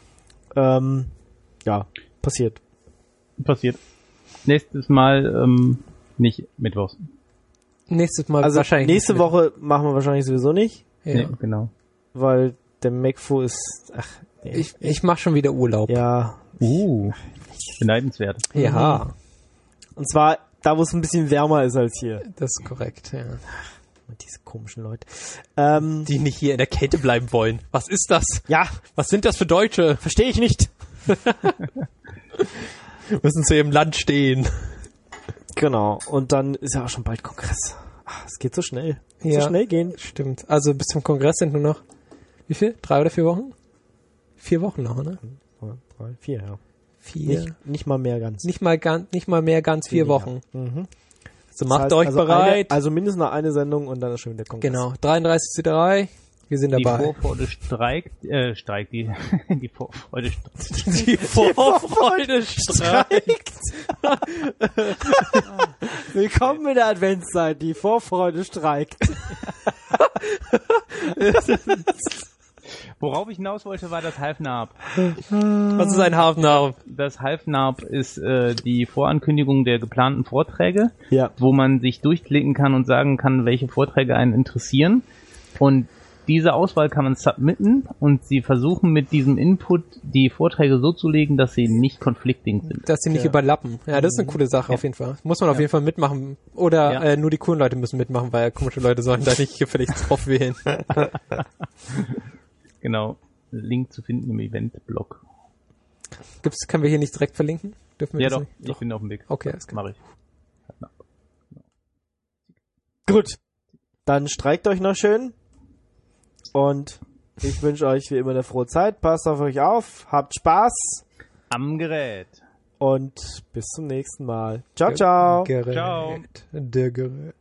Ja, passiert. Nächstes Mal nicht Mittwochs. Nächstes Mal also wahrscheinlich. Nächste Woche machen wir wahrscheinlich sowieso nicht. Ja. Nee, genau. Weil der MacFu ist... Ach, nee. Ich mache schon wieder Urlaub. Ja. Beneidenswert. Ja. Und zwar da, wo es ein bisschen wärmer ist als hier. Das ist korrekt, ja. Diese komischen Leute. Die nicht hier in der Kälte bleiben wollen. Was ist das? Ja. Was sind das für Deutsche? Verstehe ich nicht. Müssen zu ihrem Land stehen. Genau. Und dann ist ja auch schon bald Kongress. Es geht so schnell. Ja, so schnell gehen. Stimmt. Also bis zum Kongress sind nur noch, wie viel? 3 oder 4 Wochen? 4 Wochen noch, ne? 3, 4, ja. 4. Nicht mal mehr ganz. Nicht mal mehr ganz 4 Wochen. Mhm. Also macht euch bereit. Also mindestens noch eine Sendung und dann ist schon wieder Kongress. Genau. 33.3. Wir sind dabei. Die Vorfreude streikt. Die Vorfreude streikt. Die Vorfreude streikt. Willkommen in der Adventszeit. Die Vorfreude streikt. Worauf ich hinaus wollte, war das Halfnarb. Was ist ein Halfnarb? Das Halfnarb ist die Vorankündigung der geplanten Vorträge, ja, wo man sich durchklicken kann und sagen kann, welche Vorträge einen interessieren. Und diese Auswahl kann man submitten und sie versuchen mit diesem Input die Vorträge so zu legen, dass sie nicht konflikting sind. Dass sie nicht überlappen. Ja, das ist eine coole Sache auf jeden Fall. Muss man auf jeden Fall mitmachen. Oder nur die coolen Leute müssen mitmachen, weil komische Leute sollen da nicht gefälligst drauf wählen. Genau. Link zu finden im Event-Blog. Können wir hier nicht direkt verlinken? Dürfen wir ja das doch, nicht? ich bin auf dem Weg. Okay, das mache ich. Gut. Dann streikt euch noch schön. Und ich wünsche euch wie immer eine frohe Zeit. Passt auf euch auf. Habt Spaß. Am Gerät. Und bis zum nächsten Mal. Ciao, ciao. Gerät. Ciao. Der Gerät.